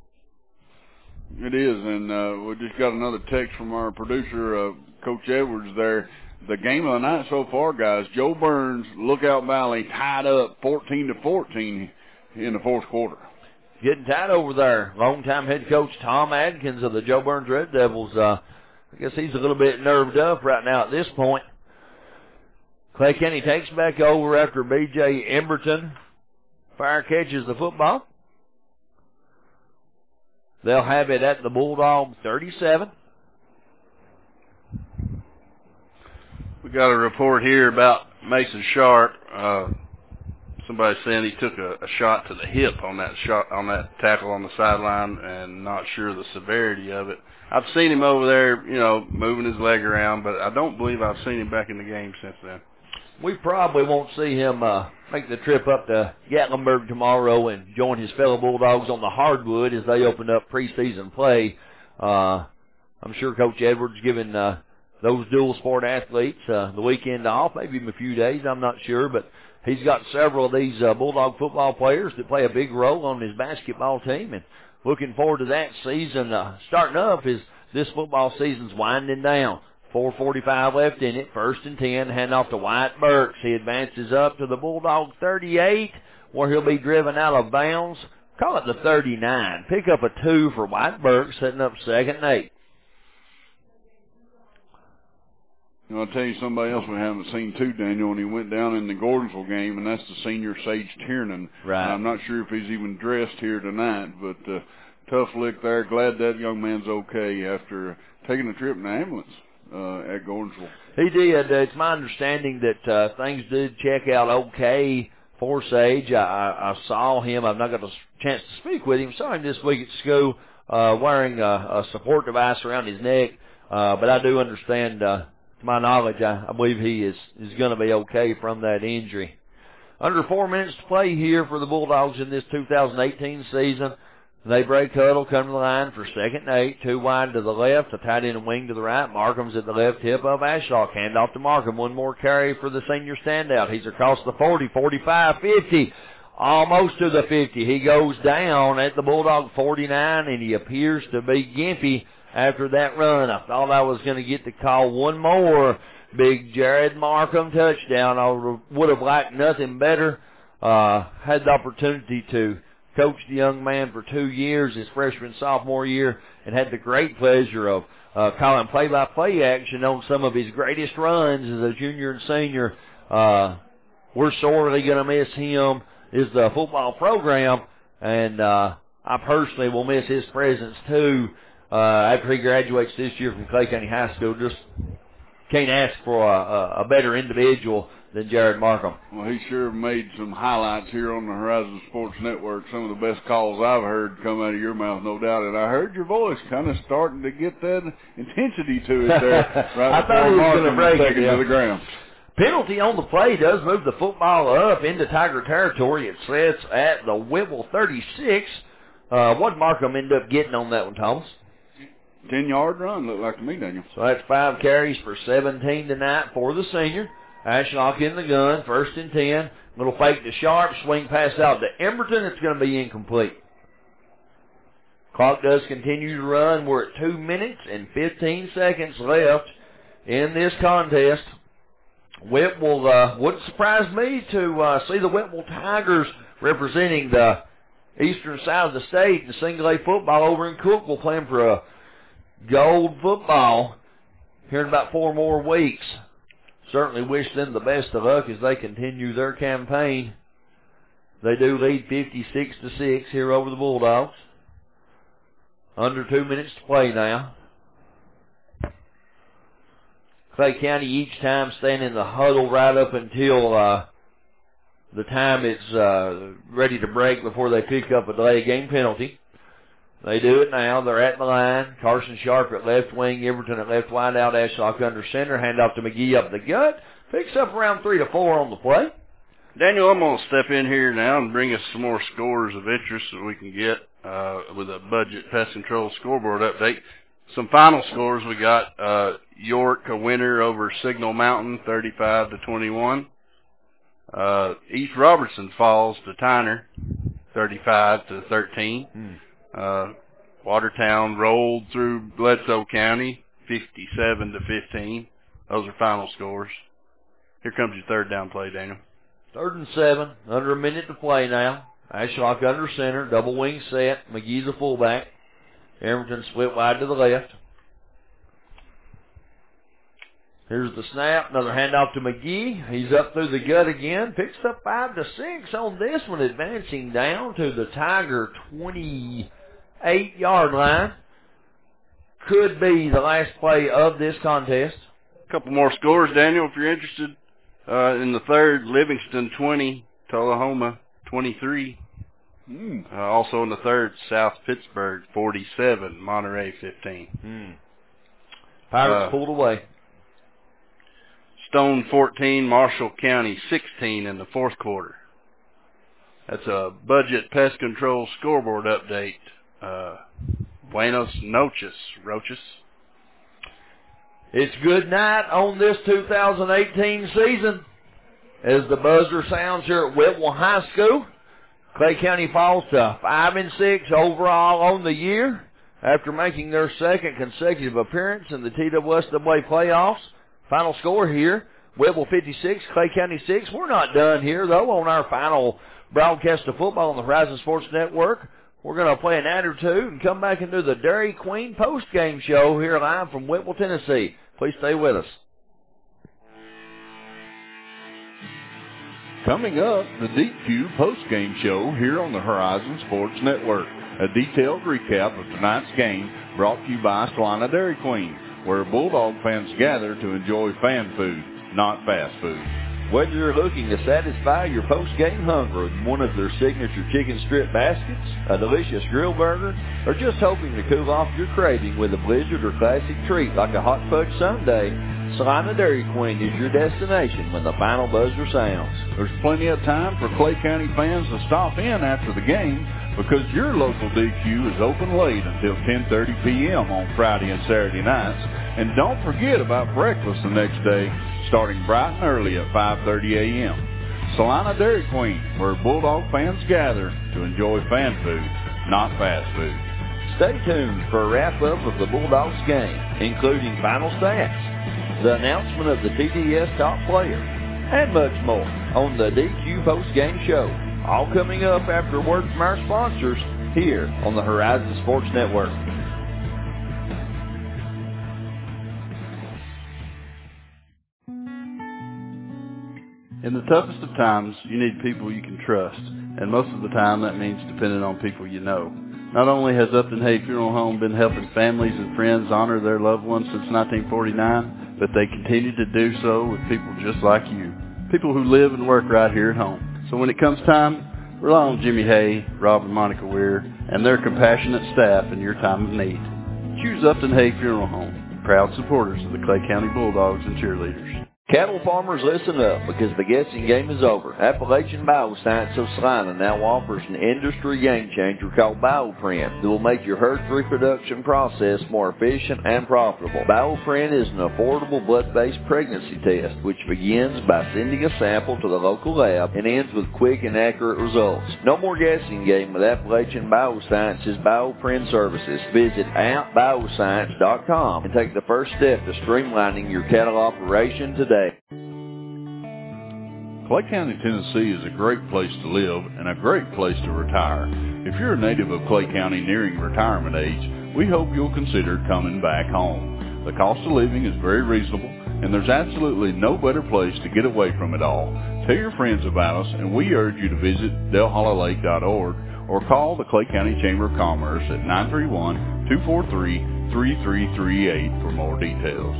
[SPEAKER 1] It is, and we just got another text from our producer, Coach Edwards there. The game of the night so far, guys, Joe Burns, Lookout Valley, tied up 14-14 in the 4th quarter.
[SPEAKER 2] Getting tight over there. Longtime head coach Tom Adkins of the Joe Burns Red Devils. I guess he's a little bit nerved up right now at this point. Clay County takes back over after B.J. Emberton fire catches the football. They'll have it at the Bulldog 37.
[SPEAKER 3] We got a report here about Mason Sharp. Somebody saying he took a shot to the hip on that tackle on the sideline, and not sure the severity of it. I've seen him over there, moving his leg around, but I don't believe I've seen him back in the game since then. We
[SPEAKER 2] probably won't see him make the trip up to Gatlinburg tomorrow and join his fellow Bulldogs on the hardwood as they open up preseason play. I'm sure Coach Edwards giving those dual sport athletes the weekend off, maybe even a few days, I'm not sure, but he's got several of these Bulldog football players that play a big role on his basketball team, and looking forward to that season starting up as this football season's winding down. 4:45 left in it, 1st and 10, hand off to Wyatt Burks. He advances up to the Bulldog 38, where he'll be driven out of bounds. Call it the 39. Pick up a 2 for Wyatt Burks, setting up 2nd and 8.
[SPEAKER 1] I'll tell you somebody else we haven't seen too, Daniel, and he went down in the Gordonsville game, and that's the senior Sage Tiernan.
[SPEAKER 2] Right.
[SPEAKER 1] I'm not sure if he's even dressed here tonight, but tough lick there. Glad that young man's okay after taking a trip in the ambulance at Gordonsville.
[SPEAKER 2] He did. It's my understanding that things did check out okay for Sage. I saw him. I've not got a chance to speak with him. Saw him this week at school wearing a support device around his neck, but I do understand, to my knowledge, I believe he is going to be okay from that injury. Under 4 minutes to play here for the Bulldogs in this 2018 season. They break huddle, come to the line for 2nd and 8, 2 wide to the left, a tight end and wing to the right. Markham's at the left hip of Ashlock. Hand off to Markham. One more carry for the senior standout. He's across the 40, 45, 50, almost to the 50. He goes down at the Bulldog 49, and he appears to be gimpy after that run. I thought I was going to get to call one more big Jared Markham touchdown. I would have liked nothing better. Had the opportunity to coach the young man for 2 years, his freshman, sophomore year, and had the great pleasure of calling play-by-play action on some of his greatest runs as a junior and senior. We're sorely going to miss him as the football program, and I personally will miss his presence too after he graduates this year from Clay County High School. Just can't ask for a better individual than Jared Markham.
[SPEAKER 1] Well, he sure made some highlights here on the Horizon Sports Network. Some of the best calls I've heard come out of your mouth, no doubt. And I heard your voice kind of starting to get that intensity to it there. Right
[SPEAKER 2] I thought he was going to break it
[SPEAKER 1] to the ground.
[SPEAKER 2] Penalty on the play does move the football up into Tiger territory. It sits at the Whipple 36. What Markham end up getting on that one, Thomas?
[SPEAKER 1] 10-yard run, looked like to me, Daniel.
[SPEAKER 2] So that's 5 carries for 17 tonight for the senior. Ashlock in the gun, 1st and 10. Little fake to Sharp, swing pass out to Emberton. It's going to be incomplete. Clock does continue to run. We're at 2 minutes and 15 seconds left in this contest. Whipple, wouldn't surprise me to see the Whipple Tigers representing the eastern side of the state in single A football over in Cookeville, playing for a gold football here in about 4 more weeks. Certainly wish them the best of luck as they continue their campaign. They do lead 56-6 here over the Bulldogs. Under 2 minutes to play now. Clay County each time staying in the huddle right up until the time it's ready to break before they pick up a delay game penalty. They do it now. They're at the line. Carson Sharp at left wing. Everton at left wide out. Ashlock under center. Hand off to McGee up the gut. Picks up around 3 to 4 on the play.
[SPEAKER 3] Daniel, I'm going to step in here now and bring us some more scores of interest that we can get with a budget pest control scoreboard update. Some final scores we got. York a winner over Signal Mountain, 35-21. East Robertson falls to Tyner, 35-13. Watertown rolled through Bledsoe County, 57-15. Those are final scores. Here comes your third down play, Daniel.
[SPEAKER 2] 3rd and 7, under a minute to play now. Ashlock under center, double wing set. McGee's a fullback. Everton split wide to the left. Here's the snap. Another handoff to McGee. He's up through the gut again. Picks up 5-6 on this one, advancing down to the Tiger 28-yard line. Could be the last play of this contest.
[SPEAKER 3] A couple more scores, Daniel, if you're interested. In the third, Livingston 20, Tullahoma 23. Also in the third, South Pittsburgh 47, Monterey 15.
[SPEAKER 2] Pirates pulled away.
[SPEAKER 3] Stone 14, Marshall County 16 in the fourth quarter. That's a budget pest control scoreboard update. Buenos noches, Roaches.
[SPEAKER 2] It's good night on this 2018 season as the buzzer sounds here at Whitwell High School. Clay County falls to 5-6 overall on the year after making their second consecutive appearance in the TWSAA playoffs. Final score here, Whitwell 56, Clay County 6. We're not done here, though, on our final broadcast of football on the Horizon Sports Network. We're going to play an ad or two and come back and do the Dairy Queen post-game show here live from Whitwell, Tennessee. Please stay with us.
[SPEAKER 1] Coming up, the Deep Q post-game show here on the Horizon Sports Network. A detailed recap of tonight's game brought to you by Salina Dairy Queen, where Bulldog fans gather to enjoy fan food, not fast food.
[SPEAKER 11] Whether you're looking to satisfy your post-game hunger with one of their signature chicken strip baskets, a delicious grill burger, or just hoping to cool off your craving with a blizzard or classic treat like a hot fudge sundae, Salina Dairy Queen is your destination when the final buzzer sounds.
[SPEAKER 1] There's plenty of time for Clay County fans to stop in after the game because your local DQ is open late until 10:30 p.m. on Friday and Saturday nights. And don't forget about breakfast the next day, starting bright and early at 5:30 a.m. Salina Dairy Queen, where Bulldog fans gather to enjoy fan food, not fast food.
[SPEAKER 11] Stay tuned for a wrap-up of the Bulldogs game, including final stats, the announcement of the TDS top player, and much more on the DQ post-game show. All coming up after word from our sponsors here on the Horizon Sports Network.
[SPEAKER 9] In the toughest of times, you need people you can trust, and most of the time that means depending on people you know. Not only has Upton Hay Funeral Home been helping families and friends honor their loved ones since 1949, but they continue to do so with people just like you, people who live and work right here at home. So when it comes time, rely on Jimmy Hay, Rob and Monica Weir, and their compassionate staff in your time of need. Choose Upton Hay Funeral Home, proud supporters of the Clay County Bulldogs and cheerleaders.
[SPEAKER 11] Cattle farmers, listen up, because the guessing game is over. Appalachian Bioscience of Salina now offers an industry game changer called BioPrint that will make your herd's reproduction process more efficient and profitable. BioPrint is an affordable blood-based pregnancy test, which begins by sending a sample to the local lab and ends with quick and accurate results. No more guessing game with Appalachian Bioscience's BioPrint services. Visit appbioscience.com and take the first step to streamlining your cattle operation today.
[SPEAKER 1] Clay County, Tennessee is a great place to live and a great place to retire. If you're a native of Clay County nearing retirement age, we hope you'll consider coming back home. The cost of living is very reasonable, and there's absolutely no better place to get away from it all. Tell your friends about us, and we urge you to visit delhollylake.org or call the Clay County Chamber of Commerce at 931-243-3338 for more details.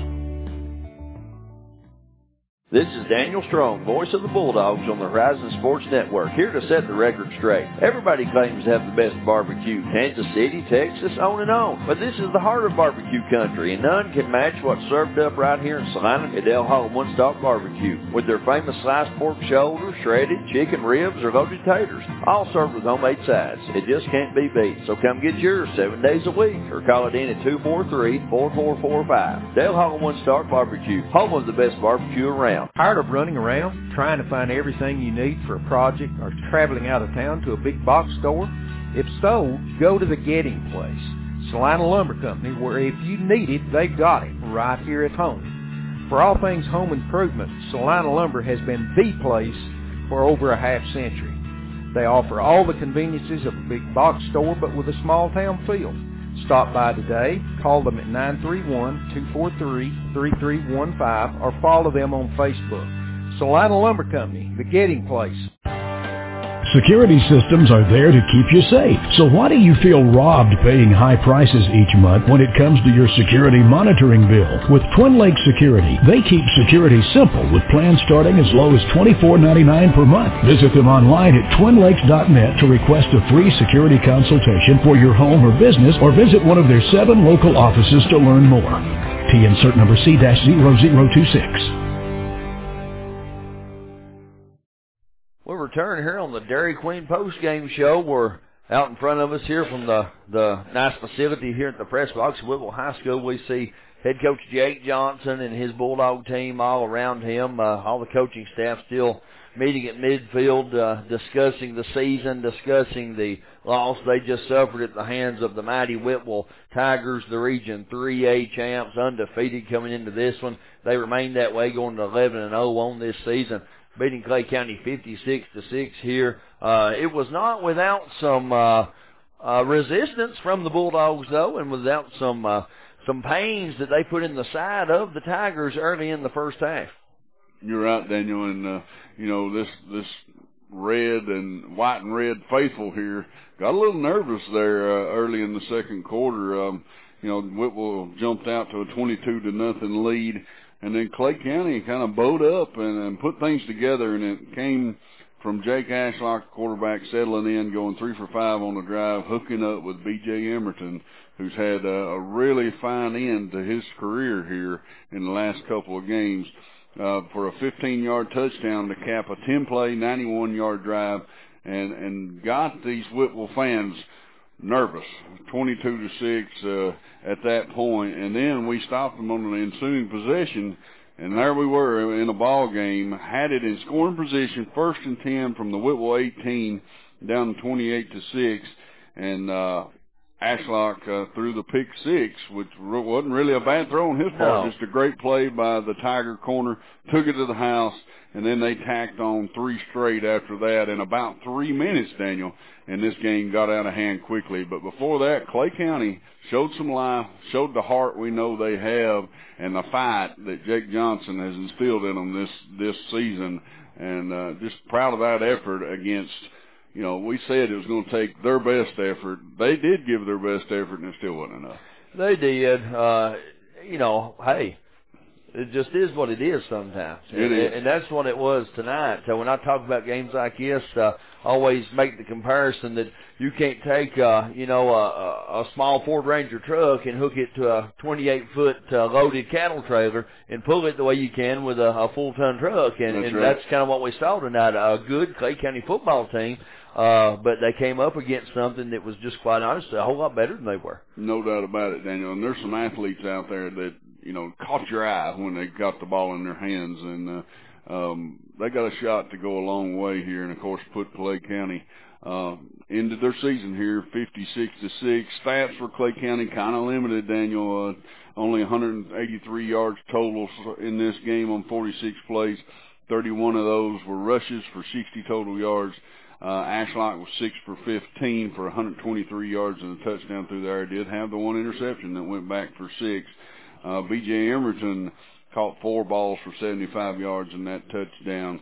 [SPEAKER 11] This is Daniel Strong, voice of the Bulldogs on the Horizon Sports Network, here to set the record straight. Everybody claims to have the best barbecue, Kansas City, Texas, on and on. But this is the heart of barbecue country, and none can match what's served up right here in Salina at Del Hollow One Stop Barbecue, with their famous sliced pork shoulder, shredded chicken ribs, or loaded taters, all served with homemade sides. It just can't be beat. So come get yours 7 days a week, or call it in at 243-4445. Del Hollow One Stop Barbecue, home of the best barbecue around.
[SPEAKER 5] Tired of running around, trying to find everything you need for a project, or traveling out of town to a big box store? If so, go to the Getting Place, Salina Lumber Company, where if you need it, they got it right here at home. For all things home improvement, Salina Lumber has been the place for over a half century. They offer all the conveniences of a big box store, but with a small town feel. Stop by today, call them at 931-243-3315, or follow them on Facebook. Salina Lumber Company, the Getting Place.
[SPEAKER 10] Security systems are there to keep you safe. So why do you feel robbed paying high prices each month when it comes to your security monitoring bill? With Twin Lakes Security, they keep security simple with plans starting as low as $24.99 per month. Visit them online at twinlakes.net to request a free security consultation for your home or business, or visit one of their 7 local offices to learn more. T insert number C-0026.
[SPEAKER 2] We'll return here on the Dairy Queen post-game show. We're out in front of us here from the nice facility here at the press box at Whitwell High School. We see head coach Jake Johnson and his Bulldog team all around him. All the coaching staff still meeting at midfield, discussing the season, discussing the loss they just suffered at the hands of the mighty Whitwell Tigers, the Region 3A champs, undefeated coming into this one. They remain that way, going to 11-0 on this season, beating Clay County 56-6 here. It was not without some resistance from the Bulldogs, though, and without some pains that they put in the side of the Tigers early in the first half.
[SPEAKER 1] You're right, Daniel, and this red and white and red faithful here got a little nervous there early in the second quarter. Whitwell jumped out to a 22-0 lead. And then Clay County kind of bowed up and put things together, and it came from Jake Ashlock, quarterback, settling in, going 3 for 5 on the drive, hooking up with B.J. Emerton, who's had a really fine end to his career here in the last couple of games, for a 15-yard touchdown to cap a 10-play, 91-yard drive, and got these Whitwell fans nervous, 22-6 at that point, and then we stopped them on an ensuing possession, and there we were in a ball game, had it in scoring position, 1st and 10 from the Whitwell 18 down to 28-6, and Ashlock threw the pick 6, which wasn't really a bad throw on his part, just a great play by the Tiger corner, took it to the house, and then they tacked on 3 straight after that in about 3 minutes, Daniel, and this game got out of hand quickly. But before that, Clay County showed some life, showed the heart we know they have, and the fight that Jake Johnson has instilled in them this season, and just proud of that effort against, we said it was going to take their best effort. They did give their best effort, and it still wasn't enough.
[SPEAKER 2] They did. Hey, it just is what it is sometimes.
[SPEAKER 1] It is.
[SPEAKER 2] And that's what it was tonight. So when I talk about games like this, always make the comparison that you can't take, a small Ford Ranger truck and hook it to a 28-foot loaded cattle trailer and pull it the way you can with a full-ton truck. And that's kind of what we saw tonight, a good Clay County football team. But they came up against something that was just quite honestly a whole lot better than they were.
[SPEAKER 1] No doubt about it, Daniel. And there's some athletes out there that, caught your eye when they got the ball in their hands. And they got a shot to go a long way here and, of course, put Clay County ended their season here 56-6. Stats for Clay County kind of limited, Daniel. Only 183 yards total in this game on 46 plays. 31 of those were rushes for 60 total yards. Ashlock was 6 for 15 for 123 yards and a touchdown through there. Did have the one interception that went back for 6. B.J. Emerton caught 4 balls for 75 yards in that touchdown.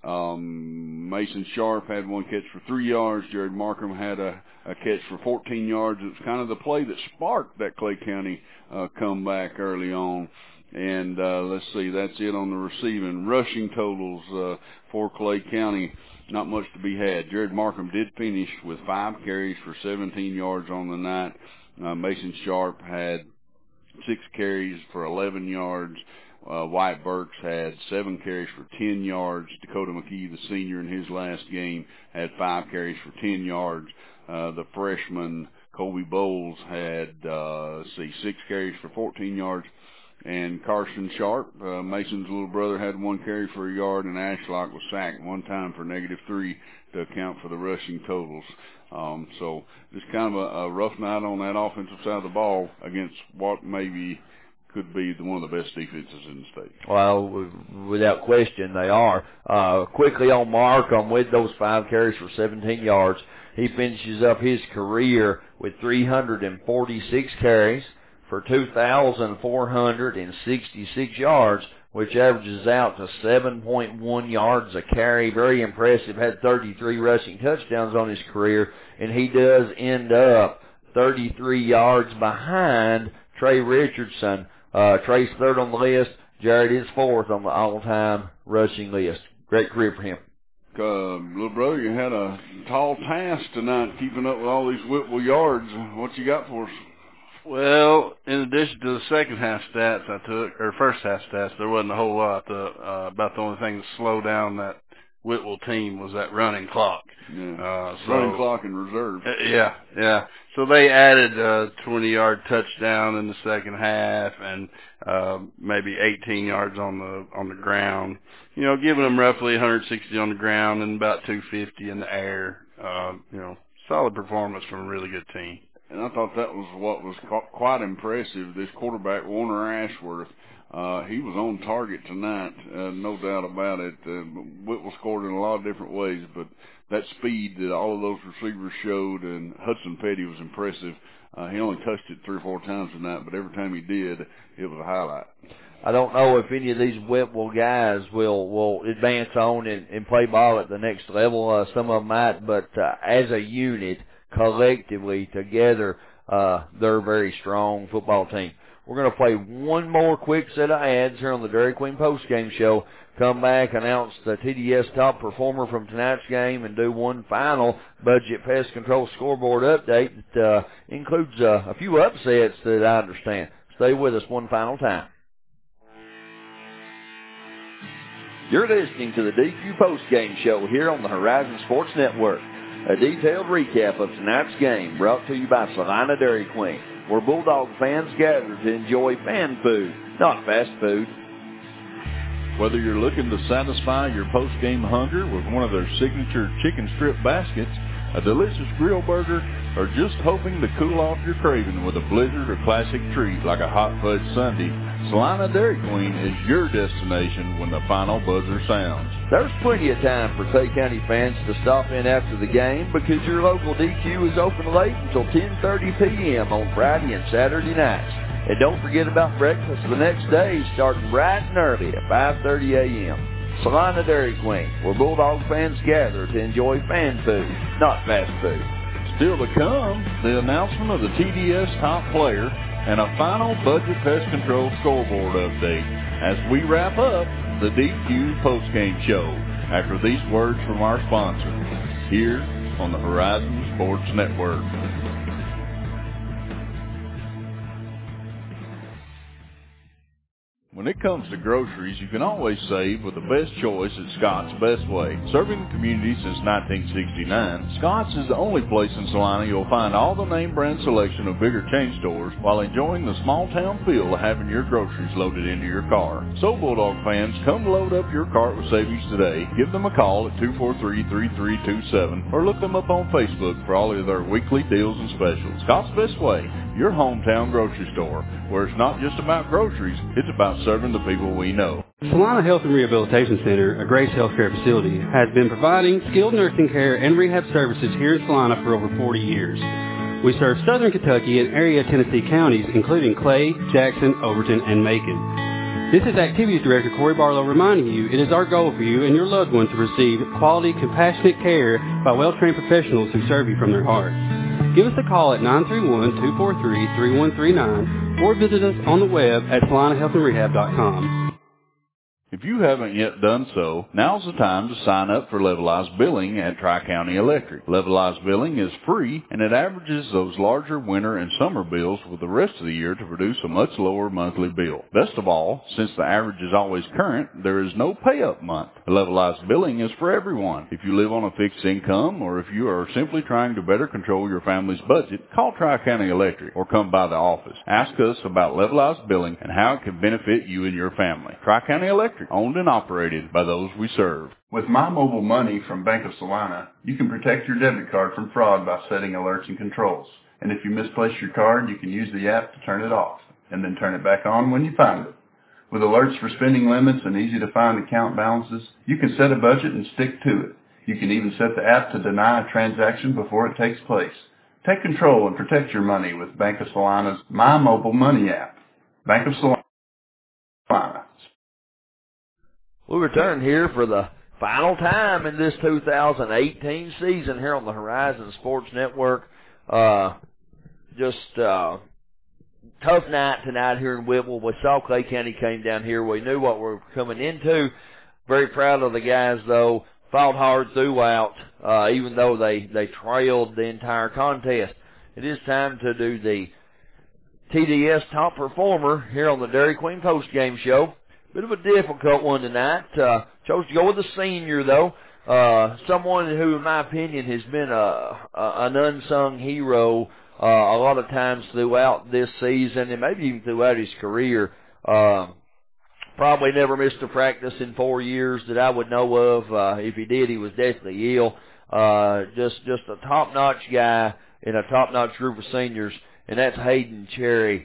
[SPEAKER 1] Mason Sharp had 1 catch for 3 yards. Jared Markham had a catch for 14 yards. It was kind of the play that sparked that Clay County comeback early on. And let's see, that's it on the receiving. Rushing totals for Clay County, not much to be had. Jared Markham did finish with 5 carries for 17 yards on the night. Mason Sharp had 6 carries for 11 yards. Wyatt Burks had 7 carries for 10 yards. Dakota McKee, the senior in his last game, had 5 carries for 10 yards. The freshman Colby Bowles had 6 carries for 14 yards. And Carson Sharp, Mason's little brother, had 1 carry for a yard, and Ashlock was sacked 1 time for -3 to account for the rushing totals. So just kind of a rough night on that offensive side of the ball against what maybe could be one of the best defenses in the state.
[SPEAKER 2] Well, without question, they are. Quickly on Markham with those 5 carries for 17 yards. He finishes up his career with 346 carries for 2,466 yards, which averages out to 7.1 yards a carry. Very impressive. Had 33 rushing touchdowns on his career, and he does end up 33 yards behind Trey Richardson. Trey's 3rd on the list. Jared is 4th on the all-time rushing list. Great career for him.
[SPEAKER 1] Little brother, you had a tall task tonight keeping up with all these Whitwell yards. What you got for us?
[SPEAKER 3] Well, in addition to the second half stats I took, or first half stats, there wasn't a whole lot. About the only thing that slowed down that Whitwell team was that running clock.
[SPEAKER 1] Yeah. Running clock in reserve.
[SPEAKER 3] Yeah. So they added a 20-yard touchdown in the second half and maybe 18 yards on the ground. You know, giving them roughly 160 on the ground and about 250 in the air. Solid performance from a really good team.
[SPEAKER 1] And I thought that was what was quite impressive. This quarterback, Warner Ashworth, he was on target tonight, no doubt about it. Whitwell scored in a lot of different ways, but that speed that all of those receivers showed, and Hudson Petty was impressive. He only touched it 3 or 4 times tonight, but every time he did, it was a highlight.
[SPEAKER 2] I don't know if any of these Whitwell guys will advance on and play ball at the next level. Some of them might, but as a unit, collectively, together, they're a very strong football team. We're going to play one more quick set of ads here on the Dairy Queen postgame show. Come back, announce the TDS top performer from tonight's game, and do one final budget pest control scoreboard update that includes a few upsets that I understand. Stay with us one final time.
[SPEAKER 11] You're listening to the DQ postgame show here on the Horizon Sports Network. A detailed recap of tonight's game brought to you by Salina Dairy Queen, where Bulldog fans gather to enjoy fan food, not fast food.
[SPEAKER 1] Whether you're looking to satisfy your post-game hunger with one of their signature chicken strip baskets, a delicious grill burger, or just hoping to cool off your craving with a blizzard or classic treat like a hot fudge sundae, Salina Dairy Queen is your destination when the final buzzer sounds.
[SPEAKER 11] There's plenty of time for Clay County fans to stop in after the game because your local DQ is open late until 10:30 p.m. on Friday and Saturday nights. And don't forget about breakfast the next day starting bright and early at 5:30 a.m. Salina Dairy Queen, where Bulldog fans gather to enjoy fan food, not fast food.
[SPEAKER 1] Still to come, the announcement of the TDS top player and a final budget pest control scoreboard update as we wrap up the DQ postgame show after these words from our sponsor here on the Horizon Sports Network. When it comes to groceries, you can always save with the best choice at Scott's Best Way. Serving the community since 1969, Scott's is the only place in Salina you'll find all the name brand selection of bigger chain stores while enjoying the small town feel of having your groceries loaded into your car. So Bulldog fans, come load up your cart with savings today. Give them a call at 243-3327 or look them up on Facebook for all of their weekly deals and specials. Scott's Best Way, your hometown grocery store, where it's not just about groceries, it's about serving the people we know.
[SPEAKER 6] Salina Health and Rehabilitation Center, a Grace Healthcare facility, has been providing skilled nursing care and rehab services here in Salina for over 40 years. We serve southern Kentucky and area Tennessee counties, including Clay, Jackson, Overton, and Macon. This is Activities Director Corey Barlow reminding you it is our goal for you and your loved one to receive quality, compassionate care by well-trained professionals who serve you from their hearts. Give us a call at 931-243-3139 or visit us on the web at SalinaHealthAndRehab.com.
[SPEAKER 1] If you haven't yet done so, now's the time to sign up for Levelized Billing at Tri-County Electric. Levelized Billing is free, and it averages those larger winter and summer bills with the rest of the year to produce a much lower monthly bill. Best of all, since the average is always current, there is no pay-up month. Levelized Billing is for everyone. If you live on a fixed income, or if you are simply trying to better control your family's budget, call Tri-County Electric or come by the office. Ask us about Levelized Billing and how it can benefit you and your family. Tri-County Electric, owned and operated by those we serve.
[SPEAKER 3] With My Mobile Money from Bank of Salina, you can protect your debit card from fraud by setting alerts and controls. And if you misplace your card, you can use the app to turn it off.
[SPEAKER 13] and then turn it back on when you find it. With alerts for spending limits and easy-to-find account balances, you can set a budget and stick to it. You can even set the app to deny a transaction before it takes place. Take control and protect your money with Bank of Salina's My Mobile Money app. Bank of Salina.
[SPEAKER 2] We return here for the final time in this 2018 season here on the Horizon Sports Network. Tough night tonight here in Whitwell. We saw Clay County came down here. We knew what we were coming into. Very proud of the guys, though. Fought hard throughout, even though they trailed the entire contest. It is time to do the TDS Top Performer here on the Dairy Queen Post-Game Show. Bit of a difficult one tonight. Chose to go with a senior, though. Someone who, in my opinion, has been an unsung hero a lot of times throughout this season and maybe even throughout his career. Probably never missed a practice in 4 years that I would know of. If he did, he was deathly ill. Just a top-notch guy in a top-notch group of seniors, and that's Hayden Cherry.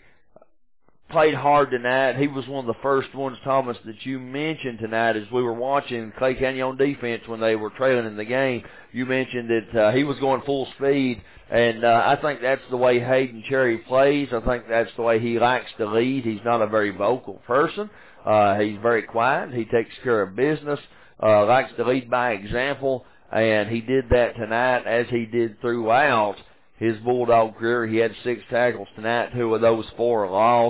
[SPEAKER 2] Played hard tonight. He was one of the first ones, Thomas, that you mentioned tonight as we were watching Clay County on defense when they were trailing in the game. You mentioned that he was going full speed, and I think that's the way Hayden Cherry plays. I think that's the way he likes to lead. He's not a very vocal person. He's very quiet. He takes care of business, likes to lead by example, and he did that tonight as he did throughout his Bulldog career. He had 6 tackles tonight. 2 of those 4 are lost.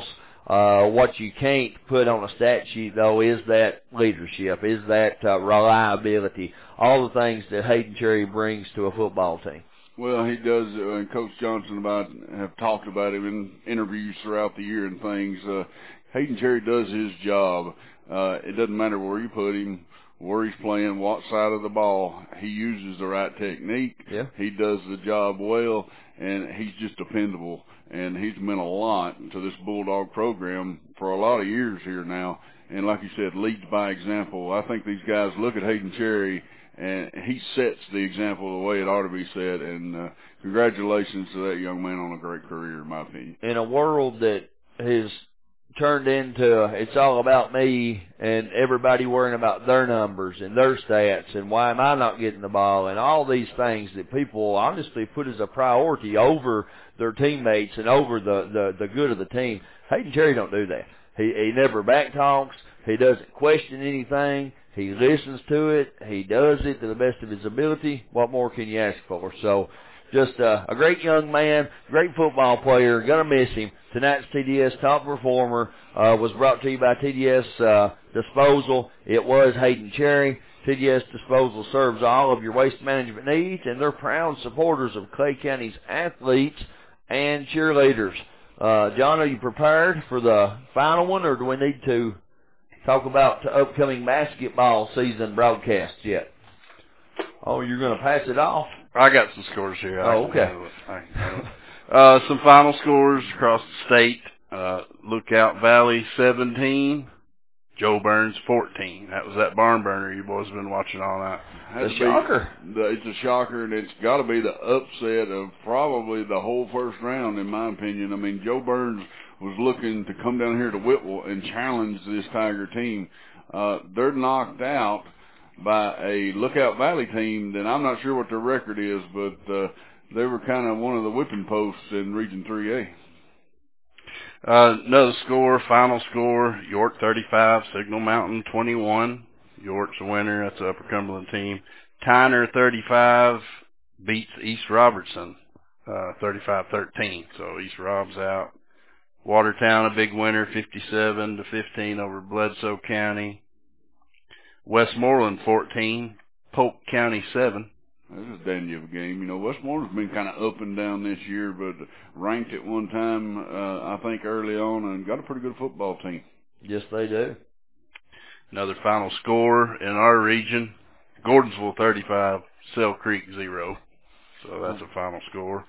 [SPEAKER 2] What you can't put on a stat sheet, though, is that leadership, is that reliability, all the things that Hayden Cherry brings to a football team.
[SPEAKER 1] Well, he does, and Coach Johnson have talked about him in interviews throughout the year and things. Hayden Cherry does his job. It doesn't matter where you put him, where he's playing, what side of the ball. He uses the right technique.
[SPEAKER 2] Yeah.
[SPEAKER 1] He does the job well, and he's just dependable. And he's meant a lot to this Bulldog program for a lot of years here now. And like you said, leads by example. I think these guys look at Hayden Cherry, and he sets the example the way it ought to be set. And congratulations to that young man on a great career, in my opinion.
[SPEAKER 2] In a world that has turned into it's all about me and everybody worrying about their numbers and their stats and why am I not getting the ball and all these things that people honestly put as a priority over their teammates and over the good of the team. Hayden Cherry don't do that. He never backtalks. He doesn't question anything. He listens to it. He does it to the best of his ability. What more can you ask for? So just a great young man, great football player. Gonna miss him. Tonight's TDS Top Performer was brought to you by TDS Disposal. It was Hayden Cherry. TDS Disposal serves all of your waste management needs, and they're proud supporters of Clay County's athletes and cheerleaders. John, are you prepared for the final one, or do we need to talk about the upcoming basketball season broadcasts yet? Oh, you're going to pass it off?
[SPEAKER 3] I got some scores here.
[SPEAKER 2] Oh, okay.
[SPEAKER 3] Some final scores across the state. Lookout Valley 17, Joe Burns 14. That was that barn burner you boys have been watching all night.
[SPEAKER 2] It's a shocker.
[SPEAKER 1] It's a shocker, and it's got to be the upset of probably the whole first round, in my opinion. I mean, Joe Burns was looking to come down here to Whitwell and challenge this Tiger team. They're knocked out by a Lookout Valley team, then I'm not sure what their record is, but they were kind of one of the whipping posts in Region 3A.
[SPEAKER 3] Another score, final score, York 35, Signal Mountain 21. York's the winner. That's the Upper Cumberland team. Tyner 35 beats East Robertson 35-13. So East Rob's out. Watertown, a big winner, 57-15 over Bledsoe County. Westmoreland 14, Polk County 7.
[SPEAKER 1] This is a dandy of a game. You know, Westmoreland's been kind of up and down this year, but ranked at one time, I think, early on, and got a pretty good football team.
[SPEAKER 2] Yes, they do. Another
[SPEAKER 3] final score in our region, Gordonsville 35, Sell Creek 0. So that's a final score.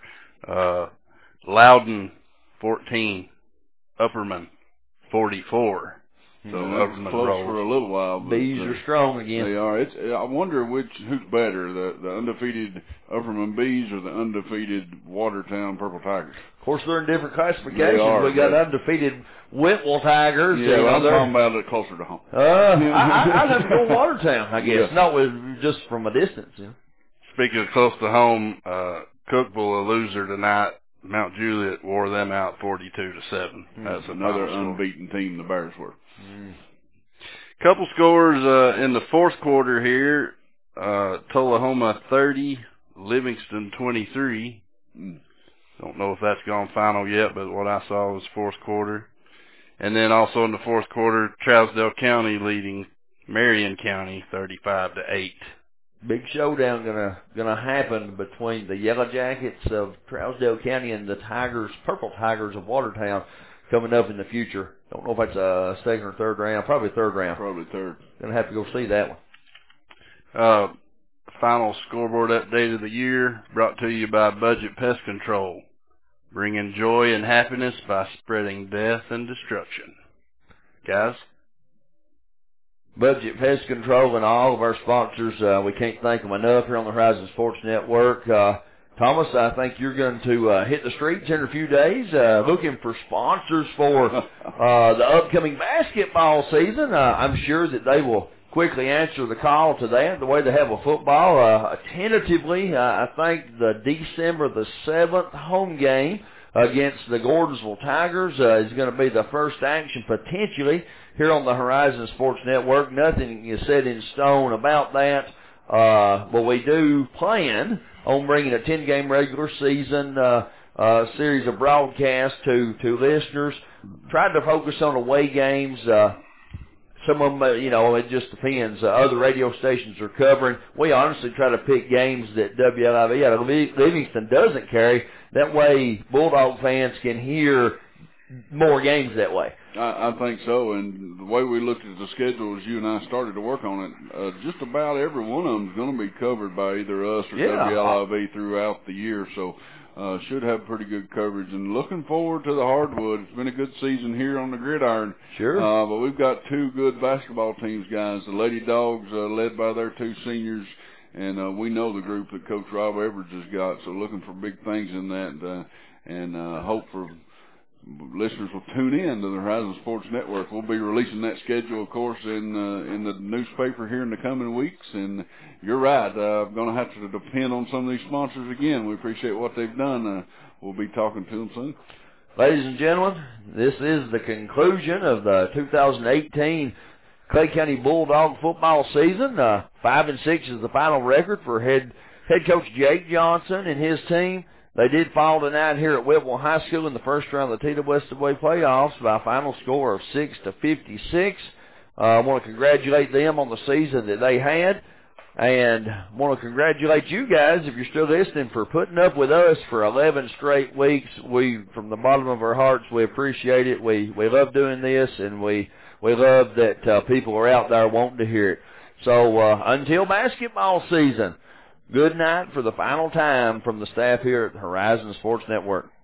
[SPEAKER 3] Loudon 14, Upperman 44. So
[SPEAKER 1] Upperman close rolls for a little while. But
[SPEAKER 2] bees are strong again.
[SPEAKER 1] They are. I wonder who's better, the undefeated Upperman Bees or the undefeated Watertown Purple Tigers.
[SPEAKER 2] course, they're in different classifications. We got undefeated Whitwell Tigers.
[SPEAKER 1] Yeah, I'm talking about it closer to home.
[SPEAKER 2] I'd have to go Watertown, I guess. Yeah. No, just from a distance. Yeah.
[SPEAKER 3] Speaking of close to home, Cookeville, a loser tonight. Mount Juliet wore them out 42-7.
[SPEAKER 1] That's another unbeaten team the Bears were.
[SPEAKER 3] Couple scores in the fourth quarter here. Tullahoma 30, Livingston 23. Don't know if that's gone final yet, but what I saw was fourth quarter. And then also in the fourth quarter, Trousdale County leading Marion County 35-8.
[SPEAKER 2] Big showdown gonna happen between the Yellow Jackets of Trousdale County and the Purple Tigers of Watertown coming up in the future. Don't know if that's a second or third round. Probably third round.
[SPEAKER 1] Probably third.
[SPEAKER 2] Gonna have to go see that one.
[SPEAKER 3] Final scoreboard update of the year brought to you by Budget Pest Control. Bringing joy and happiness by spreading death and destruction. Guys?
[SPEAKER 2] Budget Pest Control and all of our sponsors, we can't thank them enough here on the Horizon Sports Network. Thomas, I think you're going to hit the streets in a few days looking for sponsors for the upcoming basketball season. I'm sure that they will quickly answer the call to that, the way they have a football. Tentatively, I think the December the 7th home game against the Gordonsville Tigers is going to be the first action potentially here on the Horizon Sports Network. Nothing is set in stone about that, but we do plan on bringing a 10-game regular season series of broadcasts to listeners. Tried to focus on away games. Some of them, it just depends. Other radio stations are covering. We honestly try to pick games that WLIV out of Livingston doesn't carry. That way, Bulldog fans can hear more games that way.
[SPEAKER 1] I think so, and the way we looked at the schedule as you and I started to work on it, just about every one of them is going to be covered by either us or WLIV throughout the year, so should have pretty good coverage. And looking forward to the hardwood. It's been a good season here on the gridiron.
[SPEAKER 2] Sure.
[SPEAKER 1] But we've got two good basketball teams, guys. The Lady Dogs, led by their two seniors, and we know the group that Coach Rob Edwards has got, so looking for big things in that, and hope for listeners will tune in to the Horizon Sports Network. We'll be releasing that schedule, of course, in the newspaper here in the coming weeks. And you're right, I'm going to have to depend on some of these sponsors again. We appreciate what they've done. We'll be talking to them soon.
[SPEAKER 2] Ladies and gentlemen, this is the conclusion of the 2018 Clay County Bulldog football season. 5-6 is the final record for head coach Jake Johnson and his team. They did fall tonight here at Whitwell High School in the first round of the TWSAA playoffs by a final score of 6-56. I want to congratulate them on the season that they had, and want to congratulate you guys, if you're still listening, for putting up with us for 11 straight weeks. We, from the bottom of our hearts, we appreciate it. We love doing this, and we love that people are out there wanting to hear it. So until basketball season, good night for the final time from the staff here at the Horizon Sports Network.